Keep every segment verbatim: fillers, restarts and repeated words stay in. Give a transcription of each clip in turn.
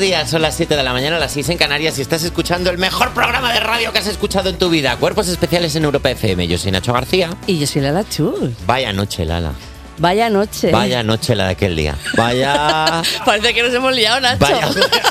días, son las siete de la mañana, las seis en Canarias y estás escuchando el mejor programa de radio que has escuchado en tu vida, Cuerpos Especiales en Europa F M. Yo soy Nacho García. Y yo soy Lala Chus. Vaya noche, Lala. Vaya noche. Vaya noche la de aquel día. Vaya... Parece que nos hemos liado, Nacho. Vaya...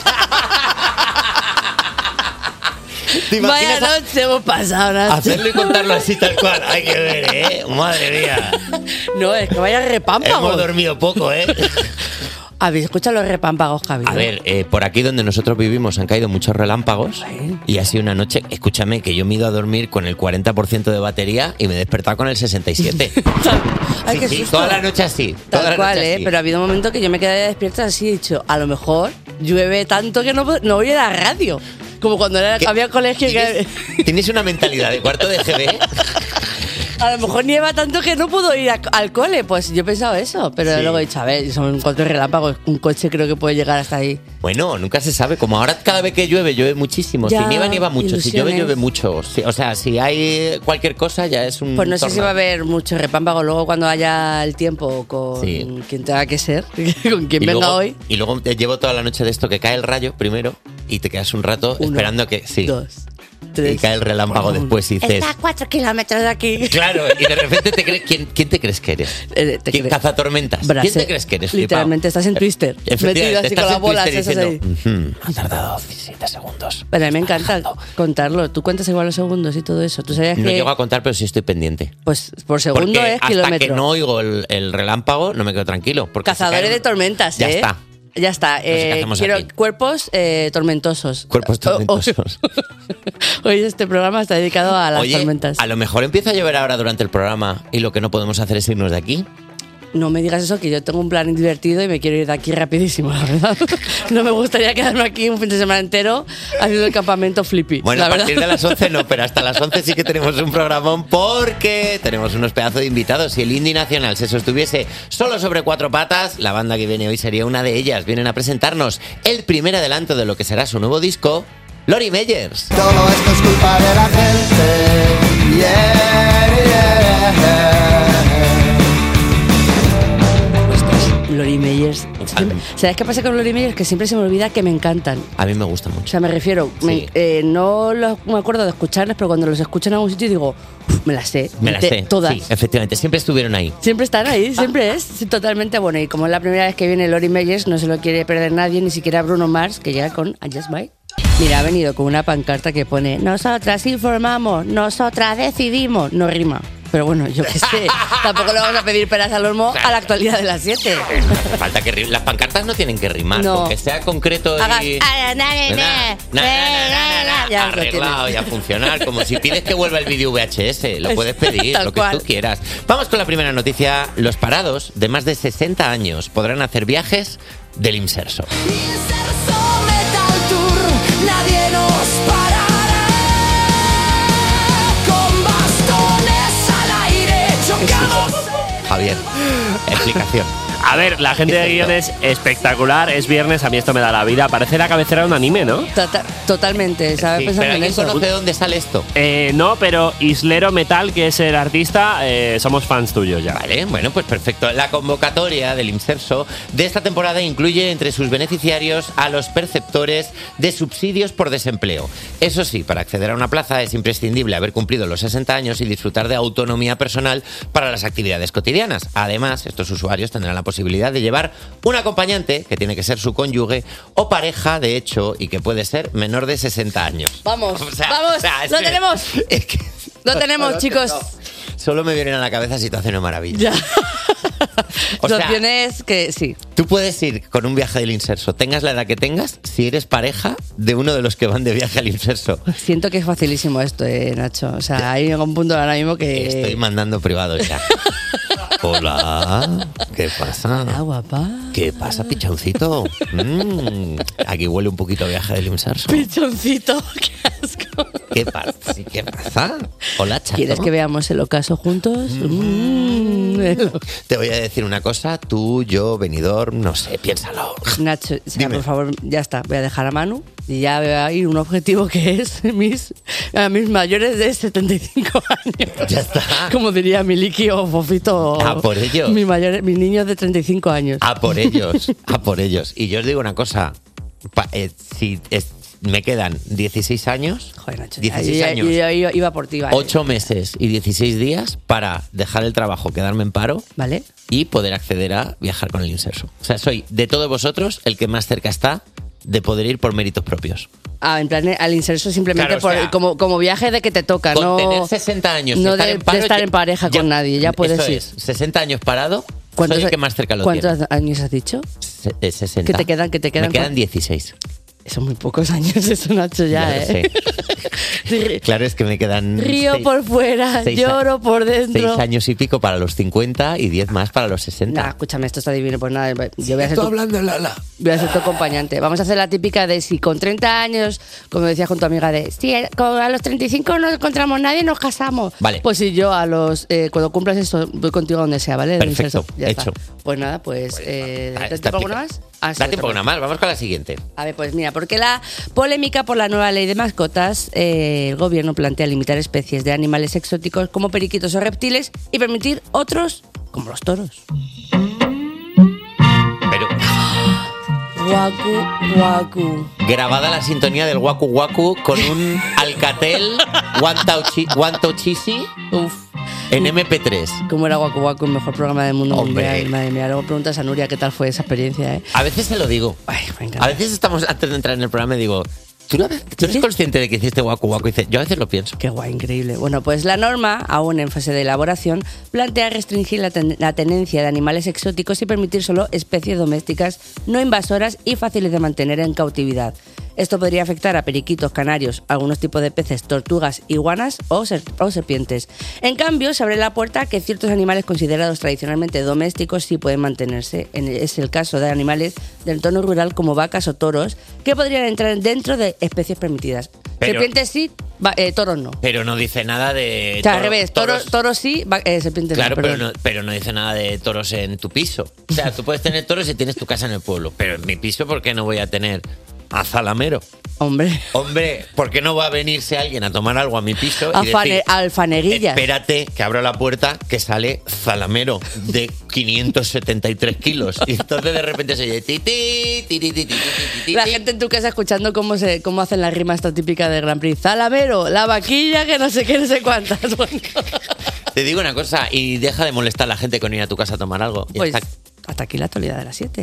Vaya noche hemos pasado, Nacho. Hacerlo y contarlo así tal cual. Hay que ver, ¿eh? Madre mía. No, es que vaya repámpagos. Hemos dormido poco, ¿eh? ¿Habéis escuchado los repámpagos, Javi? A ver, eh, por aquí donde nosotros vivimos han caído muchos relámpagos. ¿Sí? Y ha sido una noche, escúchame, que yo me he ido a dormir con el cuarenta por ciento de batería y me he despertado con el sesenta y siete por ciento. Ay, sí, qué sí, susto. toda la noche así. Tal Toda la cual, noche ¿eh? así. Pero ha habido un momento que yo me quedé despierta así y he dicho, a lo mejor llueve tanto que no, puedo- no voy a la radio. Como cuando era, ¿Qué? había colegio que... ¿Tienes, tienes una mentalidad de cuarto de G B? A lo mejor nieva tanto que no puedo ir a- al cole. Pues yo he pensado eso, pero Sí. luego he dicho, a ver, son cuatro relámpagos. Un coche creo que puede llegar hasta ahí. Bueno, nunca se sabe. Como ahora cada vez que llueve, llueve muchísimo. Ya, si nieva, nieva mucho. Si llueve, ilusiones. llueve mucho. Si- o sea, si hay cualquier cosa, ya es un Pues no sé si tornado. va a haber mucho repámpago luego cuando haya el tiempo con Sí. quien tenga que ser, con quien Y venga luego, hoy. Y luego te llevo toda la noche de esto que cae el rayo primero y te quedas un rato Uno, esperando que... Sí. Dos, Y tres. cae el relámpago después y dices... Está a cuatro kilómetros de aquí. Claro, y de repente te crees... ¿Quién, quién te crees que eres? Eh, te ¿Quién crees- cazatormentas? Brase. ¿Quién te crees que eres? flipao? Literalmente estás en Twister. Efectivamente, Metido así estás con las en bolas Twister esas ahí. diciendo, "Ujú, ha tardado diecisiete segundos. Pero a mí me encanta contarlo. Tú cuentas igual los segundos y todo eso. ¿Tú sabías No que llego a contar, pero sí estoy pendiente. pues por segundo Porque es hasta kilómetro? que no oigo el, el relámpago, no me quedo tranquilo. Porque se Cazadores cae- de tormentas, Ya ¿eh? está. Ya está. sé qué Eh, hacemos quiero aquí. cuerpos eh, tormentosos. Cuerpos tormentosos. Hoy este programa está dedicado a las Oye, tormentas. a lo mejor empieza a llover ahora durante el programa y lo que no podemos hacer es irnos de aquí. No me digas eso, que yo tengo un plan divertido y me quiero ir de aquí rapidísimo, la verdad. No me gustaría quedarme aquí un fin de semana entero haciendo el campamento flippy. Bueno, la a partir verdad. de las once no, pero hasta las once sí que tenemos un programón porque tenemos unos pedazos de invitados. Si el indie nacional se sostuviese solo sobre cuatro patas, la banda que viene hoy sería una de ellas. Vienen a presentarnos el primer adelanto de lo que será su nuevo disco, Lori Meyers. Todo esto es culpa de la gente. Yeah, yeah. Lori Meyers. Siempre- ¿Sabes qué pasa con Lori Meyers? Que siempre se me olvida que me encantan. A mí me gusta O mucho. sea, me refiero, Sí. me- eh, no los- me acuerdo de escucharles, pero cuando los escucho en algún sitio digo, "Uf, me las sé. Me las de- sé. Todas. Sí, efectivamente, siempre estuvieron ahí. Siempre están ahí, siempre es sí, totalmente bueno. Y como es la primera vez que viene Lori Meyers, no se lo quiere perder nadie, ni siquiera Bruno Mars, que llega con I Just Might. Mira, ha venido con una pancarta que pone, nosotras informamos, nosotras decidimos. No rima. Pero bueno, yo qué sé. Tampoco le vamos a pedir peras al olmo a la actualidad de las siete. Falta que ri- las pancartas no tienen que rimar, No. con que sea concreto y Hagas, "Ah, na, na, na, Na, na, na, na, na, na, Ya lo arreglado tienes. y a funcionar, como si pides que vuelva el vídeo V H S, lo puedes pedir, Tal lo que cual. tú quieras. Vamos con la primera noticia. Los parados de más de sesenta años podrán hacer viajes del Imserso. Inserso Metal Tour, nadie nos parará. Con bastones al aire chocamos. Javier, explicación. A ver, la gente de guión es espectacular. Es viernes, a mí esto me da la vida. Parece la cabecera de un anime, ¿no? Tota- totalmente, ¿sabes? Sí, Pensando pero en ¿alguien eso. conoce de dónde sale esto? Eh, no, pero Islero Metal, que es el artista, eh, somos fans tuyos ya. Vale, bueno, pues perfecto. La convocatoria del Imserso de esta temporada incluye entre sus beneficiarios a los perceptores de subsidios por desempleo. Eso sí, para acceder a una plaza es imprescindible haber cumplido los sesenta años y disfrutar de autonomía personal para las actividades cotidianas. Además, estos usuarios tendrán la posibilidad de llevar un acompañante, que tiene que ser su cónyuge o pareja, de hecho, y que puede ser menor de sesenta años. Vamos, O sea, vamos, o sea, es lo que- tenemos. Es que Lo tenemos, chicos. solo me vienen a la cabeza situaciones maravillosas. Ya. O sea, Situaciones que sí. Tú puedes ir con un viaje del Inserso, tengas la edad que tengas, si eres pareja de uno de los que van de viaje al Inserso. Siento que es facilísimo esto, eh, Nacho. O sea, hay algún punto ahora mismo que... Estoy mandando privados ya. Hola, ¿qué pasa? Ah, guapa. ¿Qué pasa, pichoncito? Mm, aquí huele un poquito a viaje del Inserso. Pichoncito, qué asco. ¿Qué pasa? Sí, ¿qué pasa? Hola, chato. ¿Quieres que veamos el ocaso juntos? Mm, el- Te voy a decir una cosa, tú, yo, venidor, no sé, piénsalo. Nacho, o sea, Dime. por favor, ya está. Voy a dejar a Manu y ya veo ahí un objetivo que es mis, a mis mayores de setenta y cinco años. Ya está. Como diría Miliki o Fofito. o A por ellos. Mis, mayores, mis niños de treinta y cinco años. A por ellos, a por ellos. Y yo os digo una cosa, pa- eh, si es- me quedan dieciséis años, Joder, Nacho. dieciséis yo, años, yo- yo- yo iba por ti, ¿vale? ocho meses y dieciséis días para dejar el trabajo, quedarme en paro ¿Vale? y poder acceder a viajar con el Inserso. O sea, soy de todos vosotros el que más cerca está de poder ir por méritos propios. Ah, en plan, al inserso simplemente Claro, o por, sea, como, como viaje de que te toca, Con no, tener sesenta años y no estar de, en paro, de estar ya- en pareja ya- con nadie, ya puedes eso ir. es, sesenta años parado, soy el que más cerca lo ¿Cuántos tiene. años has dicho? Se- eh, sesenta. Que te quedan, que te quedan. Me quedan dieciséis. Son muy pocos años eso, Nacho, ya, Ya lo ¿eh? sé. Claro, es que me quedan Río seis- por fuera, seis lloro a- por dentro. seis años y pico para los cincuenta y diez más para los sesenta. Nah, escúchame, esto está divino. Pues nada, yo voy a ser Estoy tu, hablando, Lala. voy a ser tu acompañante. Vamos a hacer la típica de si con treinta años, como decías con tu amiga, de si a los treinta y cinco no encontramos nadie, nos casamos. Vale. Pues si yo a los, eh, cuando cumplas eso, voy contigo a donde sea, ¿vale? Perfecto, Ya está. hecho. Pues nada, pues... eh, Ah, ¿Te está tiempo alguna pica- más? Ah, sí, Da otra tiempo más. una más. Vamos con la siguiente. A ver, pues mira, porque la polémica por la nueva ley de mascotas, eh, el gobierno plantea limitar especies de animales exóticos como periquitos o reptiles y permitir otros como los toros. Pero Guacu, guacu. grabada la sintonía del Waku Waku con un Alcatel Wantouchisi Uf. en eme pe tres. ¿Cómo era Guacu Guacu, el mejor programa del mundo Hombre. mundial? Madre mía, luego preguntas a Nuria qué tal fue esa experiencia, ¿eh? A veces se lo digo. Ay, me encanta. A veces estamos, antes de entrar en el programa, y digo, ¿tú, no- tú eres consciente de que hiciste Waku Waku? Y dice, yo a veces lo pienso. Qué guay, increíble. Bueno, pues la norma, aún en fase de elaboración, plantea restringir la, ten- la tenencia de animales exóticos y permitir solo especies domésticas no invasoras y fáciles de mantener en cautividad. Esto podría afectar a periquitos, canarios, algunos tipos de peces, tortugas, iguanas o, ser- o serpientes. En cambio, se abre la puerta a que ciertos animales considerados tradicionalmente domésticos sí pueden mantenerse. En- Es el caso de animales del entorno rural como vacas o toros, que podrían entrar dentro de especies permitidas. Pero- Serpientes sí, va- eh, toros no. Pero no dice nada de... O sea, al toro- revés, toros, toros sí, va- eh, serpientes Claro, no, pero perdón. no, pero no dice nada de toros en tu piso. O sea, tú puedes tener toros si tienes tu casa en el pueblo. Pero en mi piso, ¿por qué no voy a tener a Zalamero? Hombre, Hombre, ¿por qué no va a venirse alguien a tomar algo a mi piso y Alfane- decir, alfaneguillas. espérate que abro la puerta que sale Zalamero de quinientos setenta y tres kilos? Y entonces de repente se oye ti, ti, ti, ti, ti, ti, ti, ti, La ti. gente en tu casa escuchando cómo se cómo hacen la rima esta típica de Gran Prix. Zalamero, la vaquilla que no sé qué, no sé cuántas. Bueno, Te digo una cosa, y deja de molestar a la gente con ir a tu casa a tomar algo. Ya pues está. hasta aquí la actualidad de las siete.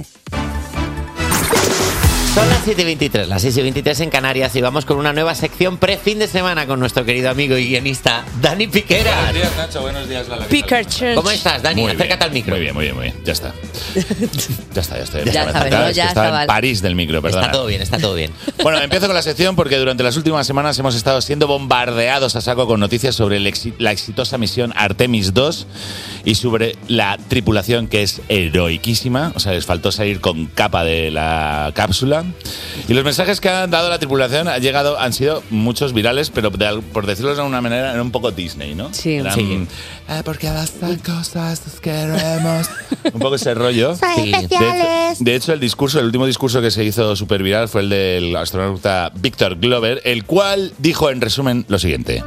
Son las siete y veintitrés, las seis y veintitrés en Canarias, y vamos con una nueva sección pre-fin de semana con nuestro querido amigo y guionista Dani Piqueras. Buenos días, Nacho. Buenos días, Lala. ¿Qué tal? Pikachu. ¿Cómo estás, Dani? Muy Acércate bien, al micro. Muy bien, muy bien, muy bien. Ya está. Ya está, ya estoy. Ya Me sabes, acercaba, ¿no? es que Ya estaba estaba- en París del micro, perdona. Está todo bien, está todo bien. Bueno, empiezo con la sección porque durante las últimas semanas hemos estado siendo bombardeados a saco con noticias sobre el exi- la exitosa misión Artemis dos y sobre la tripulación que es heroiquísima. O sea, les faltó salir con capa de la cápsula. Y los mensajes que han dado la tripulación han llegado, han sido muchos virales, pero de al- por decirlo de alguna manera, era un poco Disney, ¿no? Sí. Eran, Sí. "Eh, porque pasan cosas que queremos. Un poco ese rollo. Sí. De, de hecho, el discurso, el último discurso que se hizo súper viral fue el del astronauta Victor Glover, el cual dijo en resumen lo siguiente: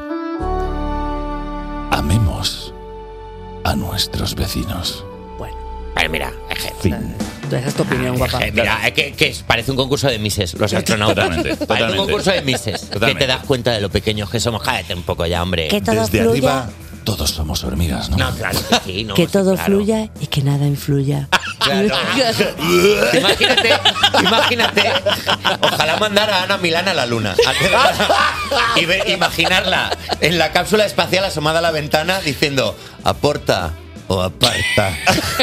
amemos a nuestros vecinos. Bueno, Pero mira, es que- Fin. tú esa es tu opinión, guapa. Eh, Mira, es que, que es- parece un concurso de mises, los astronautas. Totalmente, Parece totalmente. un concurso de mises. Totalmente. Que te das cuenta de lo pequeños que somos. Cállate un poco ya, hombre. Que todo Desde fluya, arriba, todos somos hormigas, ¿no? No, claro que sí. No, que sí, todo claro. fluya y que nada influya. Claro. Imagínate, imagínate. Ojalá mandara a Ana Milán a la luna. Y ver- imaginarla en la cápsula espacial asomada a la ventana diciendo, aporta o aparta.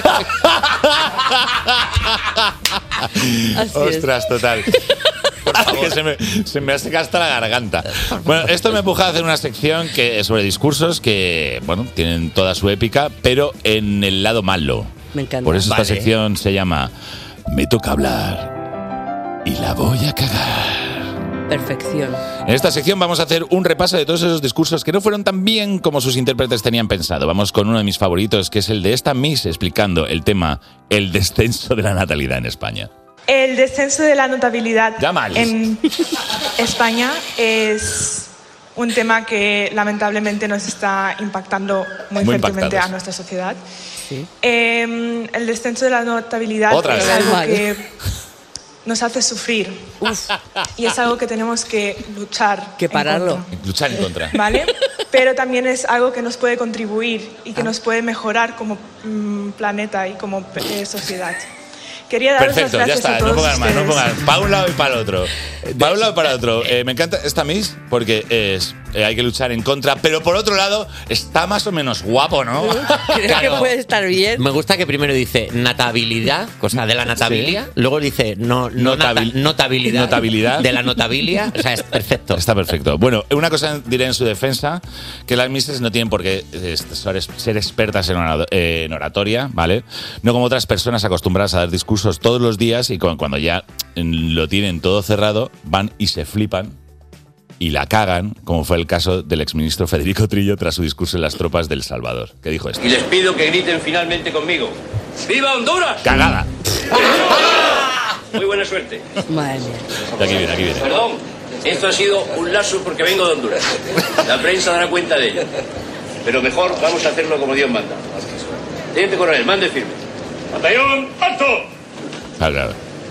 Así es. Ostras, total. Que se, me, se me ha secado hasta la garganta. Bueno, esto me empuja a hacer una sección que sobre discursos que, bueno, tienen toda su épica, pero en el lado malo. Me encanta. Por eso Vale. esta sección se llama Me toca hablar y la voy a cagar. Perfección. En esta sección vamos a hacer un repaso de todos esos discursos que no fueron tan bien como sus intérpretes tenían pensado. Vamos con uno de mis favoritos, que es el de esta Miss explicando el tema el descenso de la natalidad en España. El descenso de la notabilidad Ya mal. en España es un tema que lamentablemente nos está impactando muy, Muy fuertemente impactados. a nuestra sociedad. Sí. Eh, el descenso de la notabilidad Otra es vez. algo Vale. que nos hace sufrir. Uf. Y es algo que tenemos que luchar. Que pararlo. Luchar en contra. ¿Vale? Pero también es algo que nos puede contribuir y que nos puede mejorar como mm, planeta y como eh, sociedad. Quería daros Perfecto, las ya gracias está, a todos no pongan más, no ustedes. pongan para un lado y para el otro. Para un lado y para el otro. Eh, me encanta esta Miss porque es, eh, hay que luchar en contra, pero por otro lado está más o menos guapo, ¿no? Creo que puede estar bien. Me gusta que primero dice natabilidad, cosa de la natabilia, Sí. luego dice no, no Notabil- nata- notabilidad, notabilidad. de la notabilia, o sea, es perfecto. Está perfecto. Bueno, una cosa diré en su defensa, que las Misses no tienen por qué eh, ser expertas en ora- eh, en oratoria, ¿vale? No como otras personas acostumbradas a dar discursos todos los días y cu- cuando ya mm, lo tienen todo cerrado, van y se flipan y la cagan, como fue el caso del exministro Federico Trillo tras su discurso en las tropas del Salvador, que dijo esto. Y les pido que griten finalmente conmigo. ¡Viva Honduras! ¡Cagada! Muy buena suerte. Madre mía. De aquí viene, aquí viene. Perdón, esto ha sido un lazo porque vengo de Honduras. La prensa dará cuenta de ello. Pero mejor vamos a hacerlo como Dios manda. Teniente coronel, mande firme. ¡Batallón, alto! Claro, claro.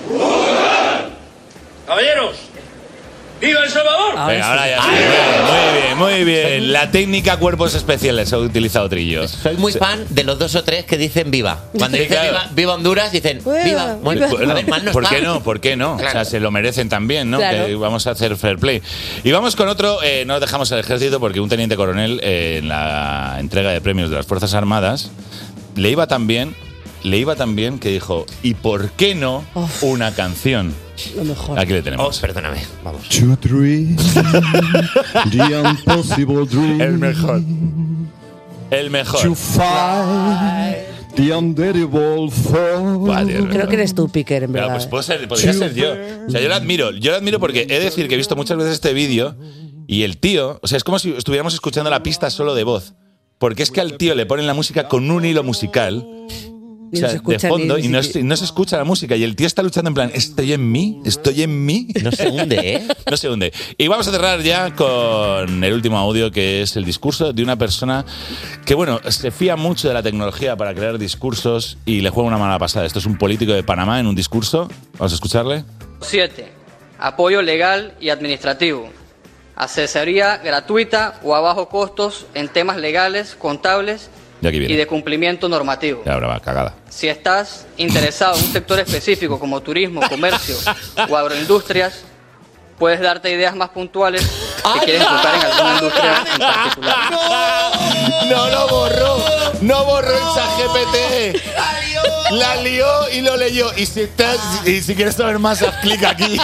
Caballeros, ¡viva El Salvador! Venga, ahora ya sí. Muy bien, muy bien. La técnica cuerpos especiales ha utilizado Trillo. Soy muy fan de los dos o tres que dicen viva. Cuando Sí, dicen claro. viva, viva Honduras, dicen viva. Bueno, Bueno, a ver, mal no ¿por está. qué no? ¿Por qué no? Claro. O sea, se lo merecen también, ¿no? Claro. Que vamos a hacer fair play. Y vamos con otro, eh, no dejamos el ejército porque un teniente coronel eh, en la entrega de premios de las Fuerzas Armadas le iba tan bien, le iba tan bien que dijo, ¿y por qué no Uf. una canción? Lo mejor. Aquí le Oh, tenemos. perdóname, vamos. To dream the impossible dream. El mejor. El To mejor. fight the unbeatable foe. Buah, tío, Creo que eres tú, Piquer, en Pero verdad. pues puede ser, podría ser yo. O sea, yo lo admiro. Yo lo admiro porque he de decir que he visto muchas veces este vídeo y el tío, o sea, es como si estuviéramos escuchando la pista solo de voz. Porque es que al tío le ponen la música con un hilo musical, Y o no sea, se de escucha fondo, ni- y no, ni se- no se escucha la música. Y el tío está luchando en plan, ¿estoy en mí? ¿Estoy en mí? No se hunde, ¿eh? No se hunde. Y vamos a cerrar ya con el último audio, que es el discurso de una persona que, bueno, se fía mucho de la tecnología para crear discursos y le juega una mala pasada. Esto es un político de Panamá en un discurso. Vamos a escucharle. siete. Apoyo legal y administrativo. Asesoría gratuita o a bajo costos en temas legales, contables Y aquí y viene. de cumplimiento normativo. Ya, ahora va, cagada. Si estás interesado en un sector específico como turismo, comercio o agroindustrias, puedes darte ideas más puntuales si quieres enfocar en alguna industria en particular. ¡No lo borró! ¡No borró el ChatGPT! La lió y lo leyó. Y si, estás, y si quieres saber más, haz clic aquí.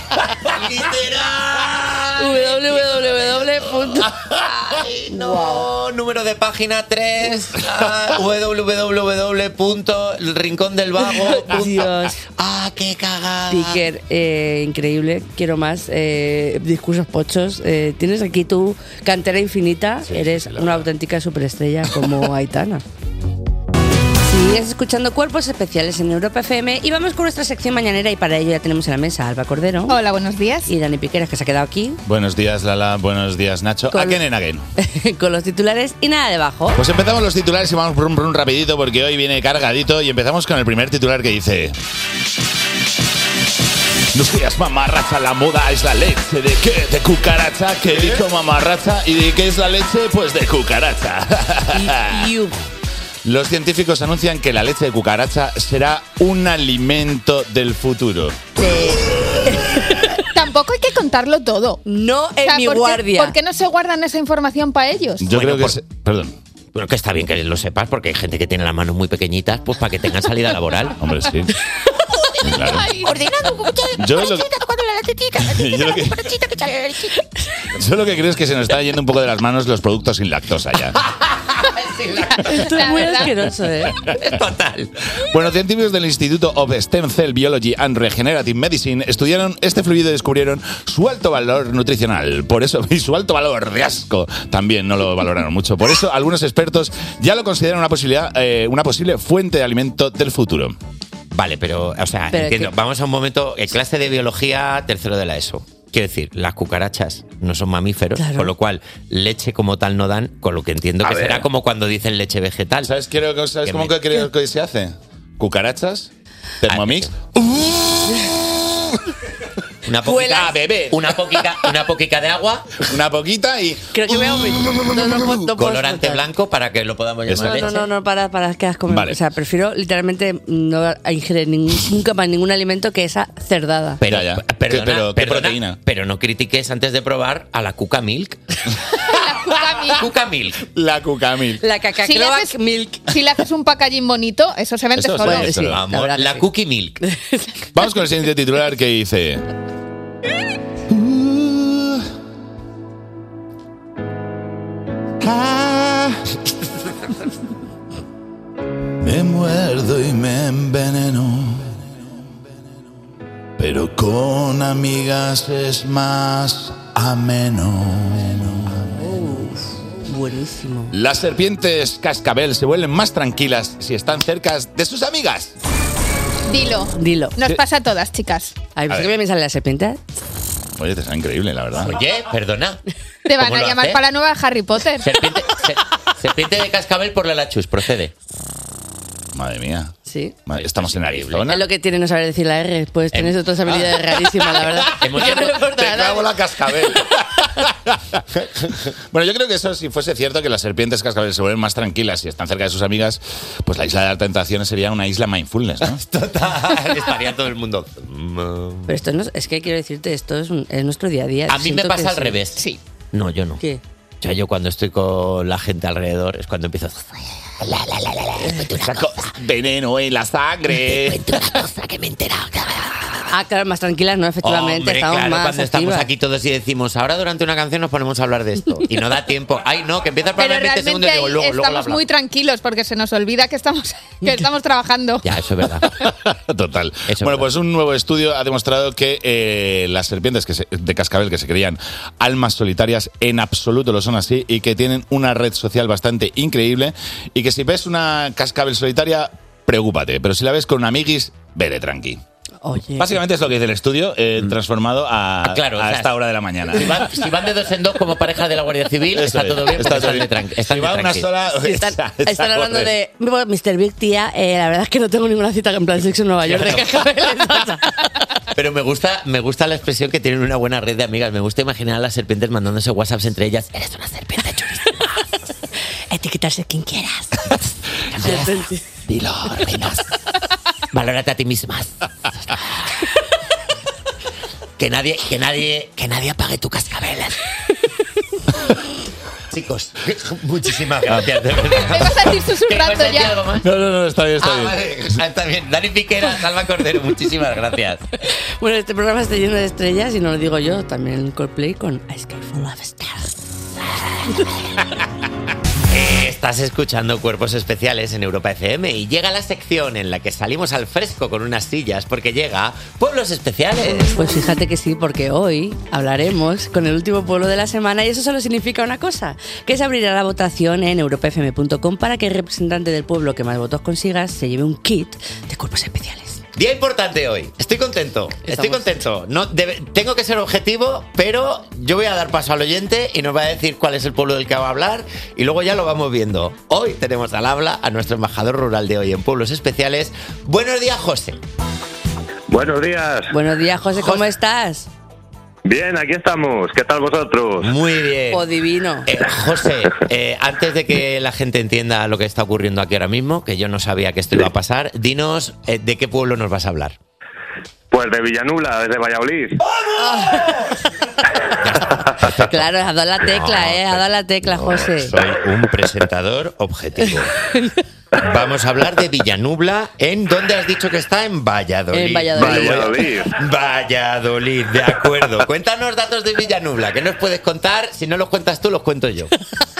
www. No, número de página tres, ah, www punto el rincón del vago punto- Dios. Ah, qué cagada. Piquer, eh, increíble. Quiero más eh, discursos pochos. Eh, tienes aquí tu cantera infinita. Eres una auténtica superestrella como Aitana. Sigues escuchando Cuerpos Especiales en Europa F M y vamos con nuestra sección mañanera y para ello ya tenemos en la mesa a Alba Cordero. Hola, buenos días. Y Dani Piqueras, que se ha quedado aquí Buenos días, Lala. Buenos días, Nacho. Con- Again and again. con los titulares y nada debajo. Pues empezamos los titulares y vamos brum, brum, rapidito porque hoy viene cargadito y empezamos con el primer titular que dice... Buenos días, mamarracha, la moda es la leche. ¿De qué? De cucaracha. ¿Qué dijo mamarracha? ¿Y de qué es la leche? Pues de cucaracha. Y- y- Los científicos anuncian que la leche de cucaracha será un alimento del futuro. Tampoco hay que contarlo todo. No en O sea, mi ¿por qué- guardia. ¿Por qué no se guardan esa información para ellos? Yo Bueno, creo que... por- es- Perdón. Bueno, que está bien que lo sepas porque hay gente que tiene las manos muy pequeñitas, pues para que tengan salida laboral. Hombre, sí. Claro. Ordenando, Yo lo, tocando la tetita, la yo, lo que, tetita, que sale la lechita. yo lo que creo es que se nos está yendo un poco de las manos los productos sin lactosa ya. Esto es La muy verdad. asqueroso, ¿eh? Total. Bueno, científicos del Instituto of Stem Cell Biology and Regenerative Medicine estudiaron este fluido y descubrieron su alto valor nutricional. Por eso, y su alto valor de asco también no lo valoraron mucho. Por eso, algunos expertos ya lo consideran una posibilidad, eh, una posible fuente de alimento del futuro. Vale, pero, o sea, Pero entiendo. que- Vamos a un momento, en clase de biología, tercero de la ESO. Quiero decir, las cucarachas no son mamíferos, Claro. con lo cual leche como tal no dan, con lo que entiendo A que ver. será como cuando dicen leche vegetal. ¿Sabes, creo, que- ¿sabes Que cómo me- que creo que se hace? Cucarachas, Thermomix. Una poquita, a beber. Una poquita, una poquita de agua. Una poquita y... Creo que veo... No, no, no, no colorante blanco para que lo podamos llamar. No, no, no, no, para, para que has comido. Vale. O sea, prefiero literalmente no ingerir ningún, nunca más ningún alimento que esa cerdada. Pero, Ya, ya. perdona, ¿Qué- pero qué perdona, proteína? pero no critiques antes de probar a la Cuca Milk. Cuca Milk. La Cucamil. La Si le, cacacloa haces, milk. si le haces un packaging bonito, eso se vende Eso solo. sí, eso. Vamos, verdad que la sí. Cookie Milk. Vamos con el siguiente titular que dice... Uh, ah, me muerdo y me enveneno, pero con amigas es más ameno. Buenísimo. Las serpientes cascabel se vuelven más tranquilas si están cerca de sus amigas. Dilo. Dilo. Nos Sí. pasa a todas, chicas. Ay, A ¿pues ver. qué me sale la serpiente? Oye, te está increíble, la verdad. Oye, perdona. Te van ¿Cómo a lo llamar hace? para la nueva de Harry Potter. Serpiente, se- serpiente de cascabel por la lachus, procede. Madre mía. Sí. Madre, estamos en Arizona. Es lo que tiene no saber decir la R. Pues tienes otras habilidades rarísimas, la verdad. Hemos Yo no le importa Te nada. clavo la cascabel. Bueno, yo creo que eso, si fuese cierto que las serpientes cascabel se vuelven más tranquilas si están cerca de sus amigas, pues la isla de las tentaciones sería una isla mindfulness, ¿no? Total, estaría todo el mundo. Pero esto no, es que quiero decirte, esto es, un- es nuestro día a día. A mí me Siento pasa que al sí. revés. Sí. No, yo no. ¿Qué? O sea, yo cuando estoy con la gente alrededor es cuando empiezo. Saco veneno en la sangre. Ah, claro, más tranquilas, no, efectivamente. Hombre, estamos claro, más cuando estamos activas. aquí todos y decimos, ahora durante una canción nos ponemos a hablar de esto. Y no da tiempo. Ay, no, que empieza el Pero programa en veinte segundos realmente y digo, luego, luego lo estamos hablamos. muy tranquilos porque se nos olvida que estamos, que estamos trabajando. Ya, eso es verdad. Total. Eso bueno, es pues un nuevo estudio ha demostrado que eh, las serpientes que se- de cascabel que se creían almas solitarias en absoluto lo son así y que tienen una red social bastante increíble y que si ves una cascabel solitaria, preocúpate, pero si la ves con un amiguis, vele tranqui. Oye. Básicamente es lo que dice el estudio, eh, transformado a, Ah, claro, a o sea, esta hora de la mañana. Si van, si van de dos en dos como pareja de la Guardia Civil, Eso está es, todo bien. está porque todo están bien. de tranqui- están Si de va una tranqui. sola, Sí, están, esa- esa están hablando corre. de bueno, mister Big, tía, eh, la verdad es que no tengo ninguna cita en plan sexo en Nueva York de cascabeles. Pero me gusta, me gusta la expresión que tienen una buena red de amigas. Me gusta imaginar a las serpientes mandándose WhatsApps entre ellas. Eres una serpiente chulísima. Etiquetarse quien quieras. Dilo, reinas. Valórate a ti mismas. Que nadie, que nadie, que nadie apague tu cascabel. Chicos, muchísimas gracias, de verdad. Me vas a decir ¿Qué, susurrando vas a decir ya. algo más? No, no, no, está bien, está Ah, bien. vale. Ah, está bien. Dani Piquera, Salva Cordero, muchísimas gracias. Bueno, este programa está lleno de estrellas y no lo digo yo, también Coldplay con A Sky Full of Stars. Eh, Estás escuchando Cuerpos Especiales en Europa F M y llega la sección en la que salimos al fresco con unas sillas porque llega Pueblos Especiales. Pues fíjate que sí, porque hoy hablaremos con el último pueblo de la semana y eso solo significa una cosa, que se abrirá la votación en europa f m punto com para que el representante del pueblo que más votos consiga se lleve un kit de Cuerpos Especiales. Día importante hoy. Estoy contento. Estoy Estamos. contento. No, debe- tengo que ser objetivo, pero yo voy a dar paso al oyente y nos va a decir cuál es el pueblo del que va a hablar y luego ya lo vamos viendo. Hoy tenemos al habla a nuestro embajador rural de hoy en Pueblos Especiales. Buenos días, José. Buenos días. Buenos días, José, ¿cómo estás? Bien, aquí estamos. ¿Qué tal vosotros? Muy bien. Oh, divino. Eh, José, eh, antes de que la gente entienda lo que está ocurriendo aquí ahora mismo, que yo no sabía que esto iba a pasar, dinos eh, de qué pueblo nos vas a hablar. Pues de Villanula, desde Valladolid. Claro, has dado la tecla, ¿eh? Has dado la tecla, José. Soy un presentador objetivo. Vamos a hablar de Villanubla. ¿En dónde has dicho que está? En Valladolid. En Valladolid. Valladolid. Valladolid, de acuerdo. Cuéntanos datos de Villanubla. ¿Qué nos puedes contar? Si no los cuentas tú, los cuento yo.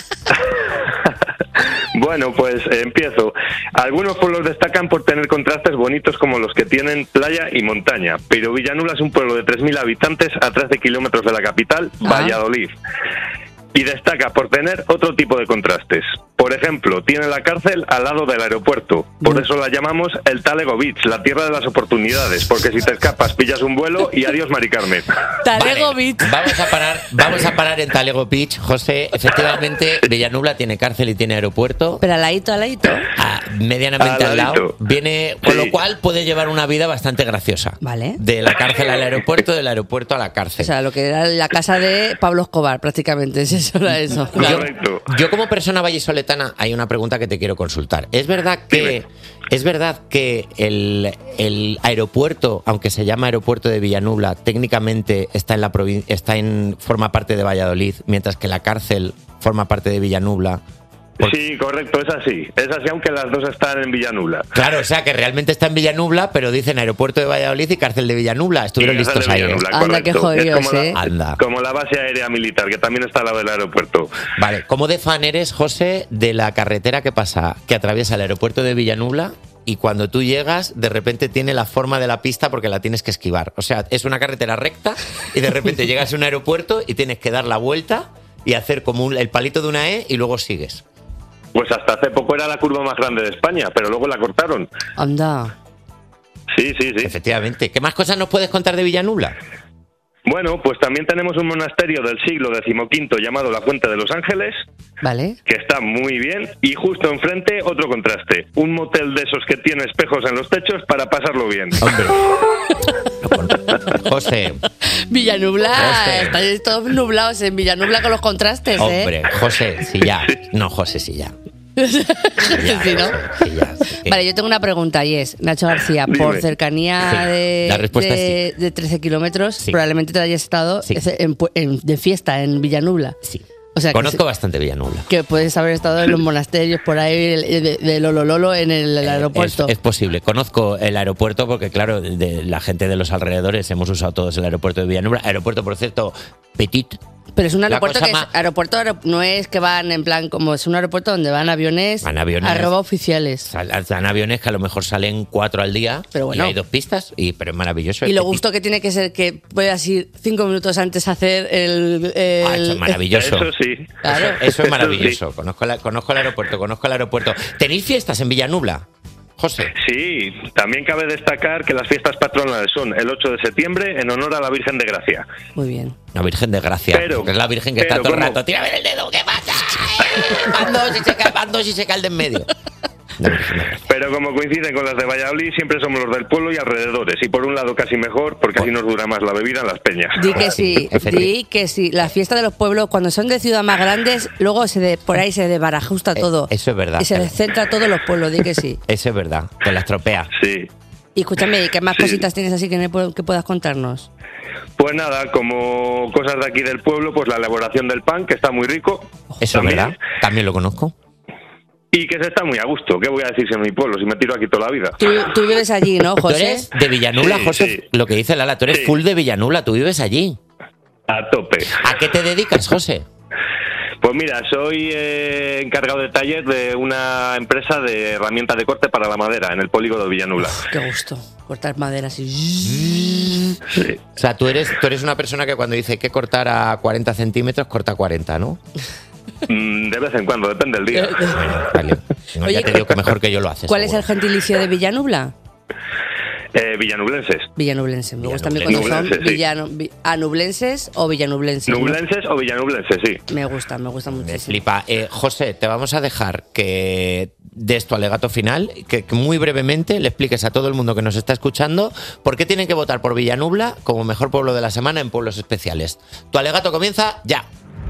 Bueno, pues eh, empiezo. Algunos pueblos destacan por tener contrastes bonitos como los que tienen playa y montaña, pero Villanubla es un pueblo de tres mil habitantes a trece kilómetros de la capital, Ah. Valladolid. Y destaca por tener otro tipo de contrastes. Por ejemplo, tiene la cárcel al lado del aeropuerto. Por eso la llamamos el Talego Beach, la tierra de las oportunidades. Porque si te escapas, pillas un vuelo y adiós, Mari Carmen. Talego Vale, Beach. Vamos a parar, vamos a parar en Talego Beach, José. Efectivamente, Villanubla tiene cárcel y tiene aeropuerto. Pero al ladito, al ladito. Ah, medianamente Al al lado. ladito. Viene, con Sí. lo cual puede llevar una vida bastante graciosa. Vale. De la cárcel al aeropuerto, del aeropuerto a la cárcel. O sea, lo que era la casa de Pablo Escobar, prácticamente. Es eso, era eso. Yo, yo como persona vallisoletana hay una pregunta que te quiero consultar. ¿Es verdad que es verdad que el, el aeropuerto, aunque se llama aeropuerto de Villanubla, técnicamente está en la provin- está en forma parte de Valladolid, mientras que la cárcel forma parte de Villanubla? Sí, correcto, es así. Es así, aunque las dos están en Villanubla. Claro, o sea que realmente está en Villanubla, pero dicen aeropuerto de Valladolid y cárcel de Villanubla. Estuvieron Y cárcel listos de ahí. ¿eh? Villanubla, Anda, correcto. qué jodidos, Es como la- ¿eh? Anda. Como la base aérea militar, que también está al lado del aeropuerto. Vale, ¿cómo de fan eres, José, de la carretera que pasa, que atraviesa el aeropuerto de Villanubla y cuando tú llegas, de repente tiene la forma de la pista porque la tienes que esquivar? O sea, es una carretera recta y de repente llegas a un aeropuerto y tienes que dar la vuelta y hacer como un- el palito de una E y luego sigues. Pues hasta hace poco era la curva más grande de España, pero luego la cortaron. Anda. Sí, sí, sí. Efectivamente. ¿Qué más cosas nos puedes contar de Villanubla? Bueno, pues también tenemos un monasterio del siglo decimoquinto llamado la Fuente de los Ángeles, Vale. que está muy bien, y justo enfrente otro contraste, un motel de esos que tiene espejos en los techos para pasarlo bien. Hombre. José, Villanubla. José. Estáis todos nublados en Villanubla con los contrastes, ¿eh? hombre, José, sí ya. No, José, sí ya. Sí, ¿no? Sí, ya. sí. Vale, yo tengo una pregunta y es, Nacho García, Dime. por cercanía Sí, de, la respuesta de, es de trece kilómetros, Sí. probablemente te hayas estado Sí. en- en- de fiesta en Villanubla. Sí. O sea, que, Conozco bastante Villanubla. que puedes haber estado en los monasterios por ahí de, de Lolo Lolo en el, el aeropuerto. Es, es posible. Conozco el aeropuerto porque, claro, de la gente de los alrededores hemos usado todos el aeropuerto de Villanubla. Aeropuerto, por cierto, petit. Pero es un La aeropuerto cosa que más- es aeropuerto, aero- no es que van en plan como es un aeropuerto donde van aviones, Van aviones. arroba oficiales. Sal- Salen aviones que a lo mejor salen cuatro al día, Pero bueno. y hay dos pistas, y, pero es maravilloso. Y es lo petit. gusto que tiene que ser que puedas ir cinco minutos antes a hacer el... el- Ah, eso es maravilloso. Eso sí. Claro. Eso es sí. maravilloso. Conozco, la- conozco el aeropuerto, conozco el aeropuerto. ¿Tenéis fiestas en Villanubla, José? Sí, también cabe destacar que las fiestas patronales son el ocho de septiembre en honor a la Virgen de Gracia. Muy bien. La Virgen de Gracia. Pero- porque es la Virgen que está pero todo el ¿cómo? rato. Tírame el dedo, ¿qué pasa? Van dos y se cae, van dos y se cae el de en medio. La Virgen de Gracia. Pero como coinciden con las de Valladolid, siempre somos los del pueblo y alrededores. Y por un lado casi mejor, porque así nos dura más la bebida en las peñas. Di que sí, di que sí. La fiesta de los pueblos, cuando son de ciudad más grandes, luego se de, por ahí se desbarajusta todo. Eh, eso es verdad. Y se descentra todos los pueblos, di que sí. Eso es verdad. Te la estropea. Sí. Y escúchame, ¿qué más Sí. cositas tienes así que, me pu- que puedas contarnos? Pues nada, como cosas de aquí del pueblo, pues la elaboración del pan, que está muy rico. Eso es También. verdad. También lo conozco. Y que se está muy a gusto. ¿Qué voy a decir en mi pueblo si me tiro aquí toda la vida? Tú, tú vives allí, ¿no, Tú José? eres de Villanubla, Sí, José. sí. Lo que dice Lala, tú eres Sí. full de Villanubla, tú vives allí. A tope. ¿A qué te dedicas, José? Pues mira, soy eh, encargado de taller de una empresa de herramientas de corte para la madera en el polígono de Villanubla. Qué gusto. Cortar madera así. Sí. O sea, tú eres, tú eres una persona que cuando dice que cortar a cuarenta centímetros, corta cuarenta, ¿no? Mm, De vez en cuando, depende del día. Vale. No, Oye, ya te digo que mejor que yo lo haces. ¿Cuál es el seguro. gentilicio de Villanubla? Eh, villanublenses. Villanublense. Me gusta a mí cuando son Nublenses, sí. villano, vi- ah, nublenses o villanublenses. ¿no? Nublenses o villanublenses, sí. Me gusta, me gusta Me muchísimo. flipa. Eh, José, te vamos a dejar que des tu alegato final, que, que muy brevemente le expliques a todo el mundo que nos está escuchando por qué tienen que votar por Villanubla como mejor pueblo de la semana en pueblos especiales. Tu alegato comienza ya.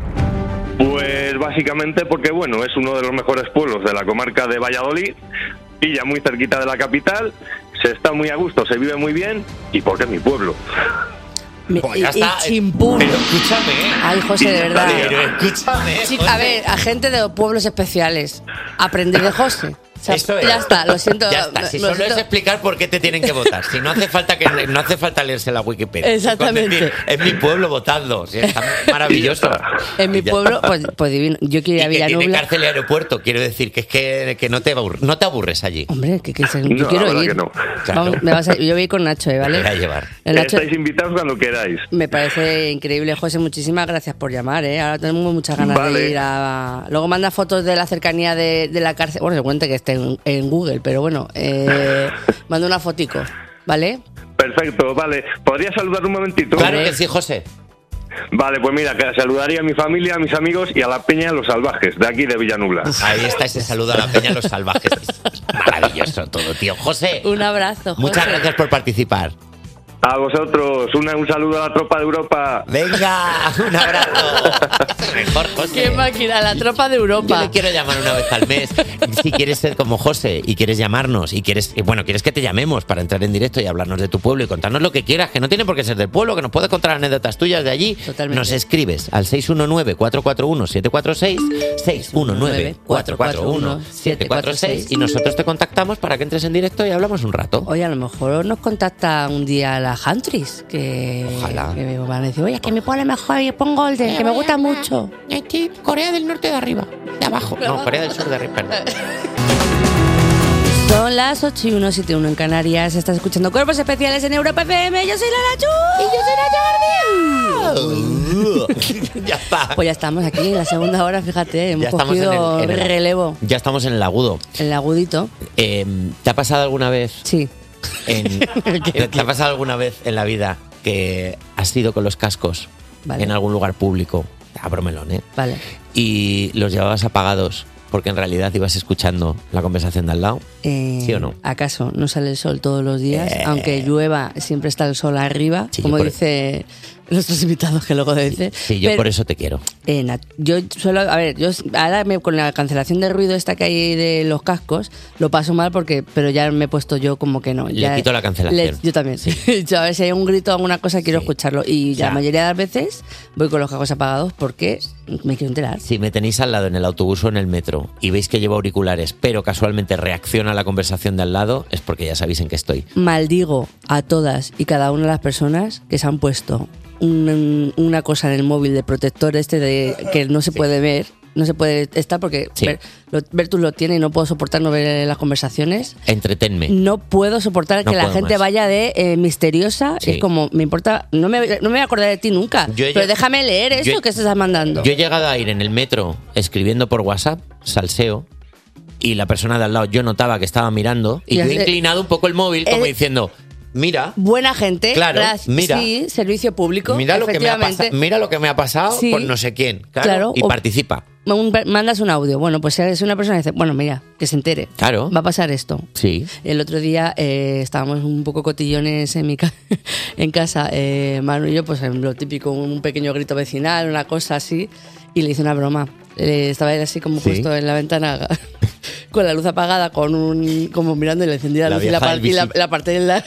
Pues básicamente porque, bueno, es uno de los mejores pueblos de la comarca de Valladolid, y ya muy cerquita de la capital, se está muy a gusto, se vive muy bien, y porque es mi pueblo. Me- Pues y, ya y está. chimpún. Pero escúchame. Ay, José, de verdad. Pero escúchame. Sí, José. a ver, a gente de pueblos especiales. Aprende de José. O sea, Eso es. ya está, lo siento. Ya está. Si lo solo siento. es explicar por qué te tienen que votar. Si no hace falta que no hace falta leerse la Wikipedia. Exactamente. Con decir, es mi pueblo votando. Sí, está maravilloso. En mi Ya pueblo, está. pues, pues divino. Yo quiero ir a Y que tiene Villanubla. cárcel y aeropuerto. Quiero decir que es que, que no, te aburres, no te aburres allí. Hombre, que, que se- yo No, la quiero verdad ir. que no. Claro. Vamos, me vas a- yo voy a ir con Nacho, ¿eh? ¿vale? Te voy a llevar. El Nacho Estáis invitados cuando queráis. me parece increíble, José. Muchísimas gracias por llamar, ¿eh? Ahora tenemos muchas ganas Vale. de ir a... Luego manda fotos de la cercanía de, de la cárcel. Bueno, seguramente que esté en, en Google, pero bueno, eh, manda una fotico, ¿vale? Perfecto, vale. ¿Podría saludar un momentito? Claro que sí, José. Vale, pues mira, que saludaría a mi familia, a mis amigos y a la Peña de los Salvajes, de aquí de Villanubla. Ahí está ese saludo a la peña, a los salvajes. Maravilloso todo, tío. José, Un abrazo, José. muchas gracias por participar. A vosotros, una- un saludo a la tropa de Europa. Venga, un abrazo. Es el mejor, José. Qué máquina, la tropa de Yo Europa. le quiero llamar una vez al mes. Si quieres ser como José y quieres llamarnos y quieres, y bueno, quieres que te llamemos para entrar en directo y hablarnos de tu pueblo y contarnos lo que quieras, que no tiene por qué ser del pueblo, que nos puedes contar anécdotas tuyas de allí. Totalmente. Nos escribes al seis uno nueve, cuatro cuatro uno, siete cuatro seis, seis uno nueve, cuatro cuatro uno, siete cuatro seis y nosotros te contactamos para que entres en directo y hablamos un rato. Oye, a lo mejor nos contacta un día la Huntris, que, Ojalá. que me van a decir, oye, que me pone mejor y pon Golden, que me gusta mucho. Corea del Norte de arriba, de abajo. No, Corea del Sur de arriba, perdón. Son las ocho y uno, siete y uno en Canarias. Estás escuchando Cuerpos Especiales en Europa F M. Yo soy la Nacho. Y yo soy Nacho García. Ya está. Pues ya estamos aquí en la segunda hora, fíjate. Hemos Ya estamos en cogido el- en el- relevo. Ya estamos en el agudo. El agudito. Eh, ¿Te ha pasado alguna vez? Sí. En, ¿te, te ha pasado alguna vez en la vida que has ido con los cascos Vale. en algún lugar público? Abro melón, ¿eh? Vale. Y los llevabas apagados porque en realidad ibas escuchando la conversación de al lado. Eh, ¿Sí o no? ¿Acaso no sale el sol todos los días? Eh. Aunque llueva, siempre está el sol arriba, Sí, como por- dice nuestros invitados que luego dicen. Sí, yo Pero- por eso te quiero. Eh, Nat- yo suelo, a ver, yo ahora me- con la cancelación de ruido esta que hay de los cascos, lo paso mal porque, pero ya me he puesto yo como que no. Le ya- quito la cancelación. le- yo también. Yo a ver si hay un grito o alguna cosa quiero Sí. escucharlo y Ya. la mayoría de las veces voy con los cascos apagados porque me quiero enterar. Si me tenéis al lado en el autobús o en el metro y veis que llevo auriculares, pero casualmente reacciona a la conversación de al lado, es porque ya sabéis en qué estoy. Maldigo a todas y cada una de las personas que se han puesto un- una cosa en el móvil de protector este de que no se puede ver, no se puede estar porque Sí. Ber- lo- Bertus lo tiene y no puedo soportar no ver las conversaciones. Entretenme. No puedo soportar No que la puedo gente más. vaya de eh, misteriosa. Sí. Es como, me importa, no me, no me voy a acordar de ti nunca. Yo he pero lleg- déjame leer eso yo- que estás mandando. Yo he llegado a ir en el metro escribiendo por WhatsApp, salseo, y la persona de al lado, yo notaba que estaba mirando, y Y yo he hace- inclinado un poco el móvil como Eh, diciendo, mira, Buena gente. Claro, gracias- mira. Sí, servicio público. mira lo, que me ha efectivamente. pasado, mira lo que me ha pasado Sí. con no sé quién. Claro, Claro, y o- participa. Un- mandas un audio. Bueno, pues si eres una persona que dice, bueno, mira, que se entere. Claro. Va a pasar esto. Sí. El otro día eh, estábamos un poco cotillones en mi ca- en casa, eh, Manu y yo, pues en lo típico, un pequeño grito vecinal, una cosa así, y le hice una broma. Eh, estaba él así como Sí. puesto en la ventana con la luz apagada, con un como mirando y le encendí la, La luz y la, vieja del part- y la, visi- la parte de la,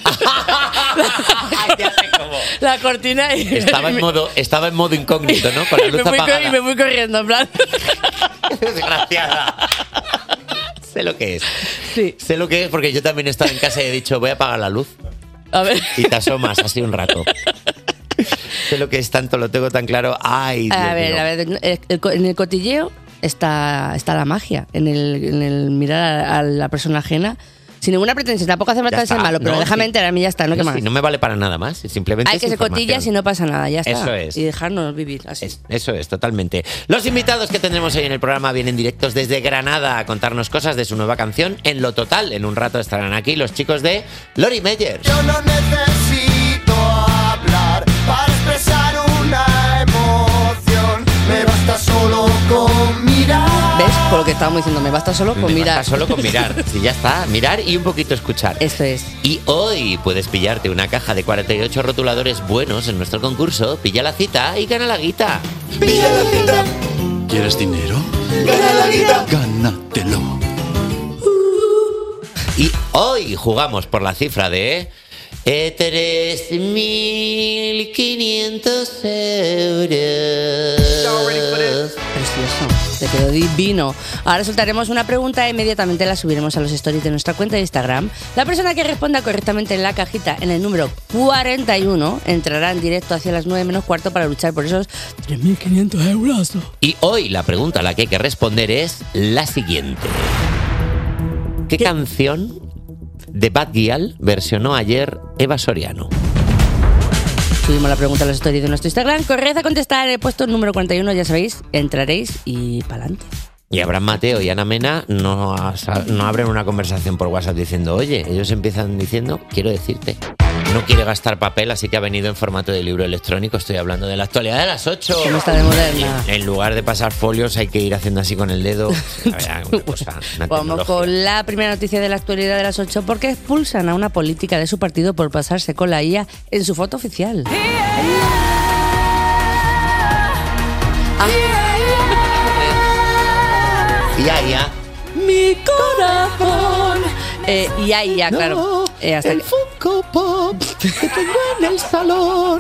la cortina y Estaba en modo, estaba en modo incógnito, ¿no? Con la y me luz fui, co- apagada. y me fui corriendo, en plan. Desgraciada. Sé lo que es. Sí. Sé lo que es porque yo también he estado en casa y he dicho, voy a apagar la luz. A ver. Y te asomas así un rato. Sé lo que es tanto, lo tengo tan claro. Ay, Dios A ver, mío. a ver, el- el co- en el cotilleo está, está la magia, en el, en el mirar a, a la persona ajena, sin ninguna pretensión, tampoco hace falta Ya ser está, malo, pero no, déjame sí. enterarme y ya está, ¿no? ¿Qué Sí, más? no me vale para nada más. Simplemente Hay es que se información. cotilla si no pasa nada, ya está. Eso es. Y dejarnos vivir así. Es- Eso es, totalmente. Los invitados que tendremos hoy en el programa vienen directos desde Granada a contarnos cosas de su nueva canción, En lo Total. En un rato estarán aquí los chicos de Lori Meyers. Yo no necesito hablar para expresar una emoción. Me basta solo con mirar. ¿Ves? Por lo que estábamos diciendo, me basta solo con Me mirar. basta solo con mirar. Si ya está, mirar y un poquito escuchar. Eso es. Y hoy puedes pillarte una caja de cuarenta y ocho rotuladores buenos en nuestro concurso. Pilla la cita y gana la guita. Pilla la cita, ¿Quieres dinero? gana la guita. Gánatelo. Y hoy jugamos por la cifra de eh, tres mil quinientos euros. Precioso. Te quedó divino. Ahora soltaremos una pregunta e inmediatamente la subiremos a los stories de nuestra cuenta de Instagram. La persona que responda correctamente en la cajita en el número cuarenta y uno entrará en directo hacia las nueve menos cuarto para luchar por esos tres mil quinientos euros. Y hoy la pregunta a la que hay que responder es la siguiente. ¿Qué, ¿Qué? canción de Bad Gyal versionó ayer Eva Soriano? Subimos la pregunta a los stories de nuestro Instagram. Corred a contestar en el puesto número cuarenta y uno, ya sabéis, entraréis y pa'lante. Y Abraham Mateo y Ana Mena no, no abren una conversación por WhatsApp diciendo, oye, ellos empiezan diciendo, quiero decirte. No quiere gastar papel, así que ha venido en formato de libro electrónico. Estoy hablando de la actualidad de las ocho. ¿Cómo está de moderna? En lugar de pasar folios hay que ir haciendo así con el dedo. A ver, una cosa, una Vamos con la primera noticia de la actualidad de las ocho, porque expulsan a una política de su partido por pasarse con la I A en su foto oficial. Ah. Ya, ya. Mi corazón. Eh, ya, ya, no, claro. Eh, hasta el que... Funko Pop que tengo en el salón.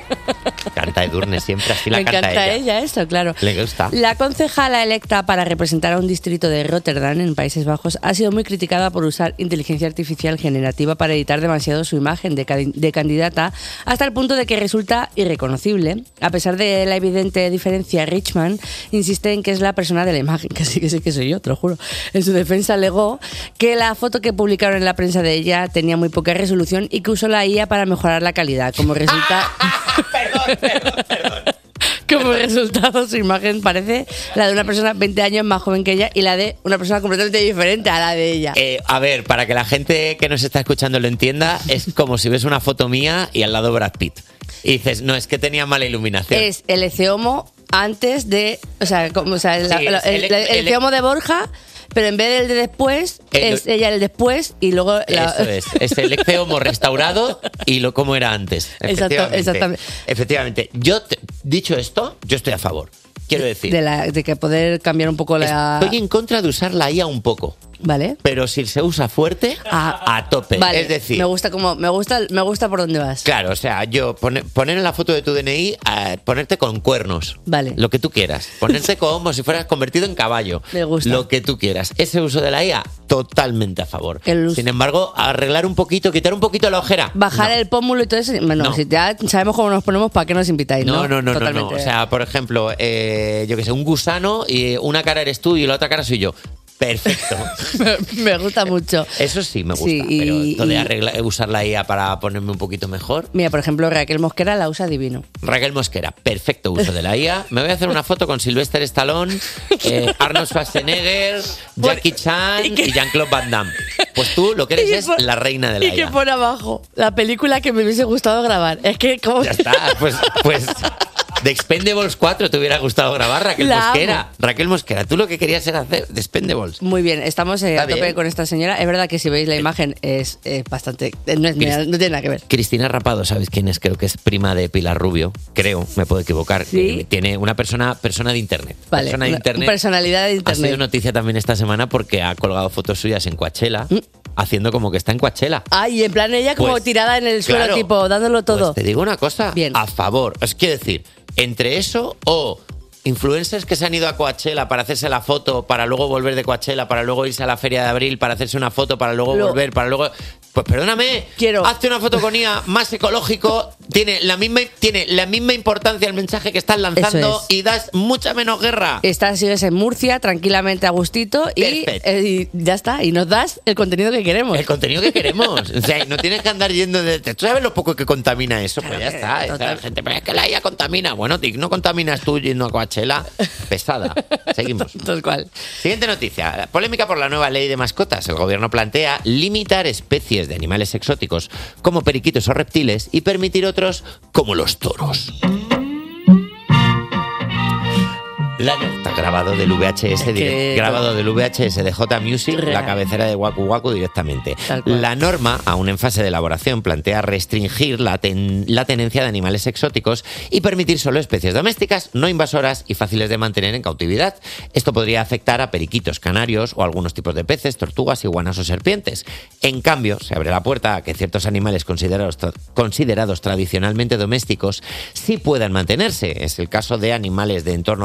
Canta Edurne siempre, así la Me canta encanta ella. ella, eso, claro. Le gusta. La concejala electa para representar a un distrito de Rotterdam, en Países Bajos, ha sido muy criticada por usar inteligencia artificial generativa para editar demasiado su imagen de, ca- de candidata, hasta el punto de que resulta irreconocible. A pesar de la evidente diferencia, Richman insiste en que es la persona de la imagen, que sí que sí que soy yo, te lo juro. En su defensa alegó que la foto que publicaron en la prensa de ella tenía muy poca resolución y que usó la I A para mejorar la calidad. Como resulta... perdón, perdón, perdón. Como resultado, su imagen parece la de una persona veinte años más joven que ella y la de una persona completamente diferente a la de ella. Eh, a ver, para que la gente que nos está escuchando lo entienda, es como si ves una foto mía y al lado Brad Pitt. Y dices, no, es que tenía mala iluminación. Es el Eceomo antes de... O sea, como, o sea el, Sí, el, es el, el- el el- Eceomo de Borja, pero en vez del de después, El- es ella el después y luego... La... Eso es, es el Eceomo restaurado y lo como era antes. Exacto, Efectivamente. exactamente. Efectivamente. Yo, te- dicho esto, yo estoy a favor. Quiero decir, De, la, de que poder cambiar un poco la... estoy en contra de usar la I A un poco. Vale. Pero si se usa fuerte, Ah, a tope. Vale, Es decir, me gusta como me gusta me gusta por dónde vas. claro, o sea, yo pone- poner en la foto de tu D N I, eh, ponerte con cuernos. Vale. Lo que tú quieras. Ponerte como si fueras convertido en caballo. Me gusta. Lo que tú quieras. Ese uso de la I A, totalmente a favor. El uso- Sin embargo, arreglar un poquito, quitar un poquito la ojera. Bajar el pómulo y todo eso. Bueno, No. si ya sabemos cómo nos ponemos, ¿para qué nos invitáis? No, No, no, no, no, no. Totalmente. O sea, por ejemplo, eh, yo que sé, un gusano y una cara eres tú y la otra cara soy yo. Perfecto. me, me gusta mucho. Eso sí me gusta. Sí, y- pero esto de y- arregla- usar la I A para ponerme un poquito mejor. Mira, por ejemplo, Raquel Mosquera la usa divino. Raquel Mosquera, perfecto uso de la I A. Me voy a hacer una foto con Sylvester Stallone, eh, Arnold Schwarzenegger, Jackie Chan y y, que- Jean-Claude Van Damme. Pues tú lo que eres Y que es pon- la reina de la Y que I A. pone abajo la película que me hubiese gustado grabar. Es que como... Ya está, pues, pues de Expendables cuatro te hubiera gustado grabar, Raquel La Mosquera. amo. Raquel Mosquera, tú lo que querías era hacer de Expendables. Muy bien, estamos eh, Está a tope bien. con esta señora. Es verdad que si veis la imagen es eh, bastante... eh, No, es- Crist- no tiene nada que ver. Cristina Rapado, ¿sabes quién es? Creo que es prima de Pilar Rubio. Creo, me puedo equivocar. Sí. Eh, Tiene una persona, persona de internet. Vale, persona de una- internet. personalidad de Ha internet. sido noticia también esta semana porque ha colgado fotos suyas en Coachella, Mm. haciendo como que está en Coachella. Ay, en plan ella como Pues, tirada en el suelo, claro. tipo, dándolo todo. Pues te digo una cosa, Bien. a favor. Es quiero decir, entre eso o influencers que se han ido a Coachella para hacerse la foto, para luego volver de Coachella, para luego irse a la feria de abril, para hacerse una foto, para luego Lo- volver, para luego... Pues perdóname, Quiero. hazte una foto con I A más ecológico, tiene la misma tiene la misma importancia el mensaje que estás lanzando Eso es. y das mucha menos guerra. Estás sigues en Murcia, tranquilamente a gustito y, Perfecto. eh, y ya está. Y nos das el contenido que queremos. El contenido que queremos. O sea, no tienes que andar yendo de... ¿Tú sabes lo poco que contamina eso? Pues ya está. Está la gente, pero es que la I A contamina. Bueno, Tic, no contaminas tú yendo a Coachella. Pesada. Seguimos. Tal cual. Siguiente noticia. Polémica por la nueva ley de mascotas. El gobierno plantea limitar especies de animales exóticos como periquitos o reptiles y permitir otros como los toros. La, está grabado del V H S, Es que- direct- grabado del V H S de J Music, Real. la cabecera de Waku Waku directamente. Tal cual. La norma, aún en fase de elaboración, plantea restringir la, ten- la tenencia de animales exóticos y permitir solo especies domésticas, no invasoras y fáciles de mantener en cautividad. Esto podría afectar a periquitos, canarios o algunos tipos de peces, tortugas, iguanas o serpientes. En cambio, se abre la puerta a que ciertos animales considerados, tra- considerados tradicionalmente domésticos sí puedan mantenerse. Es el caso de animales de entorno rural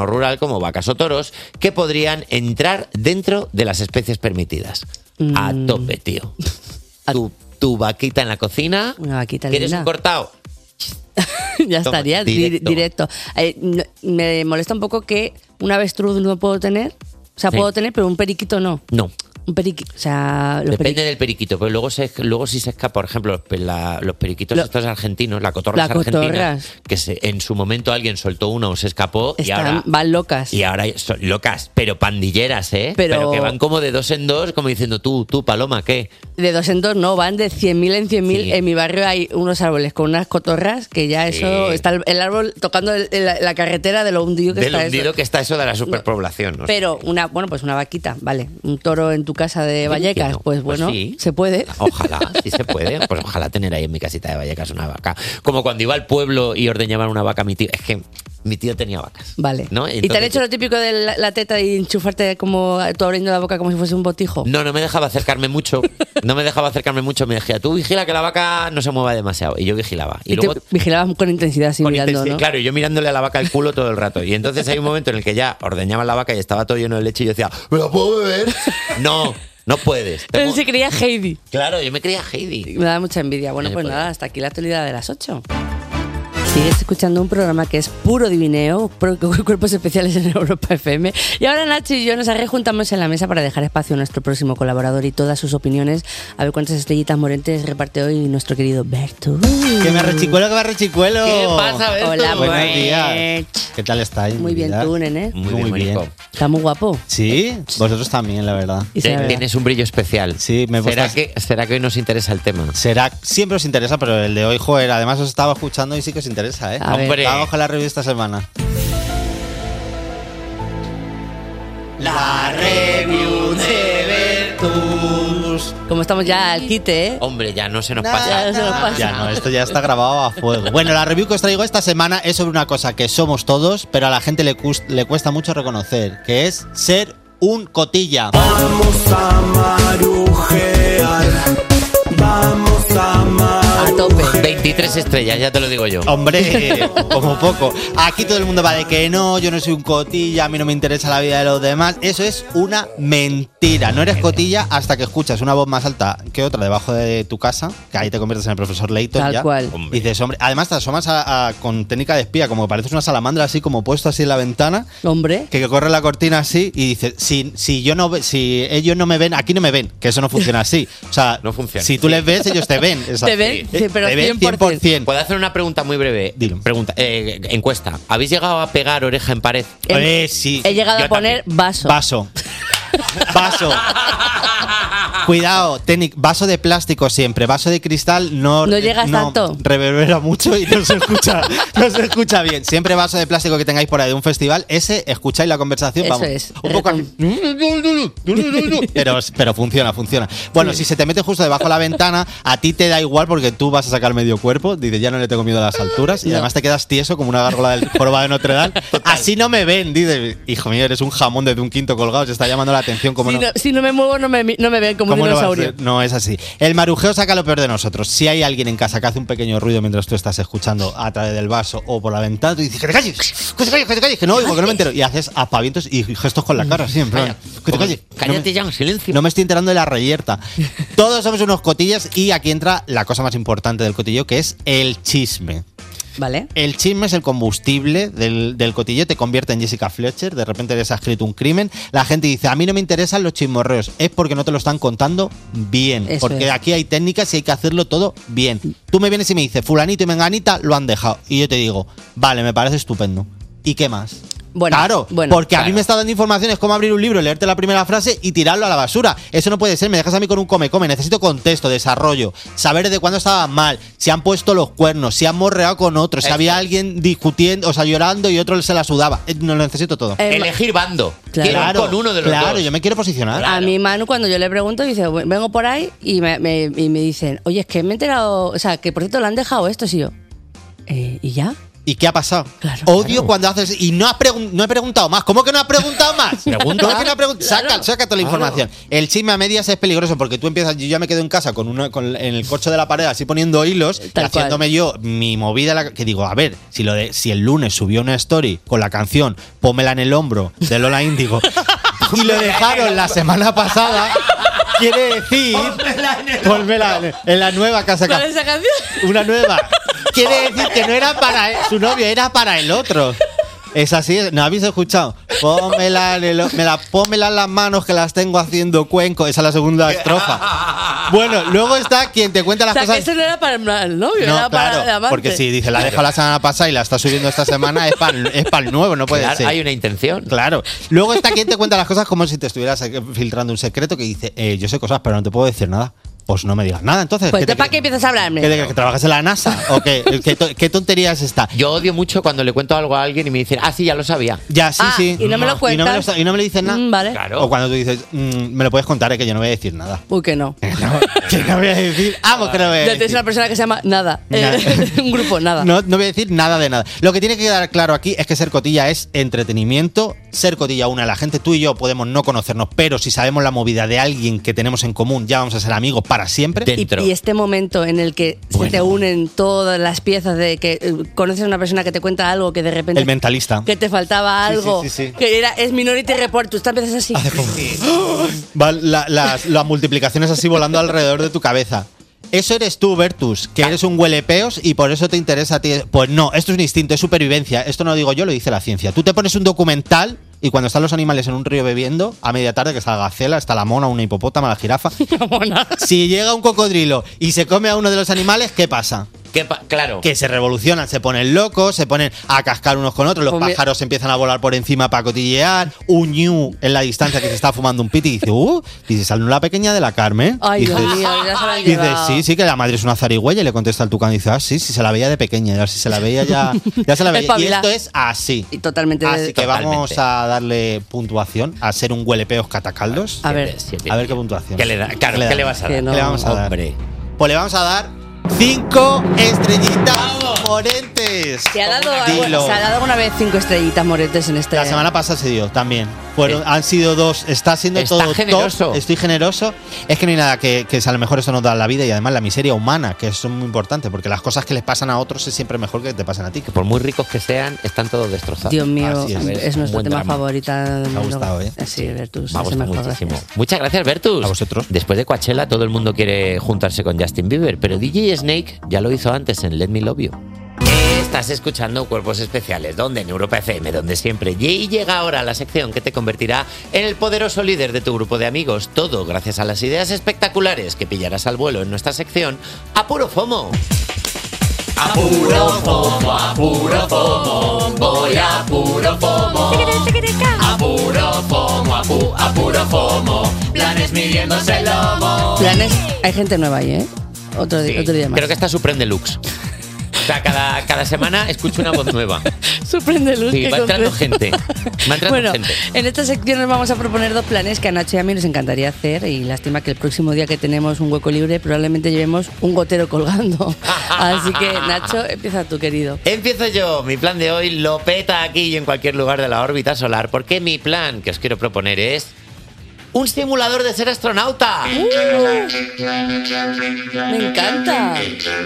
como vacas o toros, que podrían entrar dentro de las especies permitidas. Mm. A tope, tío. Tu, tu vaquita en la cocina. Una vaquita ¿Quieres linda. un cortado? Ya Toma, estaría, directo. directo. directo. Eh, no- me molesta un poco que un avestruz no puedo tener. O sea, Sí. puedo tener, pero un periquito no. No. Un periquito. O sea, los Depende periquitos. del periquito, pero luego, se, luego sí se escapa, por ejemplo, los, pe- la- los periquitos Lo- estos argentinos, la cotorras La argentina, cotorras. que se, en su momento alguien soltó una o se escapó y Están, ahora... van locas. Y ahora son locas, pero pandilleras, ¿eh? Pero- que van como de dos en dos, como diciendo, tú, tú, Paloma, ¿qué? De dos en dos no, van de cien mil en cien mil. Sí. En mi barrio hay unos árboles con unas cotorras que ya Sí. eso... Está el, el árbol tocando el- el- la carretera de lo hundido que Del está hundido eso. que está eso de la superpoblación. ¿no? Pero una, bueno, pues una vaquita, vale. Un toro en tu casa de Vallecas, entiendo. pues Pues bueno, sí. se puede. Ojalá, sí se puede. Pues ojalá tener ahí en mi casita de Vallecas una vaca. Como cuando iba al pueblo y ordeñaban una vaca a mi tío. Es que mi tío tenía vacas. Vale. ¿No? ¿Y te han Entonces- hecho lo típico de la, la teta y enchufarte como tú abriendo la boca como si fuese un botijo? No, no me dejaba acercarme mucho. No me dejaba acercarme mucho. Me decía, tú vigila que la vaca no se mueva demasiado. Y yo vigilaba. Y, Y, luego te vigilabas con intensidad así con mirando, intensidad- ¿no? Claro, y yo mirándole a la vaca el culo todo el rato. Y entonces hay un momento en el que ya ordeñaba la vaca y estaba todo lleno de leche y yo decía, ¿me la puedo beber? No, no puedes. Él Tengo- se creía Heidi. Claro, yo me creía Heidi. Me da mucha envidia. Bueno, Eh, pues pues- nada, hasta aquí la actualidad de las ocho. Sigues escuchando un programa que es puro divineo, pro- cuerpos especiales en Europa F M. Y ahora Nacho y yo nos rejuntamos en la mesa para dejar espacio a nuestro próximo colaborador y todas sus opiniones. A ver cuántas estrellitas morentes reparte hoy nuestro querido Berto. Que me rechicuelo, que me rechicuelo. ¿Qué pasa, Berto? Hola, Buenos Bert. días. ¿Qué tal estáis? Muy bien Mirad. tú, nene. Muy bien, Mónico. Está muy guapo. Sí, vosotros también, la verdad. Y se Te- ve. Tienes un brillo especial. Sí, me he puesto ¿Será así. que, ¿Será que hoy nos interesa el tema? Será, siempre os interesa, pero el de hoy, joder, además os estaba escuchando y sí que os interesa, ¿eh? A ver. Hombre. Vamos con la review esta semana. La review de Bertus. Como estamos ya al quite, ¿eh? Hombre, ya no se nos Ya pasa. se nos pasa. Ya no, esto ya está grabado a fuego. Bueno, la review que os traigo esta semana es sobre una cosa que somos todos, pero a la gente le, cus- le cuesta mucho reconocer, que es ser un cotilla. Vamos a marujear. Vamos a marujear. A tope. veintitrés estrellas, ya te lo digo yo. Hombre, como poco. Aquí todo el mundo va de que no, yo no soy un cotilla, a mí no me interesa la vida de los demás. Eso es una mentira. No eres cotilla hasta que escuchas una voz más alta que otra debajo de tu casa, que ahí te conviertes en el profesor Layton. Tal ya. cual. Y dices, hombre, además te asomas a- a- con técnica de espía, como que pareces una salamandra así como puesto así en la ventana, Hombre. que, que corre la cortina así y dices, si, si yo no ve- si ellos no me ven, aquí no me ven, que eso no funciona así. O sea, No funciona. si tú les ves, ellos te ven. Es Te así. ven, sí, pero te ven cien por ciento. cien por ciento. ¿Puedo hacer una pregunta muy breve? Dilo. Pregunta, eh, encuesta. ¿Habéis llegado a pegar oreja en pared? Eh, sí. He llegado Yo a poner vaso. Vaso. Vaso. Cuidado, técnic, vaso de plástico siempre, vaso de cristal no, No llegas tanto. reverbera mucho y no se escucha, no se escucha bien. Siempre vaso de plástico que tengáis por ahí de un festival, ese escucháis la conversación, Eso vamos. es. Un poco así. pero, pero funciona, funciona. Bueno, si se te mete justo debajo de la ventana, a ti te da igual porque tú vas a sacar medio cuerpo, dices, ya no le tengo miedo a las alturas y No. además te quedas tieso como una gárgola del jorobado de Notre Dame. Así no me ven, dices, hijo mío, eres un jamón desde un quinto colgado, se está llamando la atención como Si no. no, si no me muevo, no me, no me ven como un ¿Cómo no va a dinosaurio. ser? No es así. El marujeo saca lo peor de nosotros. Si hay alguien en casa que hace un pequeño ruido mientras tú estás escuchando a través del vaso o por la ventana, tú dices que te calles, que te calles, que te calles, que no oigo, que no me entero. Y haces aspavientos y gestos con la cara, así, en plan, que te calles. Cállate No me- ya, en silencio. No me estoy enterando de la reyerta. Todos somos unos cotillas y aquí entra la cosa más importante del cotillo, que es el chisme. ¿Vale? El chisme es el combustible del, del cotillo, te convierte en Jessica Fletcher, de repente les ha escrito un crimen, la gente dice, a mí no me interesan los chismorreos, es porque no te lo están contando bien, Eso porque es. aquí hay técnicas y hay que hacerlo todo bien. Tú me vienes y me dices, fulanito y menganita lo han dejado, y yo te digo, vale, me parece estupendo. ¿Y qué más? Bueno, claro, bueno, porque a mí claro. me está dando información, es como abrir un libro, leerte la primera frase y tirarlo a la basura. Eso no puede ser, me dejas a mí con un come-come. Necesito contexto, desarrollo, saber de cuándo estaban mal, si han puesto los cuernos, si han morreado con otros, si Eso. había alguien discutiendo, o sea, llorando y otro se la sudaba. Eh, No lo necesito todo. Eh, Elegir bando. Claro. Quiero ir con uno de los claro, dos. yo me quiero posicionar. A mi Manu, cuando yo le pregunto, dice, vengo por ahí y me, me- y me dicen, oye, es que me he enterado, o sea, que por cierto le han dejado esto, y yo, eh, ¿y ya? ¿Y qué ha pasado? Claro, Odio claro. cuando haces. Y no has pregun- no he preguntado más. ¿Cómo que no has preguntado más? Pregunta. ¿Cómo que no has preguntado? Saca, Claro. saca toda la Claro. información. El chisme a medias es peligroso porque tú empiezas. Yo ya me quedo en casa con una, con, en el corcho de la pared, así poniendo hilos, y Tal haciéndome yo mi movida. La, que digo, a ver, si, lo de, si el lunes subió una story con la canción Pómela en el hombro de Lola Índigo y lo dejaron la semana pasada, quiere decir. Pónmela en, en la nueva casa que ¿Cuál es esa canción? una nueva. Quiere decir que no era para él, su novio, era para el otro. Es así, ¿no habéis escuchado? Pómela en, el, me la, pómela en las manos que las tengo haciendo cuenco. Esa es la segunda estrofa. Bueno, luego está quien te cuenta O las sea, que cosas. eso no era para el novio, No, era para el claro, amante. porque si dice la ha dejado la semana pasada y la está subiendo esta semana, es para es el nuevo, no puede Claro, ser. hay una intención. Claro. Luego está quien te cuenta las cosas como si te estuvieras eh, filtrando un secreto que dice, eh, yo sé cosas, pero no te puedo decir nada. Pues no me digas nada, entonces. Pues ¿qué te te para qué empiezas a hablarme. ¿Que, que, que trabajas en la NASA? ¿O qué? ¿Qué, to- qué tontería es esta? Yo odio mucho cuando le cuento algo a alguien y me dicen, ah, sí, ya lo sabía. Ya, sí, Ah, sí. y no me lo Y no me, cuentas. lo- y no me le dices nada. Mm, vale. Claro. O cuando tú dices, mm, me lo puedes contar, eh, que yo no voy a decir nada. Uy, que no. No, que no voy a decir. Vamos, que no voy a Ya tienes decir. una persona que se llama Nada. Nada. Eh, un grupo Nada. No, no voy a decir nada de nada. Lo que tiene que quedar claro aquí es que ser cotilla es entretenimiento. Ser cotilla una, la gente, tú y yo podemos no conocernos, pero si sabemos la movida de alguien que tenemos en común, ya vamos a ser amigos para siempre. Y, y este momento en el que se te unen todas las piezas de que eh, conoces a una persona que te cuenta algo que de repente El mentalista. que te faltaba Sí, sí, algo sí, sí. que era es Minority Report, tú empiezas así. Va la- las, las multiplicaciones así volando alrededor de tu cabeza. Eso eres tú, Bertus, que eres un huelepeos y por eso te interesa a ti. Pues no, esto es un instinto, es supervivencia. Esto no lo digo yo, lo dice la ciencia. Tú te pones un documental y cuando están los animales en un río bebiendo, a media tarde, que está la gacela, está la mona, una hipopótama, la jirafa. Si llega un cocodrilo y se come a uno de los animales, ¿qué pasa? ¿Qué pa- claro. Que se revolucionan, se ponen locos, se ponen a cascar unos con otros, los Pues mi- pájaros empiezan a volar por encima para cotillear, un ñu en la distancia que se está fumando un piti y dice, uh, dice, salió la pequeña de la Carmen. Ay, dice, Dios mío, ya se la han dice, llevado. sí, sí, que la madre es una zarigüeya y le contesta el tucán y dice, ah, sí, sí, se la veía de pequeña, ya si se la veía ya, ya se la veía. Y Espabila. esto es así. Y totalmente. Así que Totalmente. vamos a darle puntuación a ser un huelepeos catacaldos. A ver. Siete, A ver qué puntuación. ¿Qué le da? Claro, ¿Qué le ¿qué le da? vas a Que dar? no. ¿Qué le vamos a dar? Hombre. Pues le vamos a dar cinco estrellitas morentes. Se ha dado, Dilo. algo- se ha dado una vez cinco estrellitas moretes en este. La semana pasada se dio también. Fueron, Eh, han sido dos. Está siendo está todo top. generoso. Estoy generoso. Es que no hay nada que, que a lo mejor eso nos da la vida y además la miseria humana, que eso es muy importante, porque las cosas que les pasan a otros es siempre mejor que te pasen a ti. Que por muy ricos que sean, están todos destrozados. Dios mío, Así es. es, Es un nuestro buen tema drama. favorito. Me ha gustado, ¿eh? Sí, Bertus. Me ha es el gustado mejor, muchísimo. gracias. Muchas gracias, Bertus. A vosotros. Después de Coachella, todo el mundo quiere juntarse con Justin Bieber, pero D J Snake ya lo hizo antes en Let Me Love You. Estás escuchando Cuerpos Especiales, donde en Europa F M, donde siempre. Y llega ahora la sección que te convertirá en el poderoso líder de tu grupo de amigos. Todo gracias a las ideas espectaculares que pillarás al vuelo en nuestra sección A Puro FOMO. A puro FOMO, a puro FOMO, voy a puro FOMO. A puro FOMO, a, pu- a puro FOMO, planes midiéndose el lomo. Planes, hay gente nueva ahí, ¿eh? Otro, di- Sí, otro día más. creo que está Supreme Deluxe. O sea, cada, cada semana escucho una voz nueva. Sorprende luz. Sí, que va entrando concreto. gente. Va entrando Bueno, gente. en esta sección nos vamos a proponer dos planes que a Nacho y a mí nos encantaría hacer y lástima que el próximo día que tenemos un hueco libre probablemente llevemos un gotero colgando. Así que Nacho, empieza tú, querido. Empiezo yo. Mi plan de hoy lo peta aquí y en cualquier lugar de la órbita solar, porque mi plan que os quiero proponer es un simulador de ser astronauta. Me encanta.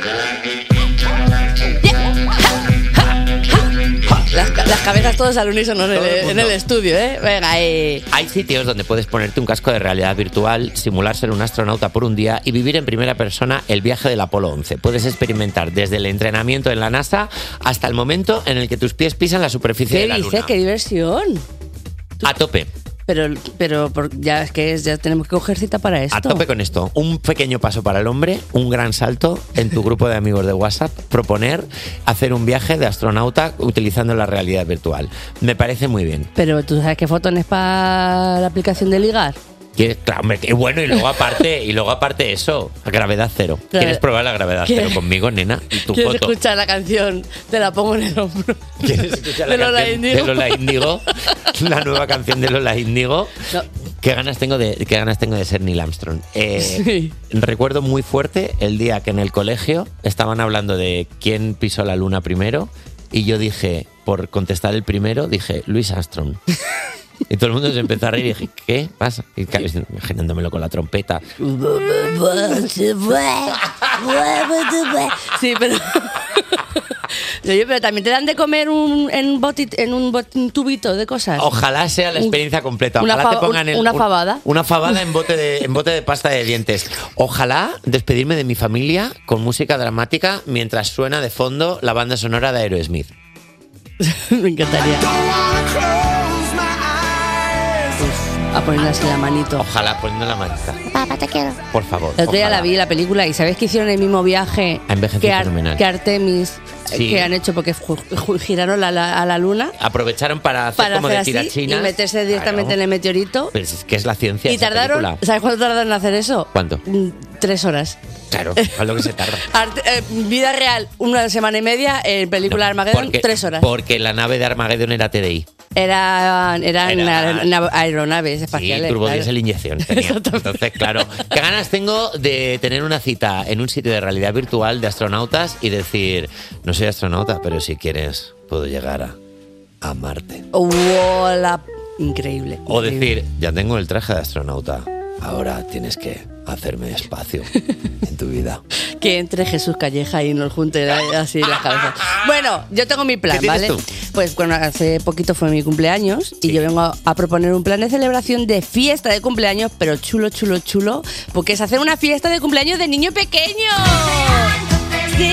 Las, las cabezas todos al unísono en el, Todo el mundo. en el estudio, ¿eh? Venga, eh. Hay sitios donde puedes ponerte un casco de realidad virtual, simular ser un astronauta por un día y vivir en primera persona el viaje del Apolo once. Puedes experimentar desde el entrenamiento en la NASA hasta el momento en el que tus pies pisan la superficie de ¿Qué la dices? Luna. ¡Qué diversión! A tope. Pero, pero por- ya es que es- ya tenemos que coger cita para esto. A tope con esto. Un pequeño paso para el hombre, un gran salto en tu grupo de amigos de WhatsApp, proponer hacer un viaje de astronauta utilizando la realidad virtual. Me parece muy bien. Pero tú sabes que Fotón es para la aplicación de ligar. ¿Quieres? Claro, hombre, y bueno, y luego aparte, y luego aparte eso, gravedad cero. Claro. ¿Quieres probar la gravedad ¿Quieres- cero conmigo, nena? Y tu ¿Quieres foto. escuchar la canción? Te la pongo en el hombro. ¿Quieres escuchar la de Lola canción Índigo? de Lola Índigo? La nueva canción de Lola Índigo. No. ¿Qué ganas tengo de, qué ganas tengo de ser Neil Armstrong? Eh, Sí. Recuerdo muy fuerte el día que en el colegio estaban hablando de quién pisó la luna primero Y yo dije, por contestar el primero, dije, Louis Armstrong. Y todo el mundo se empezó a reír y dije, ¿qué pasa? Y claro, imaginándomelo con la trompeta. Sí, pero... Oye, pero también te dan de comer un, en, un botit, en un, bot, un tubito de cosas. Ojalá sea la experiencia completa. Una Ojalá fa- te pongan el, una un- fabada. Una fabada en bote, de, en bote de pasta de dientes. Ojalá despedirme de mi familia con música dramática mientras suena de fondo la banda sonora de Aerosmith. Me encantaría. A ponerle así la manito. Ojalá poniendo la manita. Papá, te quiero. Por favor. El otro día ojalá. la vi, la película, y ¿sabéis que hicieron el mismo viaje Ha envejecido que, Ar- fenomenal. que Artemis, Sí. que han hecho porque ju- ju- giraron a la, a la luna Aprovecharon para hacer para como hacer de así y tirachinas. meterse directamente en el meteorito? Pero es que es la ciencia. Y esa tardaron, película. ¿sabes cuánto tardaron en hacer eso? ¿Cuánto? Mm, Tres horas. Claro, es lo que se tarda. Arte- eh, vida real, una semana y media. En película de Armageddon, Porque, tres horas. Porque la nave de Armageddon era T D I. Eran, eran Era- aer- nav- aeronaves Sí, espaciales. turbodiesel claro. inyección tenía. Entonces, claro, qué ganas tengo de tener una cita en un sitio de realidad virtual de astronautas y decir, no soy astronauta, pero si quieres, puedo llegar a, a Marte. Hola. Increíble. O increíble. decir, ya tengo el traje de astronauta, ahora tienes que hacerme espacio en tu vida. Que entre Jesús Calleja y nos junte la- así la cabeza. Bueno, yo tengo mi plan, ¿Qué tienes ¿vale? tú? Pues bueno, hace poquito fue mi cumpleaños y yo vengo a, a proponer un plan de celebración de fiesta de cumpleaños, pero chulo, chulo, chulo, porque es hacer una fiesta de cumpleaños de niño pequeño. ¡Sí!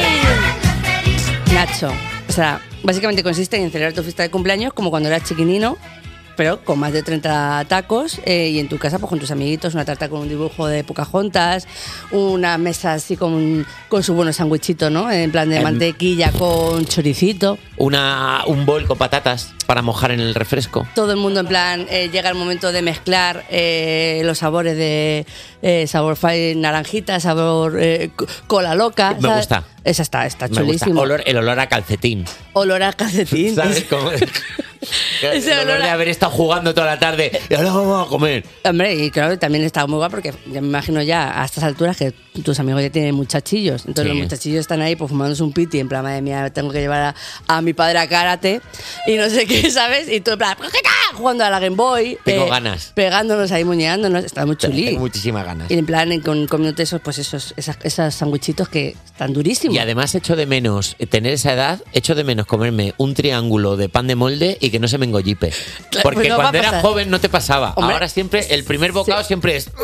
Nacho, o sea, básicamente consiste en celebrar tu fiesta de cumpleaños como cuando eras chiquinino, pero con más de treinta tacos eh, y en tu casa pues con tus amiguitos, una tarta con un dibujo de Pocahontas, una mesa así con, con su buenos sándwichito, ¿no? En plan de Em. mantequilla con choricito. Una, un bol con patatas para mojar en el refresco. Todo el mundo en plan, eh, llega el momento de mezclar eh, los sabores de eh, sabor fa- naranjita, sabor eh, co- cola loca. Me ¿sabes? gusta. Esa está, está Me gusta. chulísimo. Olor, el olor a calcetín. Olor a calcetín. ¿Sabes cómo? Ese el olor olor de a- haber estado jugando toda la tarde y ahora vamos a comer. Hombre, y claro, también está muy guapo porque ya me imagino ya a estas alturas que tus amigos ya tienen muchachillos. Entonces Sí. los muchachillos están ahí pues fumándose un piti en plan, madre mía, tengo que llevar a, a mi padre a karate y no sé qué, ¿sabes? Y tú en plan, ¿qué tal? Jugando a la Game Boy. Tengo ganas. Pegándonos ahí, muñeándonos. Está muy chulí. Tengo muchísimas ganas. Y en plan, en- con, comiéndote esos, pues esos, esas, esos sandwichitos que están durísimos. Y además echo de menos tener esa edad, echo de menos comerme un triángulo de pan de molde y que no se me engollipe. Claro, Porque pues no va a cuando eras pasar. joven no te pasaba. Hombre. Ahora siempre, el primer bocado siempre es...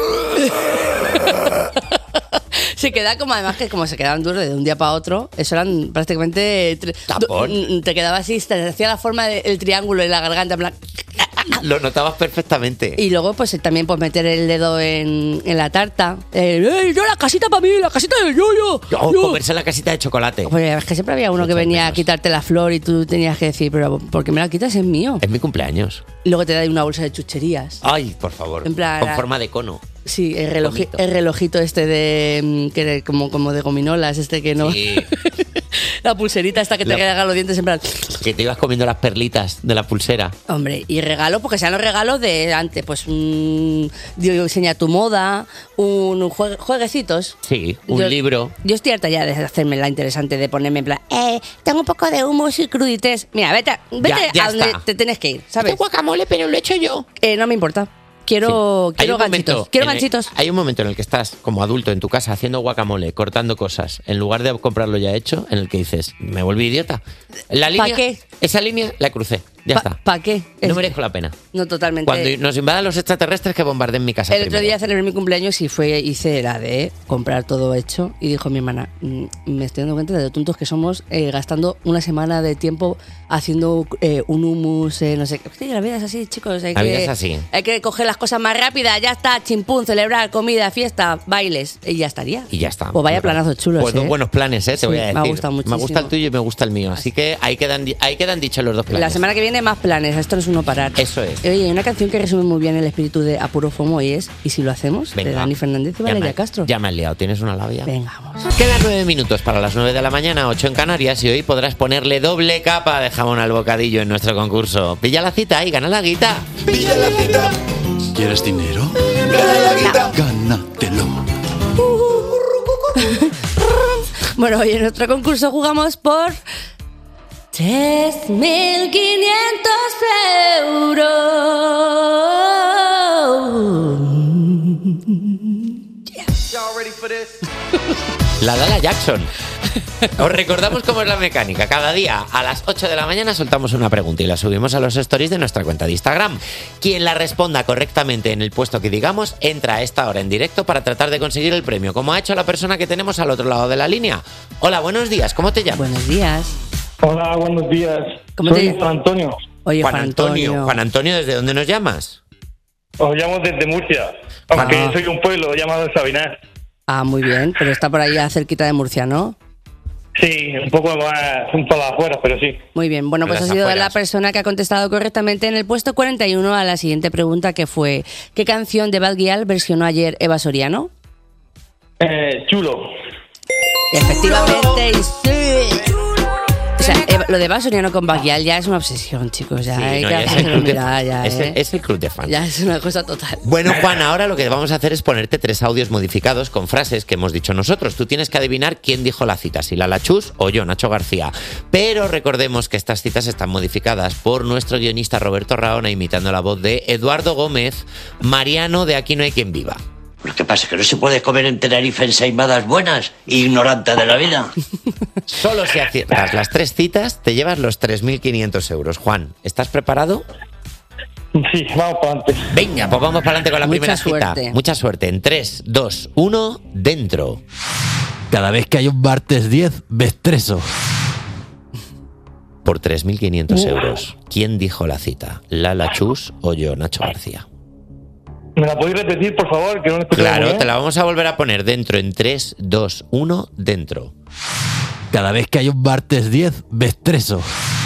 Se queda como, además que como se quedaban duros de un día para otro, eso eran prácticamente... tre- Tapón. du- Te quedaba así, te hacía la forma del triángulo en la garganta, en plan... Lo notabas perfectamente. Y luego, pues también pues meter el dedo en, en la tarta. Eh, ¡Ey, yo la casita para mí, la casita del yoyo! O yo! comerse la casita de chocolate. Pues es que siempre había uno que venía a quitarte la flor y tú tenías que decir, pero ¿por qué me la quitas? Es mío. Es mi cumpleaños. Y luego te da una bolsa de chucherías. Ay, por favor. En plan, Con la- forma de cono. Sí, el, reloji- Bonito. el relojito este de mm, que era como, como de gominolas, este que no. Sí. La pulserita esta que te La- regalan los dientes en plan. Que te ibas comiendo las perlitas de la pulsera. Hombre, y regalos, porque sean los regalos de antes, pues un Dios enseña tu moda, un jue- jueguecitos. Sí, un Yo- libro. Yo estoy harta ya de hacerme la interesante, de ponerme en plan, eh, tengo un poco de hummus y crudités. Mira, vete, vete Ya- ya a donde está. te tienes que ir, ¿sabes? Este guacamole, pero lo he hecho yo. Eh, no me importa. Quiero, Hay quiero un momento ganchitos. Quiero en el- ganchitos. hay un momento en el que estás como adulto en tu casa haciendo guacamole, cortando cosas, en lugar de comprarlo ya hecho, en el que dices, me volví idiota. La ¿Pa línea, qué? Esa línea la crucé, ya está. ¿Para qué? No Es- merezco la pena. No, totalmente. Cuando nos invadan los extraterrestres, que bombarden mi casa El otro primero. día celebré mi cumpleaños y fue, hice la de comprar todo hecho. Y dijo mi hermana, "Mm, me estoy dando cuenta de lo tontos que somos eh, gastando una semana de tiempo haciendo eh, un hummus, eh, no sé qué. Sí, la vida es así, chicos. Hay La vida que, es así. Hay que coger las cosas más rápidas, ya está, chimpún, celebrar, comida, fiesta, bailes. Y ya estaría. Y ya está. Pues vaya planazos chulos, Pues dos ¿eh? buenos planes, ¿eh? Te Sí, voy a decir. me ha gustado Me gusta muchísimo. el tuyo y me gusta el mío. Así que ahí quedan, di- ahí quedan dichos los dos planes. La semana que viene más planes, esto no es uno parar. Eso es. Oye, hay una canción que resume muy bien el espíritu de Apuro Fomo y es ¿Y si lo hacemos? Venga. De Dani Fernández y Ya Valeria me- Castro. Ya me has liado, tienes una labia. Venga, vamos. Quedan nueve minutos para las nueve de la mañana, ocho en Canarias, y hoy podrás ponerle doble capa de jamón al bocadillo en nuestro concurso. Pilla la cita y gana la guita. Pilla la cita. ¿Quieres dinero? Gana la guita. Gánatelo. Bueno, hoy en nuestro concurso jugamos por Tres mil quinientos euros. Y'all ready for this? La Lala Jackson. Os recordamos cómo es la mecánica. Cada día a las ocho de la mañana soltamos una pregunta y la subimos a los stories de nuestra cuenta de Instagram. Quien la responda correctamente en el puesto que digamos entra a esta hora en directo para tratar de conseguir el premio, como ha hecho la persona que tenemos al otro lado de la línea. Hola, buenos días, ¿cómo te llamas? Buenos días. Hola, buenos días. ¿Cómo Soy te- Juan Antonio. Oye, Juan Juan Antonio. Antonio. Juan Antonio, ¿desde dónde nos llamas? Os llamo desde Murcia, aunque Ah. soy de un pueblo llamado Sabinar. Ah, muy bien, pero está por ahí cerquita de Murcia, ¿no? Sí, un poco más, un poco afuera, pero sí. Muy bien, bueno, pues ha Las sido afueras. la persona que ha contestado correctamente en el puesto cuarenta y uno a la siguiente pregunta, que fue ¿qué canción de Bad Gyal versionó ayer Eva Soriano? Eh, chulo. Efectivamente, y sí. O sea, Eva- lo de Eva Soriano con Bad Gyal ya es una obsesión, chicos. Ya Sí, hay no, que ya es el hacerlo club de mirar, fan. ya, Es el- ¿eh? es el club de fans. Ya es una cosa total. Bueno, Juan, ahora lo que vamos a hacer es ponerte tres audios modificados con frases que hemos dicho nosotros. Tú tienes que adivinar quién dijo la cita, si Lala Chus o yo, Nacho García. Pero recordemos que estas citas están modificadas por nuestro guionista Roberto Raona, imitando la voz de Eduardo Gómez, Mariano de Aquí no hay quien viva. Lo que pasa es que no se puede comer en Tenerife ensaimadas buenas, ignorante de la vida. Solo si aciertas las tres citas, te llevas los tres mil quinientos euros. Juan, ¿estás preparado? Sí, vamos para adelante. Venga, pues vamos para adelante con la Mucha primera cita. suerte. Mucha suerte. En tres, dos, uno, dentro. Cada vez que hay un martes diez, me estreso. Por tres mil quinientos euros. ¿Quién dijo la cita? ¿Lala Chus o yo, Nacho García? ¿Me la podéis repetir, por favor? Que no lo escucho muy Claro, bien. te la vamos a volver a poner dentro en tres, dos, uno, dentro. Cada vez que hay un martes diez, me estreso.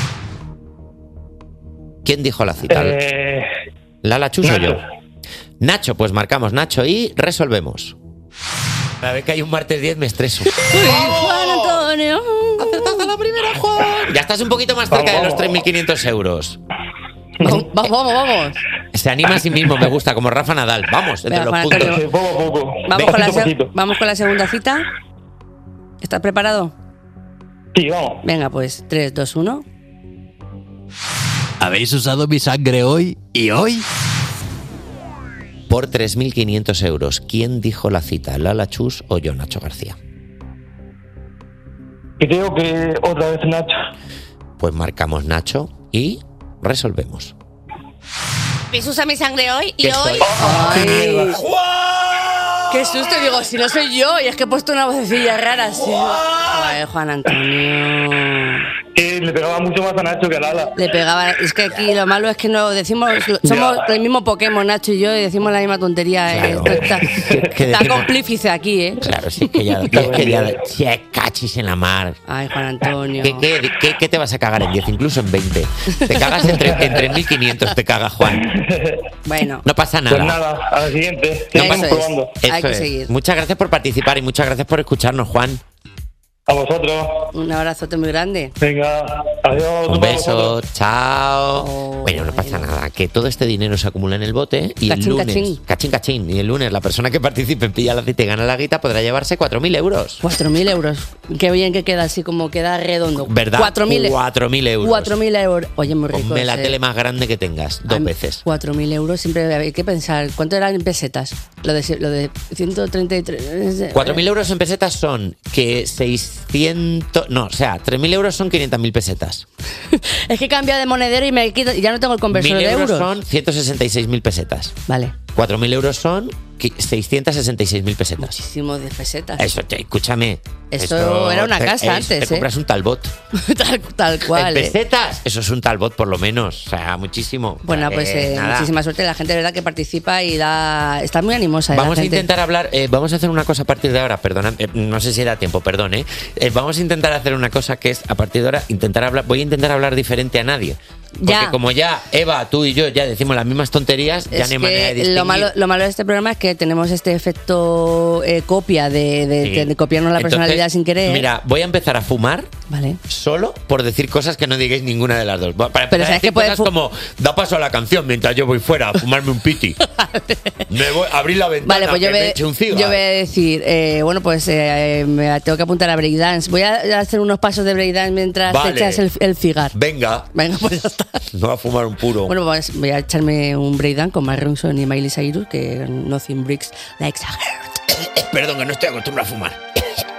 ¿Quién dijo la cita? Eh, ¿Lala Chus o Nacho. yo? Nacho, pues marcamos Nacho y resolvemos. Cada vez que hay un martes diez me estreso. Juan Antonio. ¡Acertaste la primera, Juan! Ya estás un poquito más cerca de los tres mil quinientos euros. Vamos, vamos, vamos. Se anima a sí mismo, me gusta, como Rafa Nadal. Vamos, entre Venga, los Juan puntos. Antonio. poco a poco. Vamos con, la se- Poquito. vamos con la segunda cita. ¿Estás preparado? Sí, vamos. Venga, pues tres, dos, uno. ¿Habéis usado mi sangre hoy y hoy? Por tres mil quinientos euros, ¿quién dijo la cita? ¿Lala Chus o yo, Nacho García? Creo que otra vez Nacho. Pues marcamos Nacho y resolvemos. ¿Habéis usado mi sangre hoy y ¿Qué hoy? soy? ¡Ay! ¡Qué susto! Digo, si no soy yo, y es que he puesto una vocecilla rara. Sí. Ay, Juan Antonio. Que le pegaba mucho más a Nacho que a Lala. Le pegaba. Es que aquí lo malo es que no decimos. Somos el mismo Pokémon, Nacho y yo, y decimos la misma tontería. eh. Claro. Está, que está decimos- cómplice aquí, ¿eh? Claro, sí, que ya, es que ya, si es cachis en la mar. Ay, Juan Antonio. ¿Qué, qué, qué- qué te vas a cagar en diez, incluso en veinte? Te cagas entre, en tres mil quinientos, te caga Juan. Bueno. No pasa nada. Pues nada, a la siguiente. No Seguimos pasa- probando. Eso Hay que es. seguir. Muchas gracias por participar y muchas gracias por escucharnos, Juan. A vosotros. Un abrazote muy grande. Venga, adiós. Un para beso, vosotros. chao. Bueno, no pasa nada, que todo este dinero se acumula en el bote y el Cachín, lunes, cachín. cachín, cachín, y el lunes la persona que participe en Pilla la Cita y gana la guita podrá llevarse cuatro mil euros. Cuatro mil euros. Qué bien que queda así, como queda redondo. ¿Verdad? Cuatro mil. Cuatro mil euros. Cuatro mil euros. Oye, muy rico. Ponme la ese. tele más grande que tengas, dos Ay, veces. Cuatro mil euros, siempre hay que pensar. ¿Cuánto eran en pesetas? Lo de, lo de ciento treinta y tres. Cuatro mil euros en pesetas son que seiscientos... No, o sea, tres mil euros son quinientas mil pesetas. Es que cambia de monedero y me quito, y ya no tengo el conversor Mil de euros euros. son ciento sesenta y seis mil pesetas. Vale. Cuatro mil euros son qui- seiscientos sesenta y seis mil pesetas. Muchísimo de pesetas. Eso, te- escúchame. Esto era una te- casa es- antes, Te ¿eh? compras un Talbot. tal, tal cual. ¿En ¿eh? pesetas? Eso es un Talbot por lo menos. O sea, muchísimo. Bueno, O sea, pues que eh, nada. muchísima suerte. La gente de verdad que participa y da. Está muy animosa. ¿eh? Vamos la a gente. intentar hablar, eh, vamos a hacer una cosa a partir de ahora, perdona, eh, no sé si da tiempo, perdón, ¿eh? Eh, Vamos a intentar hacer una cosa que es, a partir de ahora, intentar hablar, voy a intentar hablar diferente a nadie. Porque Ya. como ya Eva, tú y yo ya decimos las mismas tonterías, ya Es no hay manera de que distinguir. lo malo, lo malo de este programa es que que tenemos este efecto eh, copia de, de, Sí. de- de copiarnos la Entonces, personalidad sin querer. Mira, voy a empezar a fumar Vale. solo por decir cosas que no digáis ninguna de las dos. Para empezar Pero a sabes decir que puede cosas fu- como, da paso a la canción mientras yo voy fuera a fumarme un piti. Me voy a abrir la ventana, Vale, pues yo que voy, me eche un cigarro. yo voy a decir, eh, bueno, pues eh, me tengo que apuntar a breakdance. Voy a hacer unos pasos de breakdance mientras Vale. te echas el, el cigar. Venga. Venga, pues ya está. No va a fumar un puro. Bueno, pues voy a echarme un breakdance con Mark Ronson y Miley Cyrus, que Nothing Breaks Like a Heart. Perdón, que no estoy acostumbrado a fumar.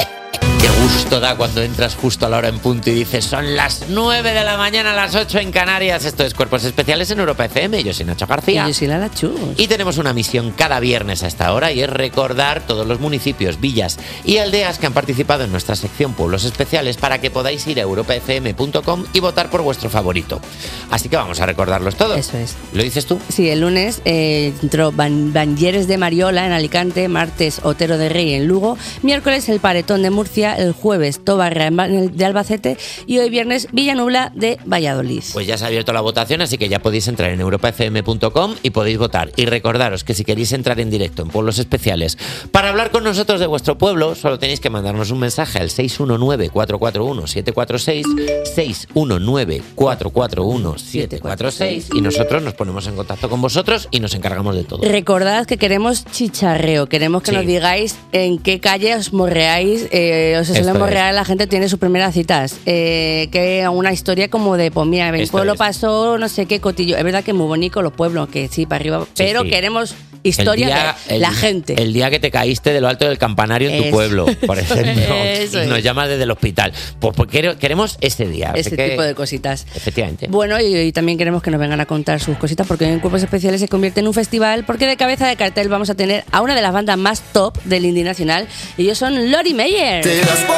Qué gusto da cuando entras justo a la hora en punto y dices, son las nueve de la mañana, las ocho en Canarias. Esto es Cuerpos Especiales en Europa F M. Yo soy Nacho García. Y yo soy Lala Chus. Y tenemos una misión cada viernes a esta hora y es recordar todos los municipios, villas y aldeas que han participado en nuestra sección Pueblos Especiales para que podáis ir a europa f m punto com y votar por vuestro favorito. Así que vamos a recordarlos todos. Eso es. ¿Lo dices tú? Sí, el lunes eh, entró Ban- Banyeres de Mariola en Alicante, martes Otero de Rey en Lugo, miércoles el Paretón de Murcia, el jueves Tobarra en Ba- de Albacete y hoy viernes Villanubla de Valladolid. Pues ya se ha abierto la votación, así que ya podéis entrar en europa f m punto com y podéis votar. Y recordaros que si queréis entrar en directo en Pueblos Especiales para hablar con nosotros de vuestro pueblo, solo tenéis que mandarnos un mensaje al seis uno nueve, cuatro cuatro uno, siete cuatro seis, seis uno nueve, cuatro cuatro uno, siete cuatro seis y nosotros nos ponemos en contacto con vosotros y nos encargamos de todo. Recordad que queremos chicharreo, queremos que Sí. nos digáis en qué calle os morreáis, eh, os Esto suelen morrear, es. la gente tiene sus primeras citas, eh, que una historia como de, pues mira, en el Esto pueblo es. pasó no sé qué cotillo, es verdad que es muy bonito los pueblos, que sí, para arriba, pero sí. queremos historias El día- de el- la gente. El día que te caíste de lo alto del campanario en tu Eso. pueblo, por ejemplo, Eso y es. nos llamas desde el hospital. Pues porque queremos ese día. Ese Así que- tipo de cositas. Efectivamente. Bueno, y, y también queremos que nos vengan a contar sus cositas porque hoy en Cuerpos Especiales se convierte en un festival porque de cabeza de cartel vamos a tener a una de las bandas más top del indie nacional y ellos son Lori Meyer. Te das por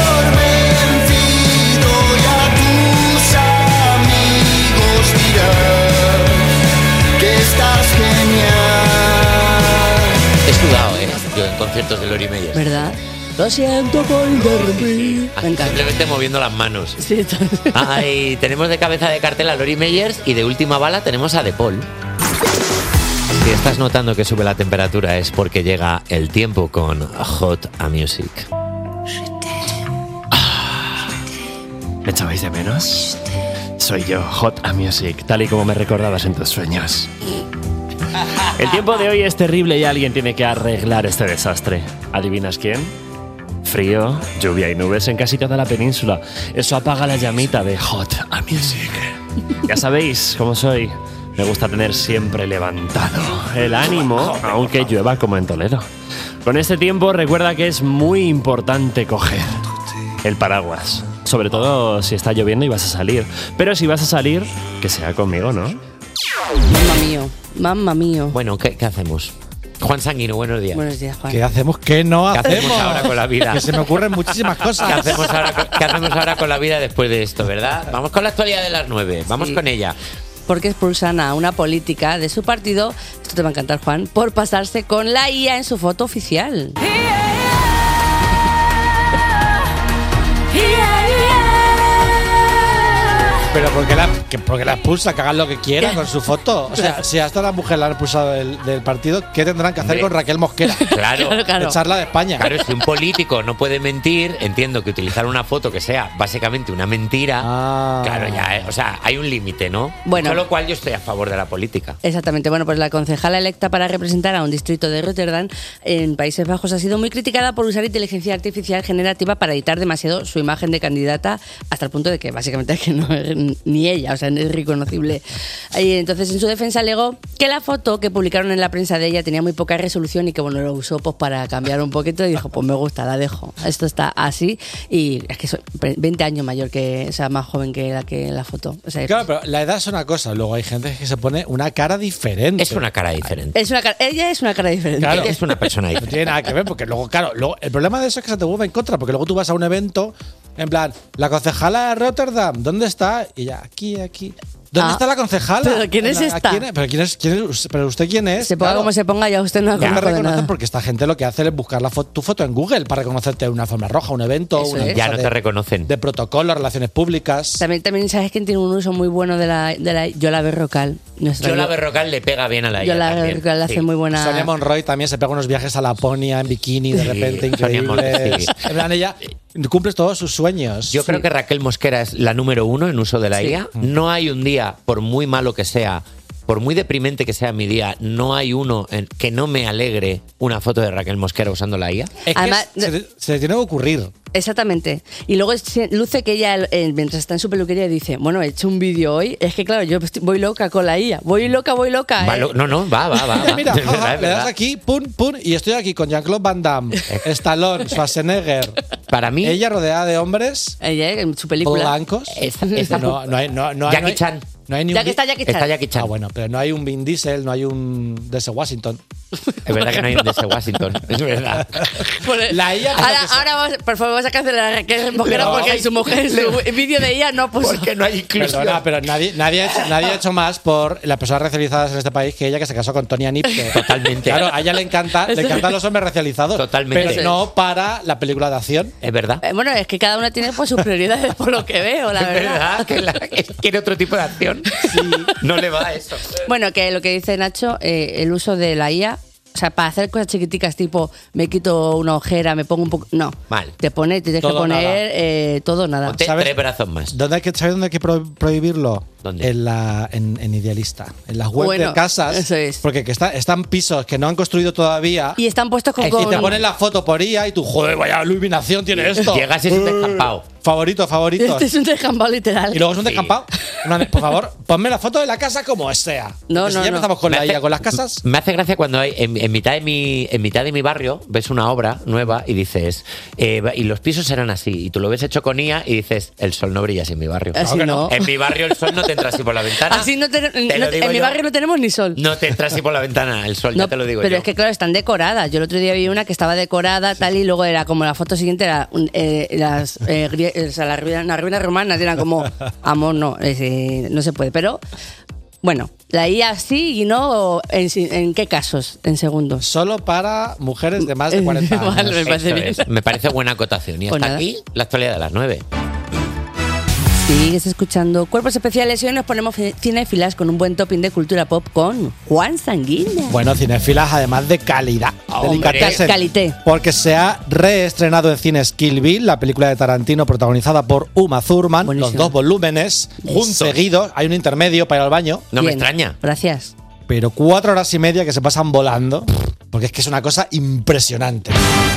vencido y a tus amigos dirás que estás genial. He sudado, ¿eh? Yo en conciertos de Lori Meyer. ¿Verdad? Lo siento por interrumpir. Me encanta. Simplemente moviendo las manos. Sí, Ay, tenemos de cabeza de cartel a Lori Meyers y de última bala tenemos a De Paul. Si estás notando que sube la temperatura es porque llega el tiempo con Hot a Music. ¿Me echabais de menos? Soy yo, Hot a Music, tal y como me recordabas en tus sueños. El tiempo de hoy es terrible y alguien tiene que arreglar este desastre. ¿Adivinas quién? Frío, lluvia y nubes en casi toda la península. Eso apaga la llamita de Hot a Music. Ya sabéis cómo soy. Me gusta tener siempre levantado el ánimo, aunque llueva como en Toledo. Con este tiempo recuerda que es muy importante coger el paraguas. Sobre todo si está lloviendo y vas a salir. Pero si vas a salir, que sea conmigo, ¿no? Mamma mío, mamma mío. Bueno, ¿qué, qué hacemos? Juan Sanguino, buenos días. Buenos días, Juan. ¿Qué hacemos? ¿Qué no ¿Qué hacemos? hacemos ahora con la vida? Que se me ocurren muchísimas cosas. ¿Qué hacemos, ahora, con- qué hacemos ahora con la vida después de esto, verdad? Vamos con la actualidad de las nueve. Vamos Sí. con ella. Porque expulsan a una política de su partido, esto te va a encantar, Juan, por pasarse con la I A en su foto oficial. Pero porque la, que, porque la expulsa, que hagan lo que quieran con su foto. O sea, si hasta la mujer la han expulsado del, del partido, ¿qué tendrán que hacer Hombre. con Raquel Mosquera? Claro, claro. Echarla de España. Claro, si un político no puede mentir, entiendo que utilizar una foto que sea básicamente una mentira, claro, ya, eh, o sea, hay un límite, ¿no? Bueno. Con lo cual yo estoy a favor de la política. Exactamente, bueno, pues la concejala electa para representar a un distrito de Rotterdam en Países Bajos ha sido muy criticada por usar inteligencia artificial generativa para editar demasiado su imagen de candidata hasta el punto de que básicamente es que no es ni ella, o sea, no es reconocible. Y entonces en su defensa alegó que la foto que publicaron en la prensa de ella tenía muy poca resolución y que bueno, lo usó pues para cambiar un poquito y dijo, pues me gusta, la dejo. Esto está así y es que soy veinte años mayor que, o sea, más joven que la que la foto. O sea, Claro, pero la edad es una cosa. Luego hay gente que se pone una cara diferente. Es una cara diferente. es una cara, ella es una cara diferente. Claro. Ella es una persona No diferente. tiene nada que ver, porque luego, claro, luego, el problema de eso es que se te vuelve en contra, porque luego tú vas a un evento, en plan, la concejala de Rotterdam, ¿dónde está? Y ya, aquí, aquí. ¿Dónde Ah. está la concejala? ¿Pero quién es ¿A esta? quién es? ¿Pero, quién es, quién es? ¿Pero usted quién es? Se ponga Claro. como se ponga, ya usted no No me conozco de reconocen nada. porque esta gente lo que hace es buscar la foto, tu foto en Google para reconocerte en una forma roja, un evento, Eso una es. Ya cosa no de, te reconocen. de protocolo, relaciones públicas. También, también sabes quién tiene un uso muy bueno de la, de la Yola Berrocal. Nuestra Yola Berrocal le pega bien a la I A Yola también. Berrocal hace Sí. muy buena. Sonia Monroy también se pega unos viajes a Laponia en bikini de Sí, repente Sonia Monroy, increíbles. sí. En plan, ella cumple todos sus sueños. Yo creo que Raquel Mosquera es la número uno en uso de la Sí. I A. No hay un día, por muy malo que sea, por muy deprimente que sea mi día, no hay uno en que no me alegre una foto de Raquel Mosquera usando la I A. Es que Además, se, le- se le tiene que ocurrir. Exactamente. Y luego se- luce que ella, eh, mientras está en su peluquería, dice, bueno, he hecho un vídeo hoy. Es que claro, yo estoy- voy loca con la I A. Voy loca, voy loca. Va ¿eh? lo- no, no, va, va, va. va. Mira, Es verdad, ajá, es le das verdad. aquí, pum, pum, y estoy aquí con Jean-Claude Van Damme, Stallone, Schwarzenegger. Para mí, Ella rodeada de hombres Ella, en su película. blancos. esa- esa- No, no hay, no, no hay- Jackie no hay- Chan. no hay ni un Ya que Vin- está Jackie Chan. Está Jackie Chan. Ah, bueno, pero no hay un Vin Diesel, no hay un Dese Washington. Es verdad que no hay un D S Washington. Es verdad. Por el- La I A ahora, ahora vamos, por favor, vamos a cancelar a Raquel Mosquera No. porque su mujer en su vídeo de ella no puso. Porque no hay inclusión. Perdona, pero nadie, nadie, ha hecho, nadie ha hecho más por las personas racializadas en este país que ella que se casó con Tony Anip. que- Totalmente. Claro, a ella le encanta, le encantan los hombres racializados. Totalmente. Pero no para la película de acción. Es verdad. Eh, Bueno, es que cada uno tiene pues, sus prioridades por lo que veo, la Es verdad. verdad que, la- que quiere otro tipo de acción. No le va a eso. Bueno, que lo que dice Nacho, eh, el uso de la I A, o sea, para hacer cosas chiquiticas tipo me quito una ojera, me pongo un poco. No. Mal. Te pone, tienes Todo que poner nada. eh, todo nada. Ponte ¿Sabes? tres brazos más. ¿Dónde hay que, ¿Sabes dónde hay que pro- prohibirlo? ¿Dónde? En, la, en, en Idealista. En las webs Bueno, de casas. eso es. Porque que está, están pisos que no han construido todavía. Y están puestos con. Y con- te ponen la foto por I A y tú, joder, vaya iluminación tiene esto. Llegas y es un descampado. Favorito, favorito. Este es un descampado literal. Y luego es un descampado. Una vez, por favor, ponme la foto de la casa como sea. No, Porque si no, ya no. empezamos con Me la hace- I A, con las casas. Me hace gracia cuando hay en, en mitad de mi en mitad de mi barrio ves una obra nueva y dices eh, y los pisos serán así y tú lo ves hecho con I A y dices el sol no brilla así en mi barrio. Así no. En mi barrio el sol no te entra así por la ventana. Así no te- Te no- lo digo en mi yo. barrio no tenemos ni sol. No te entra así por la ventana el sol, No, ya te lo digo pero yo. es que claro, están decoradas. Yo el otro día vi una que estaba decorada tal y luego era como la foto siguiente era un- eh, las eh, grie- o sea, las ruinas, las ruinas romanas eran como amor no, es, eh, no se puede. Pero bueno, la I A sí y no en, en qué casos, en segundos. Solo para mujeres de más de cuarenta años. Vale, me parece Eso bien. es. Me parece buena acotación. Y Pues hasta nada. aquí la actualidad de las nueve. Sigues escuchando Cuerpos Especiales y hoy nos ponemos cinéfilas con un buen topping de cultura pop con Juan Sanguina. Bueno, cinefilas además de calidad. Hombre, Delicatessen. calité. Porque se ha reestrenado en cines Kill Bill, la película de Tarantino protagonizada por Uma Thurman. Buenísimo. Los dos volúmenes Juntos. seguidos. Hay un intermedio para ir al baño. No me Bien, extraña. Gracias. Pero cuatro horas y media que se pasan volando. Porque es que es una cosa impresionante.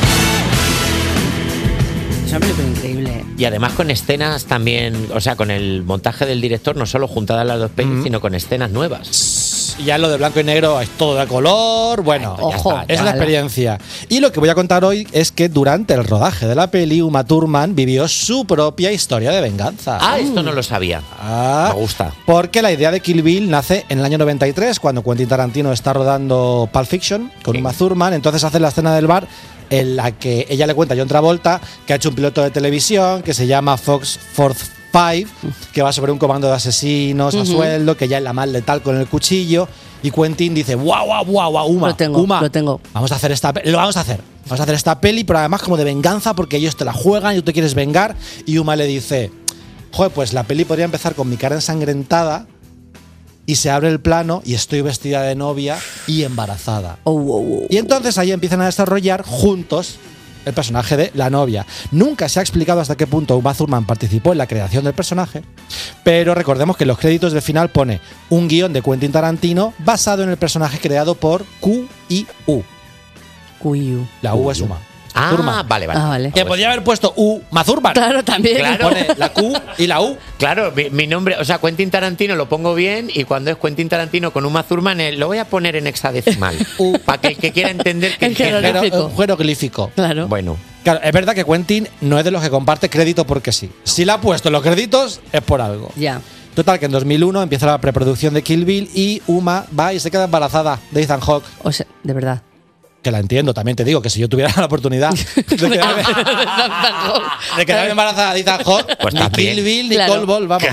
Es una película increíble. Y además con escenas también, o sea, con el montaje del director, no solo juntadas las dos pelis, sino con escenas nuevas. Y ya lo de blanco y negro es todo de color. Bueno, Ay, pues ya ojo, está, es ya. una experiencia. Y lo que voy a contar hoy es que durante el rodaje de la peli, Uma Thurman vivió su propia historia de venganza. Ah, esto no lo sabía. Ah, Me gusta. Porque la idea de Kill Bill nace en el año noventa y tres, cuando Quentin Tarantino está rodando Pulp Fiction con Sí. Uma Thurman. Entonces hace la escena del bar en la que ella le cuenta a John Travolta que ha hecho un piloto de televisión que se llama Fox Force Five, que va sobre un comando de asesinos a Ujú. sueldo, que ya es la más letal con el cuchillo. Y Quentin dice, guau, guau, guau, guau, Uma, Lo tengo, Uma, lo tengo. vamos a hacer esta pe- lo vamos a hacer. Vamos a hacer esta peli, pero además como de venganza, porque ellos te la juegan y tú te quieres vengar. Y Uma le dice, joder, pues la peli podría empezar con mi cara ensangrentada y se abre el plano y estoy vestida de novia y embarazada. Oh, oh, oh. Y entonces ahí empiezan a desarrollar juntos el personaje de la novia. Nunca se ha explicado hasta qué punto Uma Thurman participó en la creación del personaje, pero recordemos que en los créditos de final pone un guión de Quentin Tarantino basado en el personaje creado por Q I U. Cuyu. La U es Uma. Ah, Thurman. vale, vale. Ah, vale. Que podía haber puesto U Mazurman. Claro, también. Claro. Pone la Q y la U. Claro, mi, mi nombre, o sea, Quentin Tarantino lo pongo bien y cuando es Quentin Tarantino con Uma Thurman eh, lo voy a poner en hexadecimal. para que el que quiera entender que En jeroglífico. Jero- un jeroglífico. Claro. Bueno, Claro, es verdad que Quentin no es de los que comparte crédito porque sí. Si la ha puesto en los créditos es por algo. Ya. Total, que en dos mil uno empieza la preproducción de Kill Bill y Uma va y se queda embarazada de Ethan Hawke. O sea, de verdad. que la entiendo, también te digo que si yo tuviera la oportunidad de quedarme, de quedarme embarazada de Ethan Hawke, Pues ni también. Kill Bill ni Claro. Cold Ball, vamos.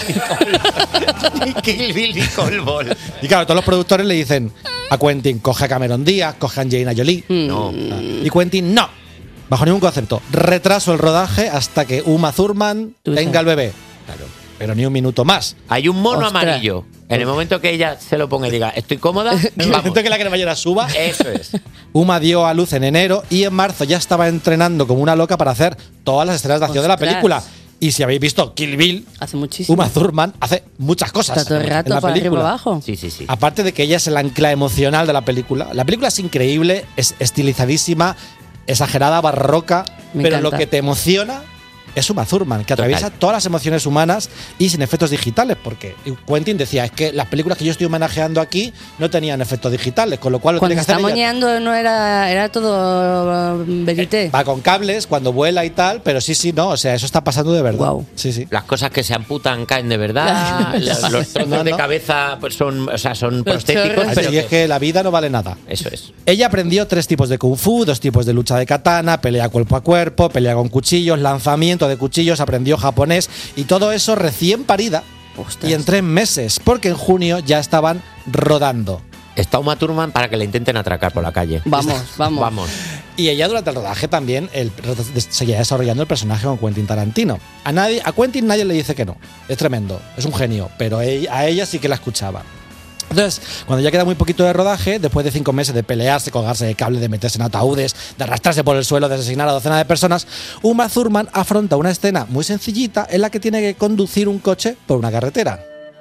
Ni Kill Bill ni Cold Ball. Y claro, todos los productores le dicen a Quentin, coge a Cameron Díaz, coge a Angelina Jolie. No. Y Quentin, no. Bajo ningún concepto. Retraso el rodaje hasta que Uma Thurman Tú tenga sabes. el bebé. Claro. Pero ni un minuto más. Hay un mono Ostras. amarillo. En el momento que ella se lo ponga y diga, estoy cómoda, En el vamos. momento que la cremallera suba, Eso es. Uma dio a luz en enero y en marzo ya estaba entrenando como una loca para hacer todas las escenas de acción de la Ostras. película. Y si habéis visto Kill Bill, Hace muchísimo. Uma Thurman hace muchas cosas Está todo el en rato la para arriba película. abajo. Sí, sí, sí. Aparte de que ella es el ancla emocional de la película. La película es increíble, es estilizadísima, exagerada, barroca, Me pero encanta. lo que te emociona es Uma Thurman, que atraviesa Total. todas las emociones humanas y sin efectos digitales, porque Quentin decía, es que las películas que yo estoy homenajeando aquí no tenían efectos digitales, con lo cual lo Cuando tiene que está hacer ella. moñeando no era, era todo uh, verité. Va con cables cuando vuela y tal, pero sí, sí, no, o sea, eso está pasando de verdad. Guau. Sí, sí. Las cosas que se amputan caen de verdad. Claro. Los, los trozos No, de no. cabeza pues son, o sea, son Los prostéticos, chorros. pero Así es que la vida no vale nada. eso es. Ella aprendió tres tipos de kung fu, dos tipos de lucha de katana, pelea cuerpo a cuerpo, pelea con cuchillos, lanzamiento de cuchillos, aprendió japonés y todo eso recién parida Ostras. y en tres meses, porque en junio ya estaban rodando. Está Uma Thurman para que le intenten atracar por la calle. Vamos, vamos. Vamos. Y ella durante el rodaje también el, seguía desarrollando el personaje con Quentin Tarantino. A, nadie, a Quentin nadie le dice que no, es tremendo, es un genio, pero ella- a ella sí que la escuchaba. Entonces, cuando ya queda muy poquito de rodaje, después de cinco meses de pelearse, colgarse de cable, de meterse en ataúdes, de arrastrarse por el suelo, de asesinar a docenas de personas, Uma Thurman afronta una escena muy sencillita en la que tiene que conducir un coche por una carretera.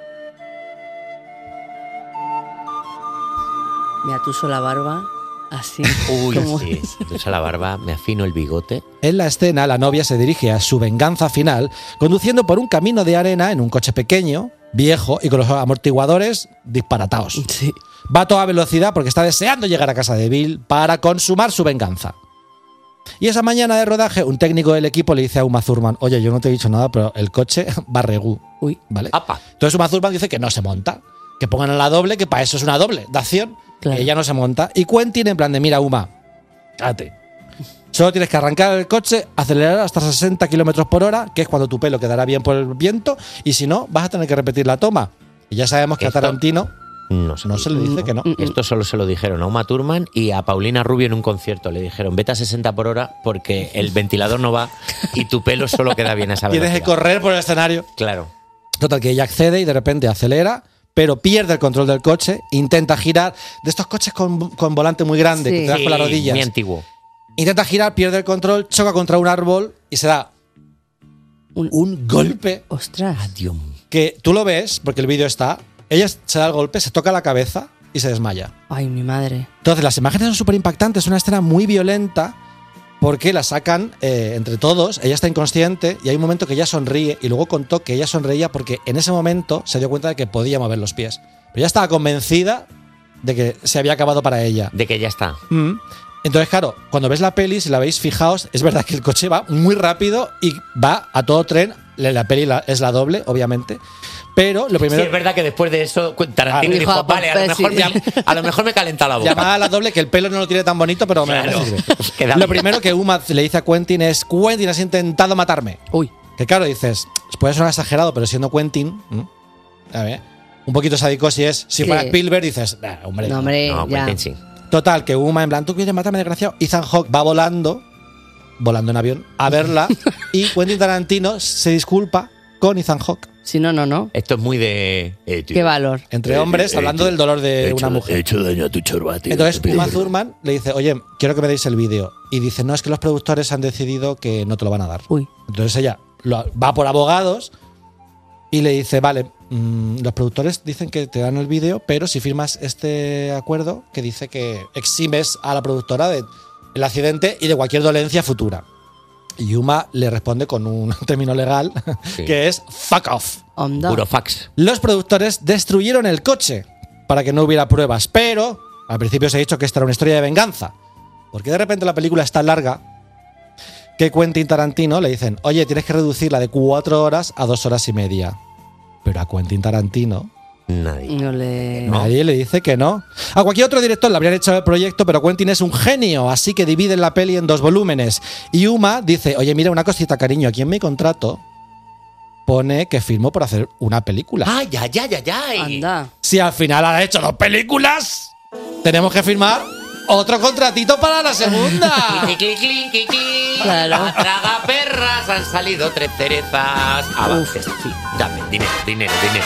Me atuso la barba así. Uy, como sí. es. Entonces a la barba, me afino el bigote. En la escena, la novia se dirige a su venganza final conduciendo por un camino de arena en un coche pequeño, viejo y con los amortiguadores disparatados. Sí. Va a toda velocidad porque está deseando llegar a casa de Bill para consumar su venganza. Y esa mañana de rodaje, un técnico del equipo le dice a Uma Thurman, oye, yo no te he dicho nada, pero el coche va regú. Uy. ¿Vale? Apa. Entonces Uma Thurman dice que no se monta, que pongan a la doble, que para eso es una doble de acción. Claro. Ella no se monta. Y Quentin en plan de, mira, Uma, cállate. Solo tienes que arrancar el coche, acelerar hasta sesenta kilómetros por hora, que es cuando tu pelo quedará bien por el viento, y si no, vas a tener que repetir la toma. Y ya sabemos que Esto- a Tarantino No, se no se le dice que no. Esto solo se lo dijeron a Uma Thurman y a Paulina Rubio en un concierto. Le dijeron, vete a sesenta por hora porque el ventilador no va y tu pelo solo queda bien a esa velocidad. Tienes que correr por el escenario. Claro. Total, que ella accede y de repente acelera, pero pierde el control del coche, intenta girar. De estos coches con, con volante muy grande, Sí. que te das con las Sí, rodillas. muy antiguo. Intenta girar, pierde el control, choca contra un árbol y se da un, un golpe Ostras. Adiós. que tú lo ves, porque el vídeo está. Ella se da el golpe, se toca la cabeza y se desmaya. Ay, mi madre. Entonces, las imágenes son súper impactantes. Es una escena muy violenta porque la sacan eh, entre todos. Ella está inconsciente y hay un momento que ella sonríe y luego contó que ella sonreía porque en ese momento se dio cuenta de que podía mover los pies. Pero ella estaba convencida de que se había acabado para ella. De que ya está. Mm. Entonces, claro, cuando ves la peli, si la veis, fijaos, es verdad que el coche va muy rápido y va a todo tren. La la peli la- es la doble, obviamente. Pero lo primero. Sí, es verdad que después de eso Tarantino Ah, dijo, dijo, vale, a lo, pues, mejor sí. me, a lo mejor me calenta la boca. Llamada a la doble, que el pelo no lo tiene tan bonito, pero me- Claro. me sirve. Queda Lo bien. primero que Uma le dice a Quentin es: Quentin, has intentado matarme. Uy. Que claro, dices, puede sonar exagerado, pero siendo Quentin, ¿m? a ver, un poquito sádico si es. Si Sí. fuera Spielberg, dices, "Nah, hombre. No, hombre, No, ya. Quentin sí. Total, que Uma, en plan, tú quieres matarme, desgraciado. Ethan Hawke va volando, volando en avión, a verla, y Quentin Tarantino se disculpa con Ethan Hawke. Si no, no, no. Esto es muy de... eh, tío. Qué valor. Entre Eh, hombres, eh, hablando eh, del dolor de He hecho, una mujer. he hecho daño a tu chorba, tío. Entonces Te pido Uma perdón. Thurman le dice, oye, quiero que me deis el vídeo. Y dice, no, es que los productores han decidido que no te lo van a dar. Uy. Entonces ella lo- va por abogados y le dice, vale, mm, los productores dicen que te dan el vídeo, pero si firmas este acuerdo que dice que eximes a la productora del accidente y de cualquier dolencia futura. Y Uma le responde con un término legal Sí. que es fuck off. Onda. Puro fax. Los productores destruyeron el coche para que no hubiera pruebas, pero al principio se ha dicho que esta era una historia de venganza. Porque de repente la película es tan larga que Quentin Tarantino le dicen, oye, tienes que reducirla de cuatro horas a dos horas y media. Pero a Quentin Tarantino Nadie. No le... Nadie le dice que no. A cualquier otro director le habrían hecho el proyecto, pero Quentin es un genio, así que dividen la peli en dos volúmenes. Y Uma dice, oye, mira, una cosita, cariño, aquí en mi contrato pone que firmó por hacer una película. ¡Ay, ay, ay, ay, ay! Anda. Si al final ha hecho dos películas, tenemos que firmar otro contratito para la segunda. Clic, clic, clic, clic, clic. Claro. A traga perras han salido tres cerezas. Avances, sí. Dame, dinero, dinero, dinero.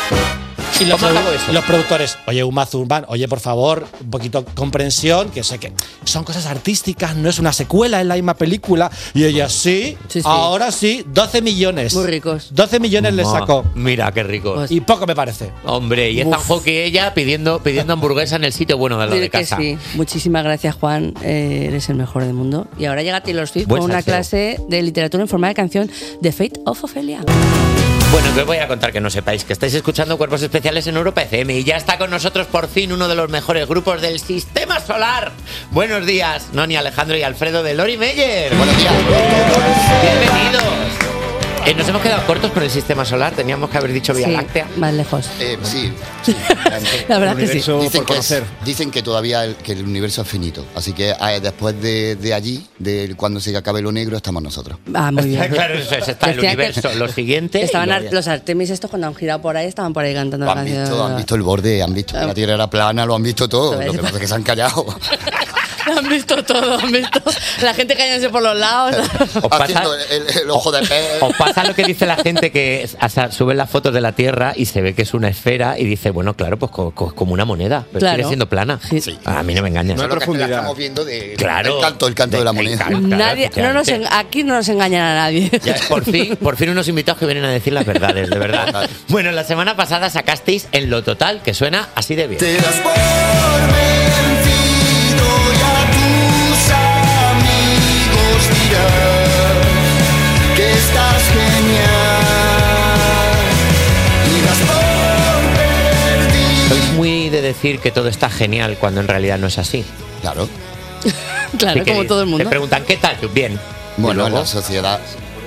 Y los, ¿Cómo produ- acabó eso? los productores, oye, Uma Thurman, oye, por favor, un poquito comprensión, que sé que son cosas artísticas, no es una secuela, es la misma película. Y ella, sí, Sí, sí. ahora sí, doce millones. Muy ricos. doce millones le Ma, sacó. Mira, qué rico. Pues- Y poco me parece. Hombre, y es tan Uf. jo que ella pidiendo, pidiendo hamburguesa en el sitio bueno de la Dile de que casa. sí. Muchísimas gracias, Juan. Eh, eres el mejor del mundo. Y ahora llega Taylor Swift Buen con una salseo. clase de literatura en forma de canción de Fate of Ophelia. Bueno, que os voy a contar que no sepáis que estáis escuchando Cuerpos Especiales en Europa F M y ya está con nosotros por fin uno de los mejores grupos del Sistema Solar. Buenos días, Noni, Alejandro y Alfredo de Lori Meyer. Buenos días. Bienvenidos. Eh, nos hemos quedado cortos con el Sistema Solar, teníamos que haber dicho Vía Sí, Láctea. más lejos. Eh, sí, sí. La verdad que sí. Dicen que, es- dicen que todavía el, que el universo es finito. Así que eh, después de, de allí, de cuando se acabe lo negro, estamos nosotros. Ah, muy bien. Claro, eso es, está el Decía que- universo, lo siguiente. y Estaban luego ar- ya. los Artemis estos cuando han girado por ahí, estaban por ahí cantando la Lo han canción. visto, han visto el borde, han visto que la Tierra era plana, lo han visto todo. Lo que pasa es que se han callado. Han visto todo, han visto la gente cayéndose por los lados. Os pasa, Haciendo el, el ojo de pez. os pasa lo que dice la gente que o sea, suben las fotos de la Tierra y se ve que es una esfera y dice, bueno, claro, pues co- co- como una moneda, pero Claro. sigue siendo plana. A mí no me engañas. Solo que la estamos viendo de, Claro. el canto, el canto de, la moneda. Nadie, no nos en- aquí no nos engañan a nadie. Ya, por fin, por fin unos invitados que vienen a decir las verdades, de verdad. Bueno, la semana pasada sacasteis En lo Total, que suena así de bien. Te das por vencido y a tus amigos dirás que estás genial y das por perdido. Sois muy de decir que todo está genial cuando en realidad no es así. Claro. Claro, como todo el mundo. Te preguntan, ¿qué tal? Tú, bien. Bueno, Y en luego- la sociedad.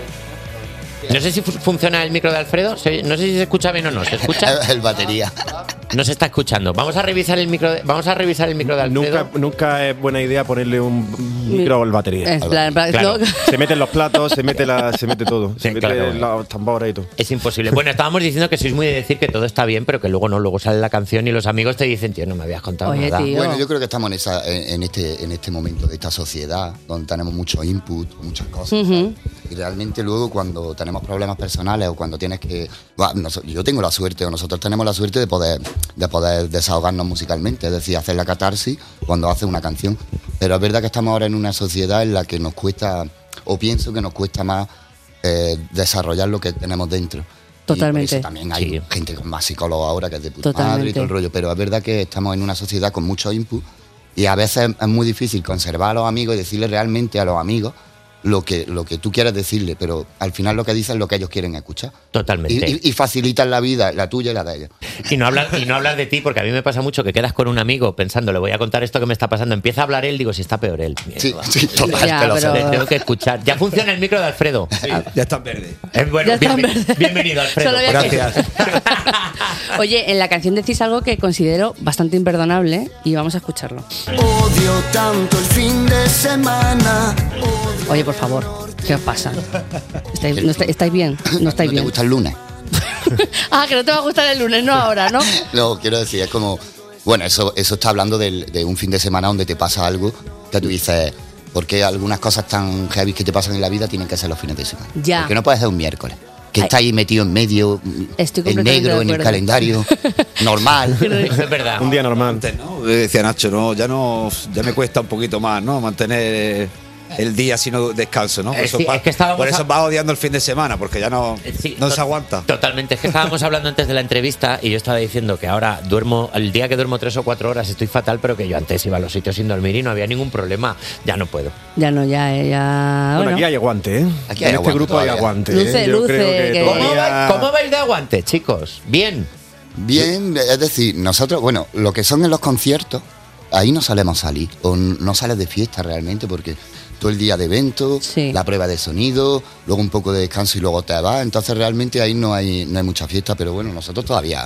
No sé si fu- funciona el micro de Alfredo. Se- No sé si se escucha bien o no. ¿Se escucha? El batería. No se está escuchando. Vamos a revisar el micro. De, vamos a revisar el micro de Alfredo. Nunca, nunca es buena idea ponerle un micro al batería. Es plan- plan- Claro. no- Se meten los platos, se mete, la, se mete todo. Se mete claro. los tambores y todo. Es imposible. Bueno, estábamos diciendo que sois muy de decir que todo está bien, pero que luego no, luego sale la canción y los amigos te dicen, tío, no me habías contado Oye, nada. tío. Bueno, yo creo que estamos en, esa, en, en este, en este momento de esta sociedad donde tenemos mucho input, muchas cosas. Ujú. Y realmente luego cuando tenemos problemas personales o cuando tienes que... Bueno, nos- yo tengo la suerte o nosotros tenemos la suerte de poder, de poder desahogarnos musicalmente, es decir, hacer la catarsis cuando haces una canción. Pero es verdad que estamos ahora en una sociedad en la que nos cuesta, o pienso que nos cuesta más eh, desarrollar lo que tenemos dentro. Totalmente. Y por eso también hay gente con más psicólogo ahora que es de puta Totalmente. madre y todo el rollo. Pero es verdad que estamos en una sociedad con mucho input y a veces es muy difícil conservar a los amigos y decirle realmente a los amigos lo que, lo que tú quieres decirle, pero al final lo que dices es lo que ellos quieren escuchar. Totalmente. Y, y, y facilitan la vida, la tuya y la de ellos. Y no hablar y no hablar de ti, porque a mí me pasa mucho que quedas con un amigo pensando, le voy a contar esto que me está pasando. Empieza a hablar él, digo, si está peor él. Sí, sí, total, Ya, te lo pero- sé. Le tengo que escuchar. Ya funciona el micro de Alfredo. Ya está en verde. Eh, bueno, Ya está en bienven- verde. bienvenido, Alfredo. Solo había que- Gracias. Oye, en la canción decís algo que considero bastante imperdonable y vamos a escucharlo. Odio tanto el fin de semana. Oye, por favor, ¿qué os pasa? ¿Estáis, no estáis, estáis bien? ¿No estáis ¿No te bien? gusta el lunes? Ah, que no te va a gustar el lunes, no ahora, ¿no? No, quiero decir, es como... Bueno, eso, eso está hablando del- de un fin de semana donde te pasa algo que tú dices... ¿Por qué algunas cosas tan heavy que te pasan en la vida tienen que ser los fines de semana? Ya. Porque no puedes ser un miércoles. Que Ay. está ahí metido en medio, Estoy en completamente negro, de en el acuerdo. calendario, normal. Eso es verdad. Un día normal. ¿no? Decía Nacho, no, ya no, ya me cuesta un poquito más, ¿no? Mantener el día sin descanso, ¿no? Por Eh, eso, sí, va- es que estábamos por eso a- vas odiando el fin de semana, porque ya no, Eh, sí, no to- se aguanta. Totalmente. Es que estábamos hablando antes de la entrevista y yo estaba diciendo que ahora duermo, el día que duermo tres o cuatro horas estoy fatal, pero que yo antes iba a los sitios sin dormir y no había ningún problema. Ya no puedo. Ya no, ya, eh, ya. Bueno, Bueno, aquí hay aguante, ¿eh? Aquí hay en aguante este grupo hay todavía. aguante. Luce, ¿eh? Yo luce, creo que que- ¿Cómo, todavía- va- cómo vais de aguante, chicos? Bien. Bien, es decir, nosotros, bueno, lo que son en los conciertos, ahí no solemos salir, o n- no sales de fiesta realmente, porque todo el día de evento, Sí. la prueba de sonido, luego un poco de descanso y luego te vas, entonces realmente ahí no hay, no hay mucha fiesta, pero bueno, nosotros todavía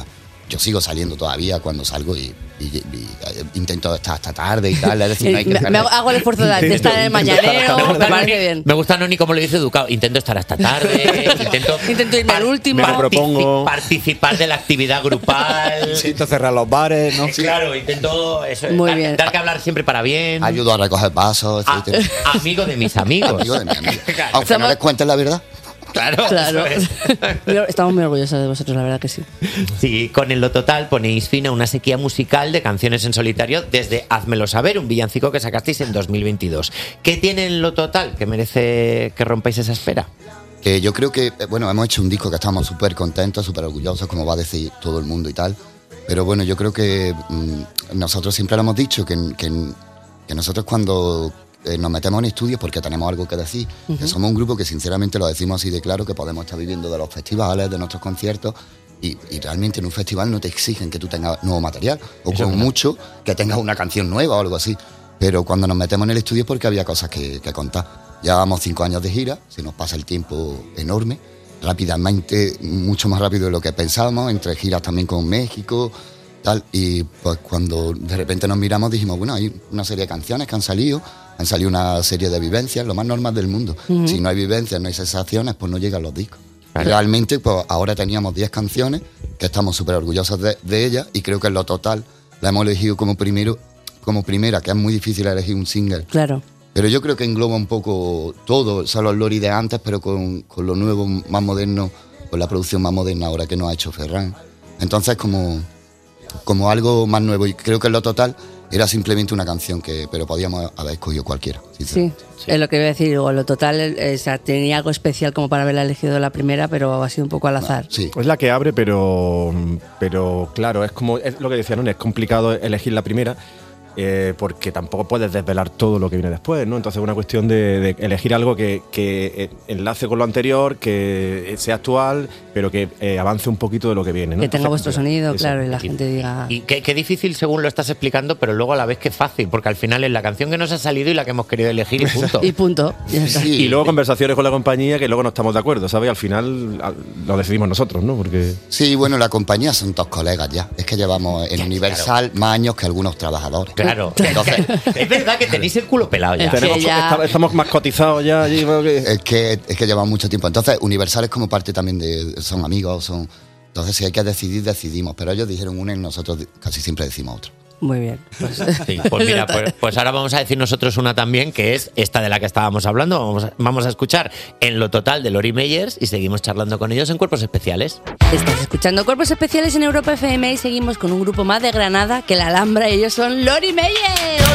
yo sigo saliendo todavía cuando salgo y, y- y- y intento estar hasta tarde y tal. Es decir, no hay que me, me hago, hago el esfuerzo de, de estar en el mañanero, me parece bien. Me gusta Noni como lo dice educado. Intento estar hasta tarde, intento, Intento irme al último. partici- propongo. participar de la actividad grupal. Intento cerrar los bares, ¿no? Claro, intento eso, Muy dar, bien. dar que hablar siempre para bien. Ayudo a recoger vasos, Ah, etcétera. amigo de mis amigos. Amigo de mi amigo. Aunque no les cuentes la verdad. Claro, Claro. eso es. Estamos muy orgullosos de vosotros, la verdad que sí. Sí, con En lo total ponéis fin a una sequía musical de canciones en solitario desde Házmelo saber, un villancico que sacasteis en dos mil veintidós. ¿Qué tiene En lo total que merece que rompáis esa espera? Que yo creo que, eh, bueno, hemos hecho un disco que estamos súper contentos, súper orgullosos, como va a decir todo el mundo y tal. Pero bueno, yo creo que mm, nosotros siempre lo hemos dicho, que, que, que nosotros cuando eh, nos metemos en estudios porque tenemos algo que decir, Ujú. que somos un grupo que sinceramente lo decimos así de claro, que podemos estar viviendo de los festivales, de nuestros conciertos, y, y realmente en un festival no te exigen que tú tengas nuevo material, o Eso con es verdad. mucho que tengas una canción nueva o algo así. Pero cuando nos metemos en el estudio es porque había cosas que, que contar. Llevábamos cinco años de gira, se nos pasa el tiempo enorme, rápidamente, mucho más rápido de lo que pensábamos, entre giras también con México, tal, y pues cuando de repente nos miramos dijimos, bueno, hay una serie de canciones que han salido, han salido una serie de vivencias, lo más normal del mundo. Ujú. Si no hay vivencias, no hay sensaciones, pues no llegan los discos. Y realmente, pues ahora teníamos diez canciones, que estamos súper orgullosos de, de ellas, y creo que en lo total la hemos elegido como primero, como primera, que es muy difícil elegir un single. Claro. Pero yo creo que engloba un poco todo, son los Lori de antes, pero con, con lo nuevo, más moderno, con la producción más moderna ahora que nos ha hecho Ferran. Entonces, como, como algo más nuevo, y creo que en lo total era simplemente una canción, que pero podíamos haber escogido cualquiera. Sí, es lo que iba a decir. Digo, lo total, eh, o sea, tenía algo especial como para haberla elegido la primera, pero ha sido un poco al azar. Es la que abre, pero, pero claro, es como es lo que decía, ¿no? Es complicado elegir la primera. Eh, porque tampoco puedes desvelar todo lo que viene después, ¿no? Entonces es una cuestión de, de elegir algo que, que enlace con lo anterior, que sea actual, pero que eh, avance un poquito de lo que viene, ¿no? Que tenga vuestro sonido, Eso. claro, y la gente diga... Y qué, qué difícil según lo estás explicando, pero luego a la vez que fácil, porque al final es la canción que nos ha salido y la que hemos querido elegir y punto. Y punto. Ya está. Sí. Y luego conversaciones con la compañía que luego no estamos de acuerdo, ¿sabes? Al final al- lo decidimos nosotros, ¿no? Porque... Sí, bueno, la compañía son todos colegas ya. Es que llevamos en Universal más años que algunos trabajadores. Claro. Entonces, Es verdad que tenéis el culo pelado ya. Tenemos- esta- estamos más cotizados ya allí. Es que, es que llevamos mucho tiempo. Entonces, Universal es como parte también de... Son amigos, son... Entonces, si hay que decidir, decidimos. Pero ellos dijeron una y nosotros casi siempre decimos otra. Muy bien. Pues, Sí, pues mira, pues, pues ahora vamos a decir nosotros una también, que es esta de la que estábamos hablando. Vamos a, vamos a escuchar En lo total de Lori Meyers y seguimos charlando con ellos en Cuerpos Especiales. Estás escuchando Cuerpos Especiales en Europa F M y seguimos con un grupo más de Granada que la Alhambra, y ellos son Lori Meyers.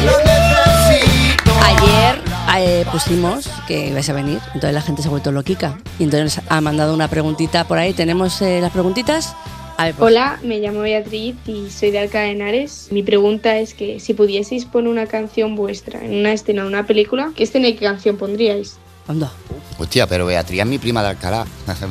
Ayer eh, pusimos que ibas a venir, entonces la gente se ha vuelto loquica y entonces ha mandado una preguntita por ahí. ¿Tenemos eh, las preguntitas? A ver, pues. Hola, me llamo Beatriz y soy de Alcalá de Henares. Mi pregunta es que si pudieseis poner una canción vuestra en una escena de una película, ¿qué escena y qué canción pondríais? Anda. Hostia, pero Beatriz es mi prima de Alcalá.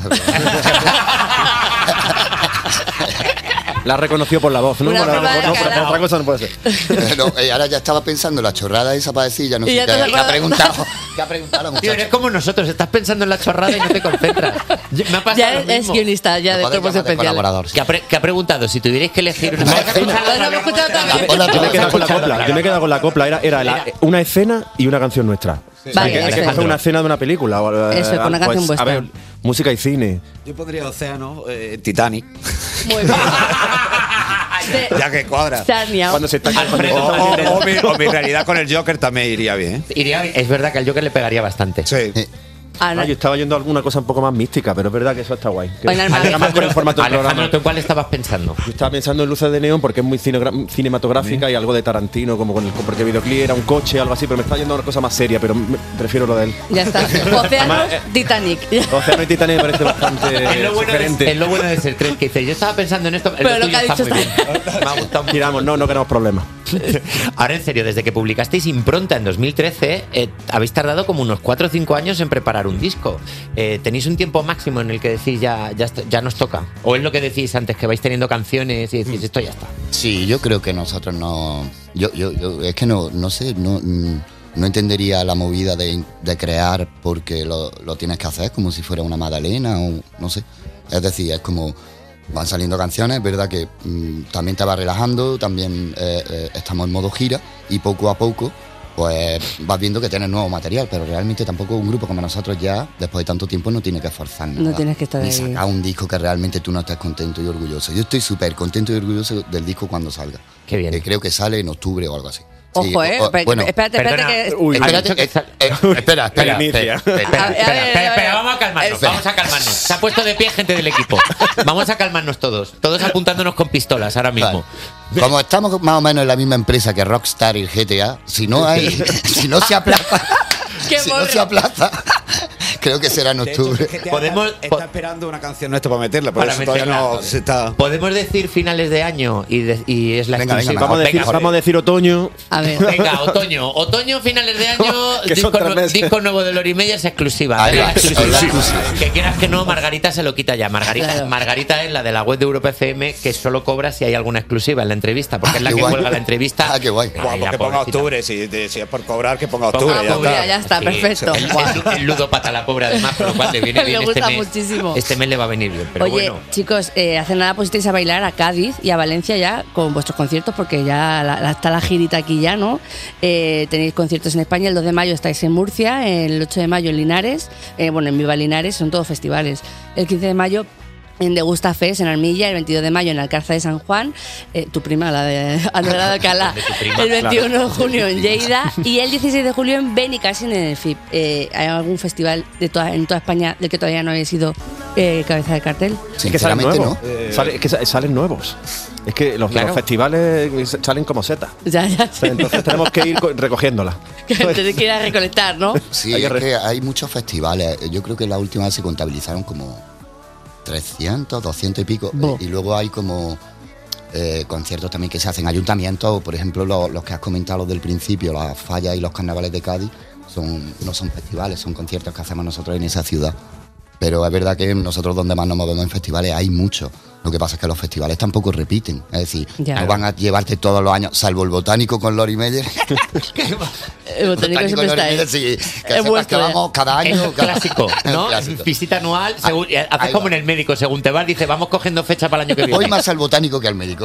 La reconoció por la voz, ¿no? Una Por la- prima de no, por- por Alcalá. otra cosa no puede ser. No, eh, ahora ya estaba pensando en la chorrada esa para decir, ya no Y sé ya qué, te qué ha acuerdas. preguntado. ¿Qué ha preguntado la Tío, muchacha? eres como nosotros, estás pensando en la chorrada y no te concentras. Yo- Me ha pasado Ya lo es mismo. guionista, ya de Cuerpos Especiales. ¿Qué ha, pre- qué ha preguntado? Si tuvierais que elegir una Yo me he quedado con la copla. Yo me he quedado con la copla. Era, era la- una escena y una canción nuestra. O sea, Vale, que hay que eso. coger una escena de una película. o, eh, Eso, con una pues, canción vuestra. A ver, música y cine. Yo pondría Océano, eh, Titanic. Muy bien. Ya que cuadra. Sarnia. Cuando se está O, o- o mi, o mi realidad con el Joker también iría bien. Iría bien. Es verdad que al Joker le pegaría bastante. Sí. Ah, no. Ah, yo estaba yendo a alguna cosa un poco más mística, pero es verdad que eso está guay. Que Bueno, hermano. llega más con el formato del Alejandro, programa. ¿tú en cuál estabas pensando? Yo estaba pensando en Luces de Neón porque es muy cinegra- cinematográfica y algo de Tarantino, como con el, porque el videoclip era un coche, algo así, pero me está yendo a una cosa más seria, pero me- prefiero lo de él. Ya está. Océanos, Titanic. Océano y Titanic me parece bastante Es lo, bueno de, sugerente. es lo bueno de ser tres, que dice, yo estaba pensando en esto, Pero lo tuyo que ha está dicho muy está- bien. Me ha gustado mucho. Miramos, no, no queremos problemas. Ahora, en serio, desde que publicasteis Impronta en dos mil trece, eh, habéis tardado como unos cuatro o cinco años en preparar un disco. Eh, ¿Tenéis un tiempo máximo en el que decís ya, ya, est- ya nos toca? ¿O es lo que decís antes, que vais teniendo canciones y decís, esto ya está? Sí, yo creo que nosotros no... Yo, yo, yo es que no, no sé, no, mm, no entendería la movida de, de crear porque lo, lo tienes que hacer como si fuera una magdalena o no sé. Es decir, es como... van saliendo canciones, es verdad que mm, también te va relajando, también eh, eh, estamos en modo gira y poco a poco pues vas viendo que tienes nuevo material, pero realmente tampoco un grupo como nosotros ya, después de tanto tiempo, no tiene que forzar nada. No tienes que estar ni ahí. sacar un disco que realmente tú no estés contento y orgulloso. Yo estoy súper contento y orgulloso del disco cuando salga. Qué bien. Que creo que sale en octubre o algo así. Ojo, Sí, ¿eh? o- o- Pe- bueno, espérate, espérate Perdona. que... Uy, espérate, Ha dicho que eh, eh, espera, espera, espera, Espera, espera. espera, A ver, espera, a ver, espera, a ver. espera, vamos a calmarnos, Espera. vamos a calmarnos. Se ha puesto de pie gente del equipo. Vamos a calmarnos todos, todos apuntándonos con pistolas ahora mismo. Como estamos más o menos en la misma empresa que Rockstar y el G T A, si no hay, si no se aplaza, Qué si no morro. se aplaza, creo que será en octubre. Podemos, Está esperando una canción nuestra para meterla, por Para eso todavía meterla. no se está... Podemos decir finales de año y, de- y es la Venga, venga, exclusiva. Vamos a, decir, Venga, vamos a decir otoño. A ver. Venga, otoño. Otoño, finales de año, Que son disco, tres nue- meses. disco nuevo de Lori Meyer es exclusiva. Ahí Es la va, exclusiva. es la exclusiva. Que quieras que no, Margarita se lo quita ya. Margarita, Claro. Margarita es la de la web de Europa F M que solo cobra si hay alguna exclusiva en la entrevista, porque Ah, es la qué que guay. cuelga la entrevista. Ah, qué guay. Guau, Ay, pues la que ponga pobrecita. octubre, si, de- si es por cobrar, que ponga Ponga octubre, ya octubre, está. ya está, Sí. perfecto. El, Guau. el- el ludópata, la pobre, además, por lo cual le viene Le bien gusta este mes. muchísimo. Este mes le va a venir bien, pero Oye, bueno. chicos, eh, hace nada pusisteis a bailar a Cádiz y a Valencia ya con vuestros conciertos, porque ya la, la- está la girita aquí ya, ¿no? Eh, tenéis conciertos en España, el dos de mayo estáis en Murcia, el ocho de mayo en Linares, eh, bueno, en Viva Linares, son todos festivales. El quince de mayo en Degusta Fest en Armilla, el veintidós de mayo en Alcázar de San Juan, eh, tu prima, la de Andorra de Alcalá, De tu prima, el veintiuno claro. de junio en Lleida y el dieciséis de julio en Benicàssim en el F I P. Eh, ¿Hay algún festival de toda, en toda España del que todavía no habéis sido eh, cabeza de cartel? Es que salen Sinceramente, nuevos. no. Eh, Sale- es que sa- salen nuevos. Es que los, Claro. los festivales salen como setas. Ya, ya, O sea, entonces tenemos que ir co- recogiéndola. que tenéis que ir a recolectar, ¿no? Sí, Hay que es re- que hay muchos festivales. Yo creo que la última vez se contabilizaron como trescientos, doscientos y pico. Bo. Y luego hay como eh, conciertos también que se hacen ayuntamientos, por ejemplo, los, los que has comentado los del principio, las fallas y los carnavales de Cádiz, son, no son festivales, son conciertos que hacemos nosotros en esa ciudad. Pero es verdad que nosotros donde más nos movemos en festivales hay muchos. Lo que pasa es que los festivales tampoco repiten. Es decir, Ya. no van a llevarte todos los años, salvo el botánico con Lori Meyer. El botánico siempre está ahí. sí, que Es sepas vuestro, que ¿eh? vamos cada año. Es un cada- clásico, ¿no? Un clásico. Visita anual, según, haces ahí como va. en el médico, según te vas, dice, vamos cogiendo fecha para el año que viene. Hoy más al botánico que al médico.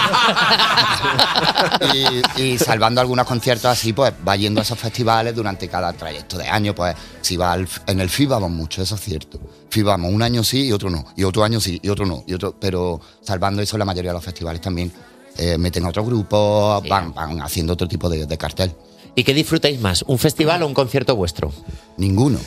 y, y salvando algunos conciertos así, pues va yendo a esos festivales durante cada trayecto de año. Pues si va al- en el F I B vamos mucho, eso es cierto. F I B vamos un año sí y otro no. Y otro año sí y otro no. Y otro, pero salvando eso, la mayoría de los festivales también eh, meten a otro grupo, van, van haciendo otro tipo de, de cartel. ¿Y qué disfrutáis más, un festival o un concierto vuestro? Ninguno.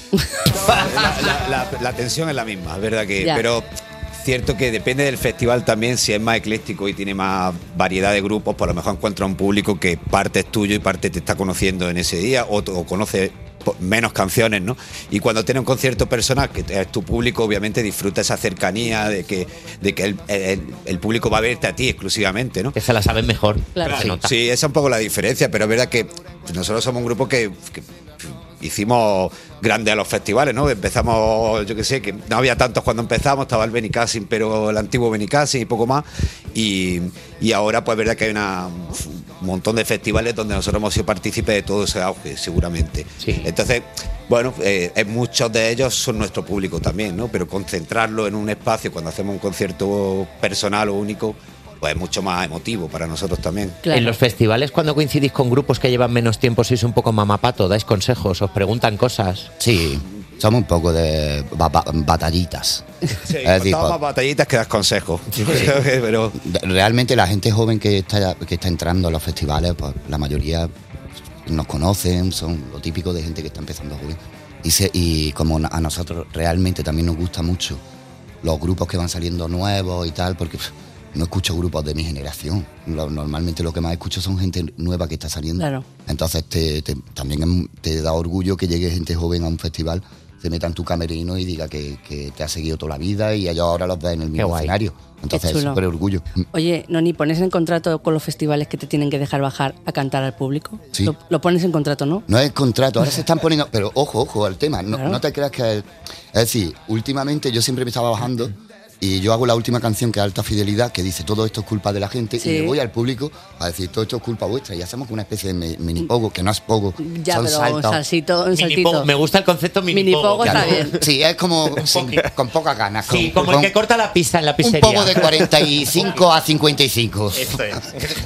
La, la- la tensión es la misma, es verdad que. Ya. Pero cierto que depende del festival también, si es más ecléctico y tiene más variedad de grupos, por lo mejor encuentra un público que parte es tuyo y parte te está conociendo en ese día o, o conoce po- menos canciones, ¿no? Y cuando tiene un concierto personal, que es tu público, obviamente disfruta esa cercanía de que, de que el, el- el público va a verte a ti exclusivamente, ¿no? Que se la saben mejor. Claro. se Sí, nota. sí, esa es un poco la diferencia, pero es verdad que nosotros somos un grupo que, que hicimos grande a los festivales, ¿no? Empezamos, yo qué sé, que no había tantos cuando empezamos, estaba el Benicàssim, pero el antiguo Benicàssim y poco más, y, y ahora pues es verdad que hay una, un montón de festivales donde nosotros hemos sido partícipes de todo ese auge, seguramente. Sí. Entonces, bueno, eh, eh, muchos de ellos son nuestro público también, ¿no? Pero concentrarlo en un espacio cuando hacemos un concierto personal o único, pues es mucho más emotivo para nosotros también. Claro. En los festivales, cuando coincidís con grupos que llevan menos tiempo, sois un poco mamapato, dais consejos, os preguntan cosas. Sí, somos un poco de ba- ba- batallitas. Sí, Es decir, contamos pues, más batallitas que das consejos. Pero realmente la gente joven que está, que está entrando a los festivales, pues la mayoría nos conocen, son lo típico de gente que está empezando joven. Y, se- y como a nosotros realmente también nos gusta mucho los grupos que van saliendo nuevos y tal, porque pff, no escucho grupos de mi generación. Lo- normalmente lo que más escucho son gente nueva que está saliendo. Claro. Entonces te, te- también te da orgullo que llegue gente joven a un festival, se meta en tu camerino y diga que, que te ha seguido toda la vida y ellos ahora los ves en el mismo guay. escenario. Entonces Qué es chulo. súper orgullo. Oye, Noni, ¿pones en contrato con los festivales que te tienen que dejar bajar a cantar al público? Sí. Lo, lo pones en contrato, ¿no? No es contrato, ahora se están poniendo. Pero ojo, ojo al tema. No, Claro. no te creas que. Es decir, últimamente yo siempre me estaba bajando Y yo hago la última canción, que es Alta Fidelidad, que dice todo esto es culpa de la gente, Sí. y le voy al público a decir todo esto es culpa vuestra, y hacemos una especie de mi- mini pogo, que no es pogo, Ya, son pero un saltos. salsito, un saltito. Me gusta el concepto mini, Mini pogo está Claro. bien. Sí, es como sin- con pocas ganas. Sí, con- como el con que corta la pizza en la un pizzería. poco de cuarenta y cinco a cincuenta y cinco. Eso es.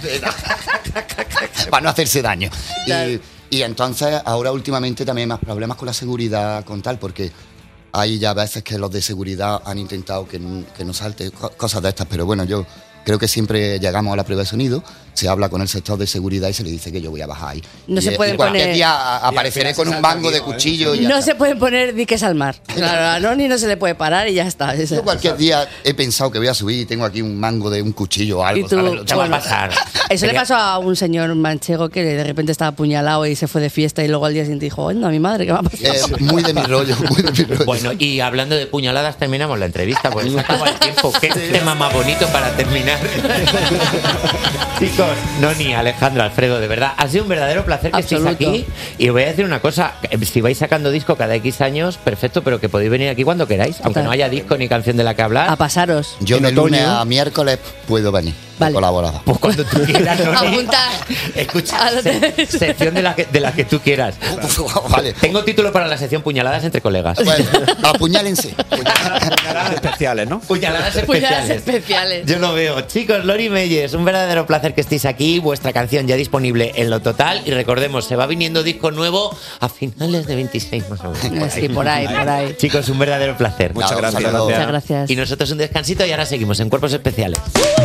Para no hacerse daño. Y, y entonces, ahora últimamente también hay más problemas con la seguridad, con tal, porque hay ya veces que los de seguridad han intentado que, n- que no salte co- cosas de estas, pero bueno, yo creo que siempre llegamos a la prueba de sonido, se habla con el sector de seguridad y se le dice que yo voy a bajar ahí. No y, se eh, pueden y cualquier poner- día a- apareceré con un mango de cuchillo y ya No está. se pueden poner diques al mar. Claro, a Noni no se le puede parar y ya está. Esa- Yo cualquier día he pensado que voy a subir y tengo aquí un mango de un cuchillo o algo, Y tú, ¿sabes? Lo que va a bueno, pasar. Eso le pasó a un señor manchego que de repente estaba apuñalado y se fue de fiesta y luego al día siguiente dijo, ¡ay, no, mi madre, qué me ha pasado! Eh, muy de mi rollo, muy de mi rollo. Bueno, y hablando de puñaladas, terminamos la entrevista, porque se acaba el tiempo. Qué tema más bonito para terminar. Chicos, Noni, Alejandro, Alfredo, de verdad, ha sido un verdadero placer que Absoluto. estéis aquí. Y os voy a decir una cosa, si vais sacando disco cada X años, perfecto, pero que podéis venir aquí cuando queráis, aunque no haya disco ni canción de la que hablar. A pasaros. Yo de lunes a miércoles puedo venir. Vale. Colaborar. Pues cuando tú quieras, Noni. Apunta. Escucha, se- sección de la, que, de la que tú quieras. Vale. Tengo título para la sección Puñaladas entre colegas. Bueno, apuñálense. especiales, ¿no? Puñaladas Puñaladas especiales. especiales. Yo lo veo. Chicos, Lori Meyers, un verdadero placer que estéis aquí. Vuestra canción ya disponible en Lo Total. Y recordemos, se va viniendo disco nuevo a finales de veintiséis más o menos. Sí, por ahí, por ahí. Chicos, un verdadero placer. Muchas gracias. Muchas Muchas gracias. Y nosotros un descansito y ahora seguimos en Cuerpos Especiales.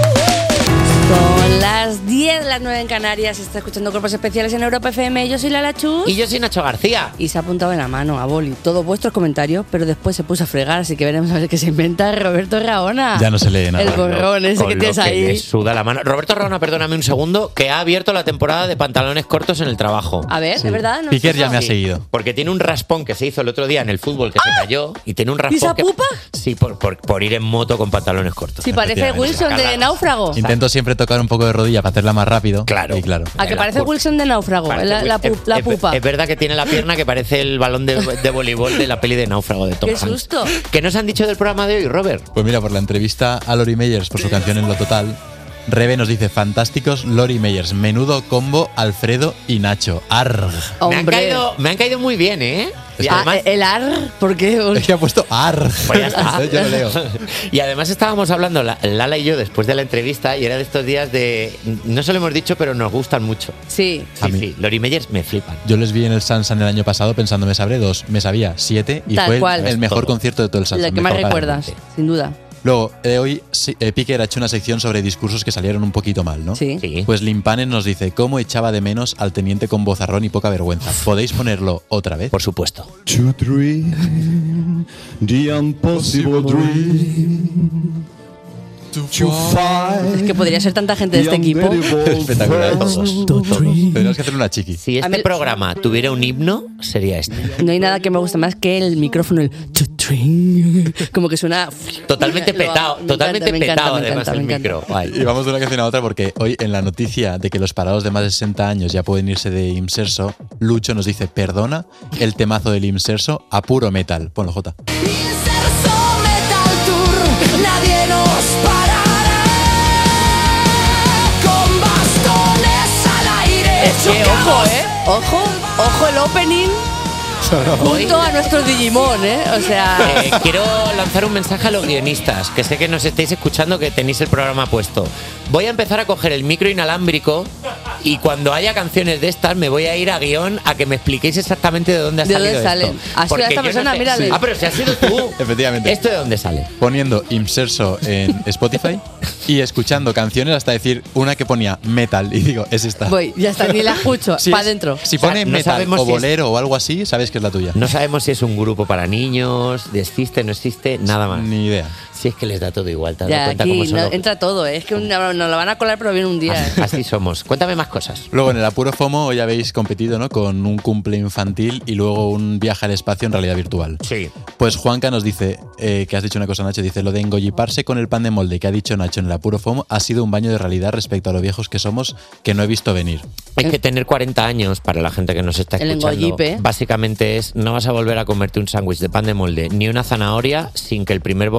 Son las diez, las nueve en Canarias. Se está escuchando Cuerpos Especiales en Europa F M. Yo soy Lala Chus. Y yo soy Nacho García. Y se ha apuntado en la mano a boli todos vuestros comentarios, pero después se puso a fregar, así que veremos a ver qué se inventa Roberto Raona. Ya no se lee nada. El borrón ese Con que lo tienes que ahí. le suda la mano. Roberto Raona, perdóname un segundo, que ha abierto la temporada de pantalones cortos en el trabajo. A ver, ¿de verdad? No Piquer sé. ya me ha Sí, seguido. Porque tiene un raspón que se hizo el otro día en el fútbol que se cayó y tiene un raspón. ¿Y esa que- pupa? Sí, por, por, por ir en moto con pantalones cortos. Si parece Wilson de Náufrago. Intento siempre tocar un poco de rodilla para hacerla más rápido. Claro. Y claro. A que La parece pu- Wilson de Náufrago, Parece la, la Will- pu- la es- pupa. Es verdad que tiene la pierna que parece el balón de, de voleibol de la peli de Náufrago de Tom ¡Qué Hanks. susto! ¿Qué nos han dicho del programa de hoy, Robert? Pues mira, por la entrevista a Lori Meyers por su canción En Lo Total, Rebe nos dice, fantásticos Lori Meyers, menudo combo Alfredo y Nacho. Arg. Me han, Hombre. caído, me han caído muy bien, ¿eh? Y Ah, además, el ar, ¿por qué? Es que ha puesto arg. Pues ya está. Yo lo leo. Y además estábamos hablando, la- Lala y yo, después de la entrevista, y era de estos días de... No se lo hemos dicho, pero nos gustan mucho. Sí. A Sí, mí- sí, Lori Meyers me flipan. Yo les vi en el Sansan el año pasado pensando me sabré dos, me sabía siete y Tal fue el- cual. el mejor Todo. concierto de todo el Sansan. Lo que más mejor. recuerdas, sin duda. Luego, eh, hoy sí, eh, Piquer ha hecho una sección sobre discursos que salieron un poquito mal, ¿no? Sí. Sí. Pues Limpanen nos dice, ¿cómo echaba de menos al teniente con vozarrón y poca vergüenza? ¿Podéis ponerlo otra vez? Por supuesto. To dream the impossible dream. To fight Es que podría ser tanta gente de este the equipo. unbearable Espectacular. force. Tendríamos que hacer una chiqui. Si A este mí- programa tuviera un himno, sería este. No hay nada que me guste más que el micrófono, el chutring, como que suena Totalmente Lo petado, amo, me totalmente encanta, me encanta, petado me además encanta, el me encanta. micro. Guay. Y vamos de una canción a otra porque hoy en la noticia de que los parados de más de sesenta años ya pueden irse de Imserso, Lucho nos dice, perdona el temazo del Imserso a puro metal. Ponlo, Jota. Inserso Metal Tour, nadie nos parará. Con bastones al aire. Es que ojo, ¿eh? Ojo, ojo el opening junto a nuestro Digimon, ¿eh? O sea, Eh, quiero lanzar un mensaje a los guionistas, que sé que nos estáis escuchando, que tenéis el programa puesto. Voy a empezar a coger el micro inalámbrico y cuando haya canciones de estas me voy a ir a guión a que me expliquéis exactamente de dónde ha ¿de salido dónde esto. salen? Ha sido Porque esta yo no persona, sé- mírale. Ah, pero si has sido tú. Efectivamente. ¿Esto de dónde sale? Poniendo Imserso en Spotify y escuchando canciones hasta decir una que ponía metal y digo, es esta. voy, ya está, ni la escucho, Si para es- adentro. Si O sea, pone no metal sabemos o si es- bolero o algo así, sabes que es la tuya. No sabemos si es un grupo para niños, existe, no existe, nada más. Ni idea. Si es que les da todo igual, te das Ya, cuenta aquí cómo son no- los- entra todo, ¿eh? Es que un- nos lo van a colar, pero viene un día. ¿eh? Así, así somos. Cuéntame más cosas. Luego en el Apuro FOMO hoy habéis competido, ¿no? Con un cumple infantil y luego un viaje al espacio en realidad virtual. Sí. Pues Juanca nos dice, eh, que has dicho una cosa, Nacho, dice, lo de engolliparse con el pan de molde que ha dicho Nacho en el Apuro FOMO ha sido un baño de realidad respecto a lo viejos que somos que no he visto venir. Hay que tener cuarenta años para la gente que nos está El escuchando. engollipe. Básicamente es, no vas a volver a comerte un sándwich de pan de molde ni una zanahoria sin que el primer bocado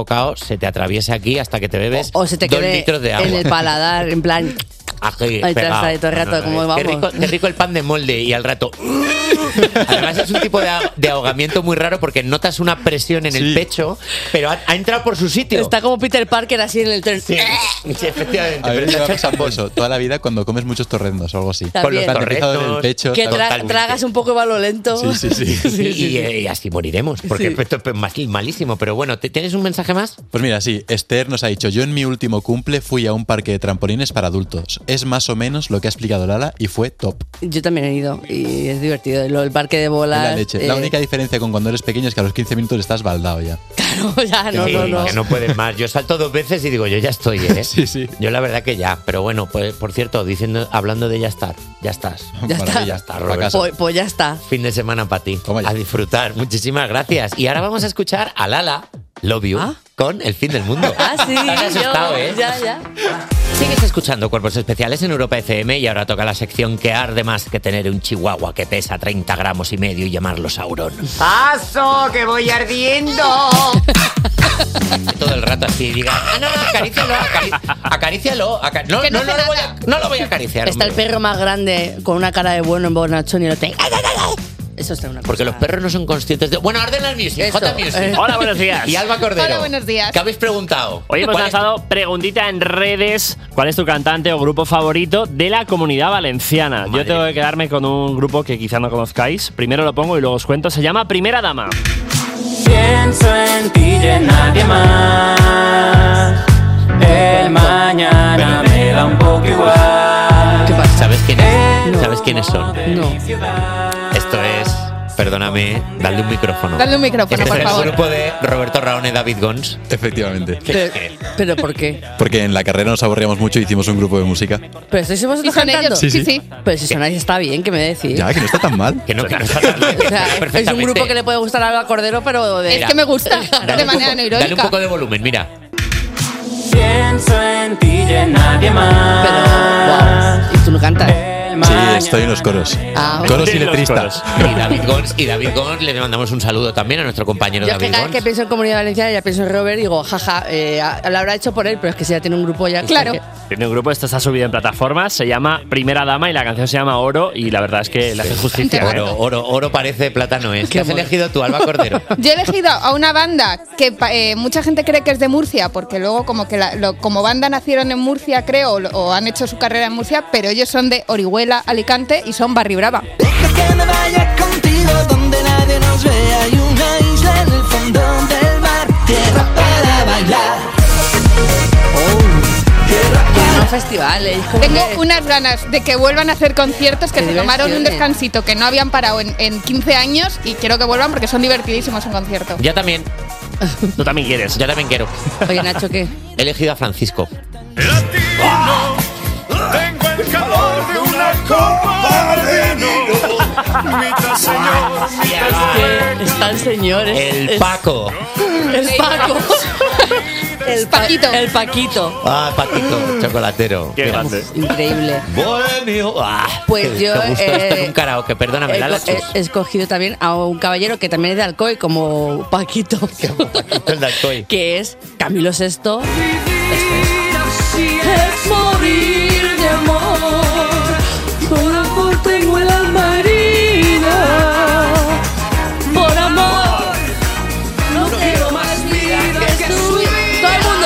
se te atraviese aquí hasta que te bebes O se te dos quede litros de agua. en el paladar, en plan... Aquí, Ahí te pegado. has ahí todo el rato, como qué, vamos. rico, qué rico el pan de molde y al rato... Además es un tipo de, ah- de ahogamiento muy raro porque notas una presión en el pecho, pero ha, ha entrado por su sitio. Está como Peter Parker así en el tren. Sí, sí, efectivamente. A pero ver, me está va hecho pasando eso toda la vida cuando comes muchos torrendos o algo así. Con los Plan de rizado en el torrendos, pecho. Que tal. tra- tragas un poco y va lo lento. Sí, sí, sí. Sí, y, eh, y así moriremos, porque Sí. esto es mal- malísimo. Pero bueno, ¿te- ¿tienes un mensaje más? Pues mira, sí, Esther nos ha dicho, yo en mi último cumple fui a un parque de trampolines para adultos. Es más o menos lo que ha explicado Lala y fue top. Yo también he ido y es divertido. Lo- El parque de Es bolas. la leche. La eh, única diferencia con cuando eres pequeño es que a los quince minutos estás baldado ya. No, ya, no, Sí, no, no. que no puedes más. Yo salto dos veces y digo, yo ya estoy, ¿eh? Sí, sí. Yo la verdad que ya. Pero bueno, pues por cierto, diciendo, hablando de ya estar, ya estás. Ya está. Ya está, Pa' Robert. casa. Pues, pues ya está. Fin de semana para ti. A disfrutar. Muchísimas gracias. Y ahora vamos a escuchar a Lala, Love You, con El Fin del Mundo. Ah, sí. Estás asustado, yo- ¿eh? Ya, ya. Sigues escuchando Cuerpos Especiales en Europa F M y ahora toca la sección que arde más que tener un chihuahua que pesa treinta gramos y medio y llamarlo Sauron. ¡Paso, que voy ardiendo! Todo el rato así diga, ah, no, no, acarícialo, acari- acarícialo. aca- no, Que no no, no, hace lo voy a, no lo voy a acariciar. Está el hombre. perro más grande con una cara de bueno en bonachón y el otro. ¡ay, ay, ay, ay! Eso está una cosa. Porque los perros no son conscientes de... Bueno, Arden al Music, Eso, J Music. eh. Hola, buenos días. Y Alba Cordero. Hola, buenos días. ¿Qué habéis preguntado? Hoy hemos ¿Cuál es- lanzado preguntita en redes. ¿Cuál es tu cantante o grupo favorito de la Comunidad Valenciana? Yo tengo que quedarme con un grupo que quizá no conozcáis. Primero lo pongo y luego os cuento. Se llama Primera Dama. Pienso en ti y en nadie más. El mañana me da un poco igual. ¿Qué pasa? ¿Sabes quiénes, ¿Sabes quiénes son? No. Esto es... Perdóname, dale un micrófono. Dale un micrófono, Este por es el favor. grupo de Roberto Raón y David Gons. Efectivamente. Pero, ¿Pero por qué? Porque en la carrera nos aburríamos mucho y hicimos un grupo de música. ¿Pero estáis vosotros ¿Y son cantando? ellos? Sí, Sí, sí. sí. Pero si sonáis está bien, ¿qué me decís? Ya, que no está tan mal. Que no, que no está tan mal. O sea, es un Perfectamente. grupo que le puede gustar a Alba Cordero, pero de... Es que me gusta, Dale de un manera poco- no Dale un irónica. poco de volumen, mira. Pienso en ti y en nadie más. Pero, wow. ¿Y tú no cantas? Sí, estoy en los coros. Ah, Coros y Los letristas. Y David Gons, y David Gons, le mandamos un saludo también a nuestro compañero Yo es que David cada vez que Gons. pienso en Comunidad Valenciana ya pienso en Robert y digo, jaja, eh, lo habrá hecho por él, pero es que si ya tiene un grupo ya... Claro. que- Tiene un grupo, esto está subido en plataformas. Se llama Primera Dama y la canción se llama Oro. Y la verdad es que le hace justicia. ¿eh? Oro, oro, oro parece, plata no es. ¿Qué has amor. elegido tú, Alba Cordero? Yo he elegido a una banda que pa- eh, mucha gente cree que es de Murcia, porque luego como que la- lo- como banda nacieron en Murcia, creo, o, o han hecho su carrera en Murcia, pero ellos son de Orihuela, Alicante y son Barri Brava. Que me vaya contigo donde nadie nos vea. Hay una isla en el fondo del mar. Tierra para bailar. No, festivales. como Tengo que- unas ganas de que vuelvan a hacer conciertos, que Qué se tomaron un diversiones. descansito que no habían parado en, en quince años y quiero que vuelvan porque son divertidísimos en concierto. Yo también. Tú también quieres. Yo también quiero. Oye, Nacho, ¿qué? He elegido a Francisco. Tengo el calor de una copa de vino. Mitad señor, mitad Está el señor. es- El es- Paco. El Paco. El Paquito. El Paquito. Ah, Paquito, chocolatero. Qué grande. Increíble. Bohemio. Ah, Pues qué- yo, qué gusto eh, esto en un karaoke. Perdóname, He, Lala co- he- Chus. he escogido también a un caballero que también es de Alcoy, como Paquito, Paquito el de Alcoy. que es Camilo Sesto. Es morir de amor, por amor tengo el alma herida, por amor no quiero más vida que su vida. ¡Todo el mundo!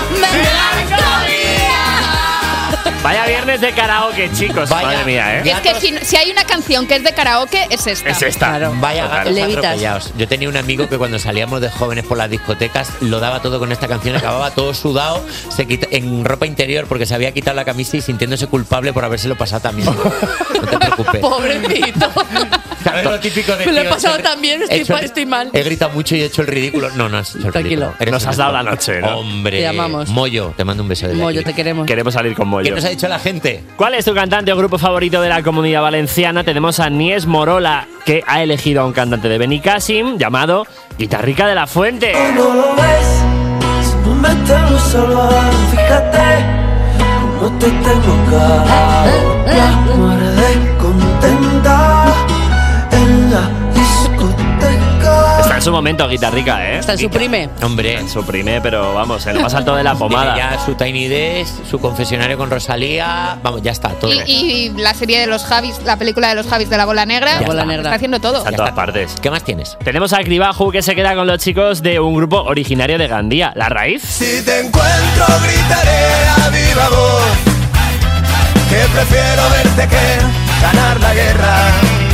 Vaya viernes de karaoke, chicos. Vaya. Madre mía, ¿eh? Es que si, si hay una canción que es de karaoke, es esta. Es esta. Vaya Total. gatos Levitas. atropellados. Yo tenía un amigo que cuando salíamos de jóvenes por las discotecas lo daba todo con esta canción, acababa todo sudado, se quita, en ropa interior porque se había quitado la camisa y sintiéndose culpable por habérselo pasado también. No te preocupes. Pobrecito. ¿Sabes lo típico de Me lo he tío, pasado he- también, he estoy, hecho- pa- estoy mal. He gritado mucho y he hecho el ridículo. No, no has hecho el Tranquilo. ridículo. Eres Nos un has dado mejor. la noche, ¿no? Hombre. Te amamos. Moyo, te mando un beso de Moyo, te queremos. Queremos salir con Moyo. ¿Qué nos ha dicho la gente? ¿Cuál es tu cantante o grupo favorito de la Comunidad Valenciana? Tenemos a Nies Morola, que ha elegido a un cantante de Benicassim llamado Guitarrica de la Fuente. No lo ves, si no me tengo solo, fíjate cómo te tengo acá. Ya muerde contenta en la discoteca. Está en su momento, guitarrica, ¿eh? Está en su prime. Hombre. En su prime, pero vamos, se le pasa todo de la pomada. Tiene ya su Tiny Desk, su confesionario con Rosalía. Vamos, ya está, todo. Y, y la serie de los Javis, la película de los Javis de la bola negra. Ya Bola está. Negra. Está haciendo todo. A todas partes. ¿Qué más tienes? Tenemos a Cribaju, que se queda con los chicos de un grupo originario de Gandía, La Raíz. Si te encuentro gritaré a viva voz que prefiero verte que ganar la guerra.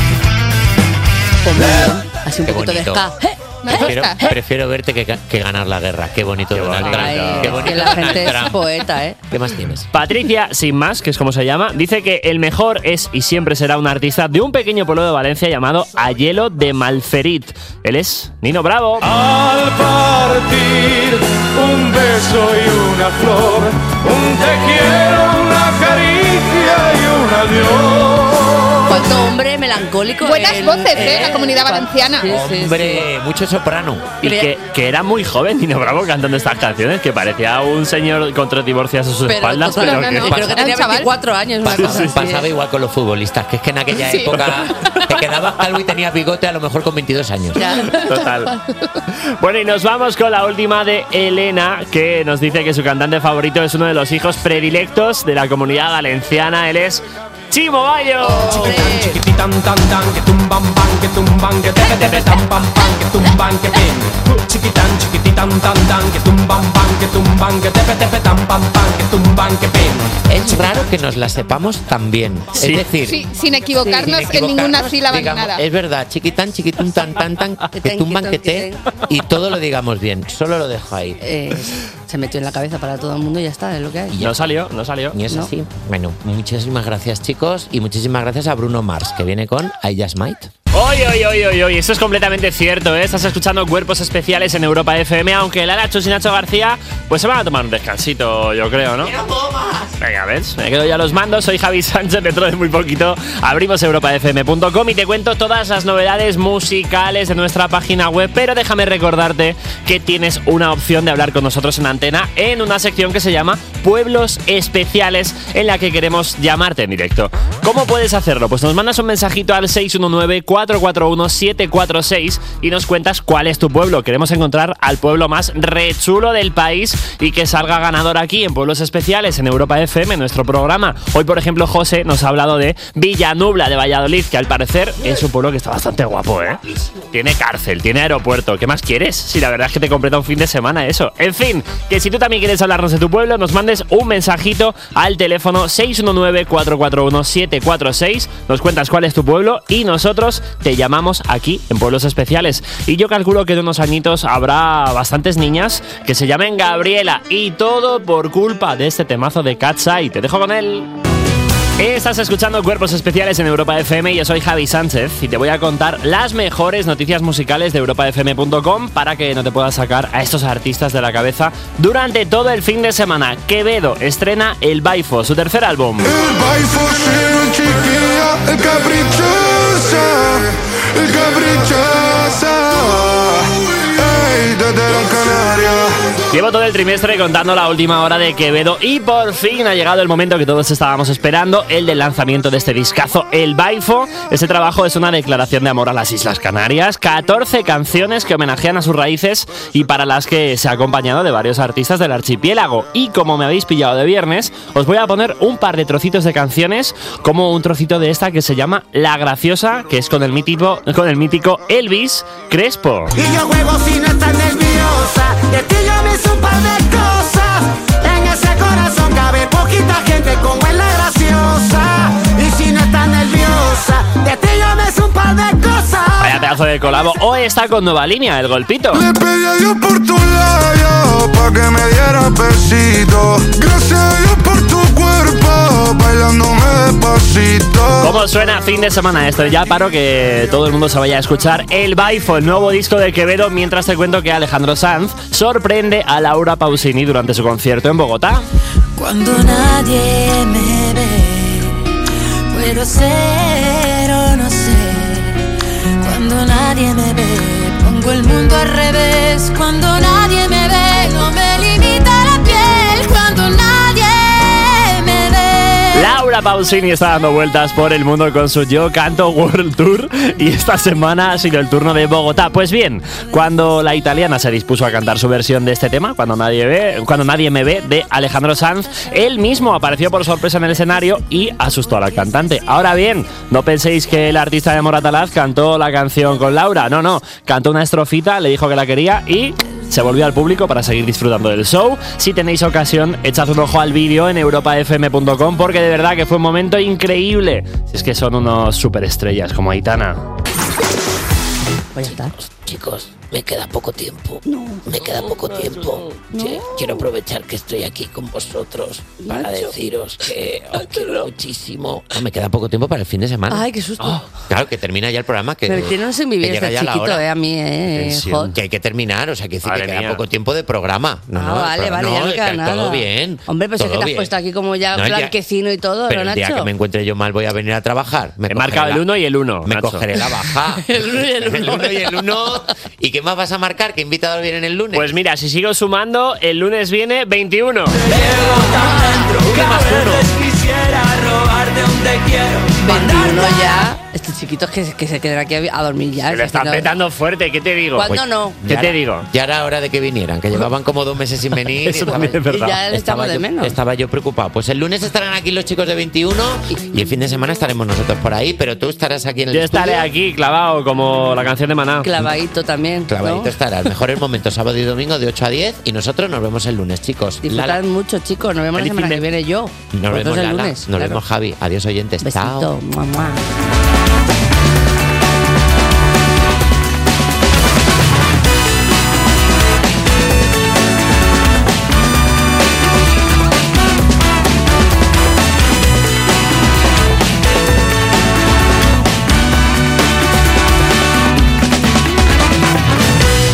Así un Qué poquito bonito. de ska. ¿Eh? Prefiero, prefiero verte que, que ganar la guerra. Qué bonito, Donald Trump. Ay, Qué bonito, que la Donald gente es Trump. poeta, ¿eh? ¿Qué más tienes? Patricia, sin más, que es como se llama, dice que el mejor es y siempre será un artista de un pequeño pueblo de Valencia llamado Ayelo de Malferit. Él es Nino Bravo. Al partir un beso y una flor, un te quiero, una caricia y un adiós. Cuánto hombre melancólico. Buenas el- voces, ¿eh? eh, La comunidad valenciana. Sí, sí, Hombre, mucho soprano. Y que, que era muy joven Nino Bravo cantando estas canciones, que parecía un señor con tres divorcios a sus Pero espaldas, total- pero no, que no, creo que tenía chaval. veinticuatro años. Una cosa así, Pasaba ¿eh? igual con los futbolistas, que es que en aquella Sí. época te quedabas calvo y tenías bigote a lo mejor con veintidós años. Total. Bueno, y nos vamos con la última de Elena, que nos dice que su cantante favorito es uno de los hijos predilectos de la comunidad valenciana. Él es Chimo Bayo. Chiquititan tan tan que tumban pan que tumban que tepe tepe tan pam pam que tumban que pin. Chiquitan chiquititan tan tan que tumban pan que tumban que tepe tepe tan pam pam que tumban que pin. Es raro que nos la sepamos tan bien. Sí. Es decir, Sí, sin equivocarnos sin en ninguna equivocarnos, sílaba digamos, ni nada. Es verdad, chiquitán, chiquitún, tan, tan, tan, que tumban, que te, y todo lo digamos bien. Solo lo dejo ahí. Eh, se metió en la cabeza para todo el mundo y ya está, es lo que hay. No salió, no salió. Y es No. así. Bueno, muchísimas gracias, chicos, y muchísimas gracias a Bruno Mars, que viene con I Just Might. Oye, oye, oye, oye, oye, eso es completamente cierto, ¿eh? Estás escuchando Cuerpos Especiales en Europa F M, aunque Lara Chus y Nacho García, pues se van a tomar un descansito, yo creo, ¿no? Venga, ¿ves? Me quedo ya a los mandos, soy Javi Sánchez, dentro de muy poquito abrimos europa f m punto com y te cuento todas las novedades musicales de nuestra página web, pero déjame recordarte que tienes una opción de hablar con nosotros en antena en una sección que se llama Pueblos Especiales, en la que queremos llamarte en directo. ¿Cómo puedes hacerlo? Pues nos mandas un mensajito al seis uno nueve, cuatro cuatro uno, siete cuatro seis y nos cuentas cuál es tu pueblo. Queremos encontrar al pueblo más rechulo del país y que salga ganador aquí en Pueblos Especiales en Europa F M, en nuestro programa. Hoy, por ejemplo, José nos ha hablado de Villanubla de Valladolid, que al parecer es un pueblo que está bastante guapo, ¿eh? Tiene cárcel, tiene aeropuerto. ¿Qué más quieres? Si la verdad es que te completa un fin de semana eso. En fin, que si tú también quieres hablarnos de tu pueblo, nos mandes un mensajito al teléfono seis uno nueve, cuatro cuatro uno, siete cuatro seis, nos cuentas cuál es tu pueblo y nosotros te llamamos aquí en Pueblos Especiales. Y yo calculo que en unos añitos habrá bastantes niñas que se llamen Gabriela, y todo por culpa de este temazo de Cat's Eye. Te dejo con él. Estás escuchando Cuerpos Especiales en Europa F M y yo soy Javi Sánchez y te voy a contar las mejores noticias musicales de europa f m punto com para que no te puedas sacar a estos artistas de la cabeza durante todo el fin de semana. Quevedo estrena El Baifo, su tercer álbum. El baifo, sí, chiquilla, el caprichosa, el caprichosa, ey, desde la Canaria. Llevo todo el trimestre contando la última hora de Quevedo y por fin ha llegado el momento que todos estábamos esperando, el del lanzamiento de este discazo, El Baifo. Este trabajo es una declaración de amor a las Islas Canarias, catorce canciones que homenajean a sus raíces y para las que se ha acompañado de varios artistas del archipiélago. Y como me habéis pillado de viernes, os voy a poner un par de trocitos de canciones, como un trocito de esta que se llama La Graciosa, que es con el mítico, con el mítico Elvis Crespo. Y yo juego si no estás nerviosa, de ti yo me hice un par de cosas, en ese corazón cabe poquita gente como es la graciosa, y si no estás nerviosa, de ti yo me hice un par de cosas. Vaya pedazo de colabo. Hoy está con Nueva Línea, El Golpito. Le pedí a Dios por tu labio, pa' que me diera besito, gracias a Dios por tu cuerpo, bailándome despacito. ¿Cómo suena fin de semana esto? Ya paro que todo el mundo se vaya a escuchar El Baifo, el nuevo disco de Quevedo, mientras te cuento que Alejandro Sanz sorprende a Laura Pausini durante su concierto en Bogotá. Cuando nadie me ve, puedo ser o no ser. Cuando nadie me ve, pongo el mundo al revés. Cuando nadie me ve, no me limita la piel. Cuando nadie me ve. Laura Laura Pausini está dando vueltas por el mundo con su Yo Canto World Tour y esta semana ha sido el turno de Bogotá. Pues bien, cuando la italiana se dispuso a cantar su versión de este tema, Cuando nadie ve, cuando nadie me ve, de Alejandro Sanz, él mismo apareció por sorpresa en el escenario y asustó a la cantante. Ahora bien, no penséis que el artista de Moratalaz cantó la canción con Laura, no, no, cantó una estrofita, le dijo que la quería y se volvió al público para seguir disfrutando del show. Si tenéis ocasión, echad un ojo al vídeo en europa f m punto com porque de verdad que fue un momento increíble. Si es que son unos superestrellas como Aitana. Pues ya está. Chicos, me queda poco tiempo. No, me queda poco tiempo. no. Sí, quiero aprovechar que estoy aquí con vosotros para Nacho. deciros que os quiero muchísimo. No, me queda poco tiempo para el fin de semana. Ay, qué susto. Oh, claro, que termina ya el programa. Que, Me tienes en vivir que llega este ya la chiquito, hora. eh, a mí, eh, Tensión, Hot. que hay que terminar, o sea, que, decir que Madre queda mía. poco tiempo de programa. No, Ah, no, el vale, programa- vale, ya no no, queda que nada. todo bien. Hombre, pues es todo que te has bien. puesto aquí como ya No, el día- blanquecino y todo, Pero ¿no, el día Nacho? que me encuentre yo mal voy a venir a trabajar. Me He cogeré marcado el la- uno y el uno. Me Nacho. cogeré la baja. El uno y el uno. El uno y el uno. ¿Y qué más vas a marcar? ¿Qué invitados vienen el lunes? Pues mira, si sigo sumando, el lunes viene veintiuno. ¿Qué más uno? veintiuno ya. Este chiquito es que, que se quedará aquí a, a dormir ya. Se lo es que están no- petando fuerte, ¿qué te digo? ¿Cuándo no? ¿Qué Ya te era- digo? Ya era hora de que vinieran, que llevaban como dos meses sin venir. Eso y también es verdad. Y ya le estaba echamos de yo- menos. Estaba yo preocupado. Pues el lunes estarán aquí los chicos de veintiuno y el fin de semana estaremos nosotros por ahí, pero tú estarás aquí en el Yo estaré estudio. aquí clavado como la canción de Maná. Clavadito también. ¿no? Clavadito estarás. Mejores momentos sábado y domingo de ocho a diez y nosotros nos vemos el lunes, chicos. Disfrutad Lala. mucho, chicos. Nos vemos la Feliz semana fin que de- viene yo. Nos Vosotros vemos, el Lala. lunes. Nos claro. vemos, Javi. Adiós, oyentes. Besito. Chao. Mua, mua.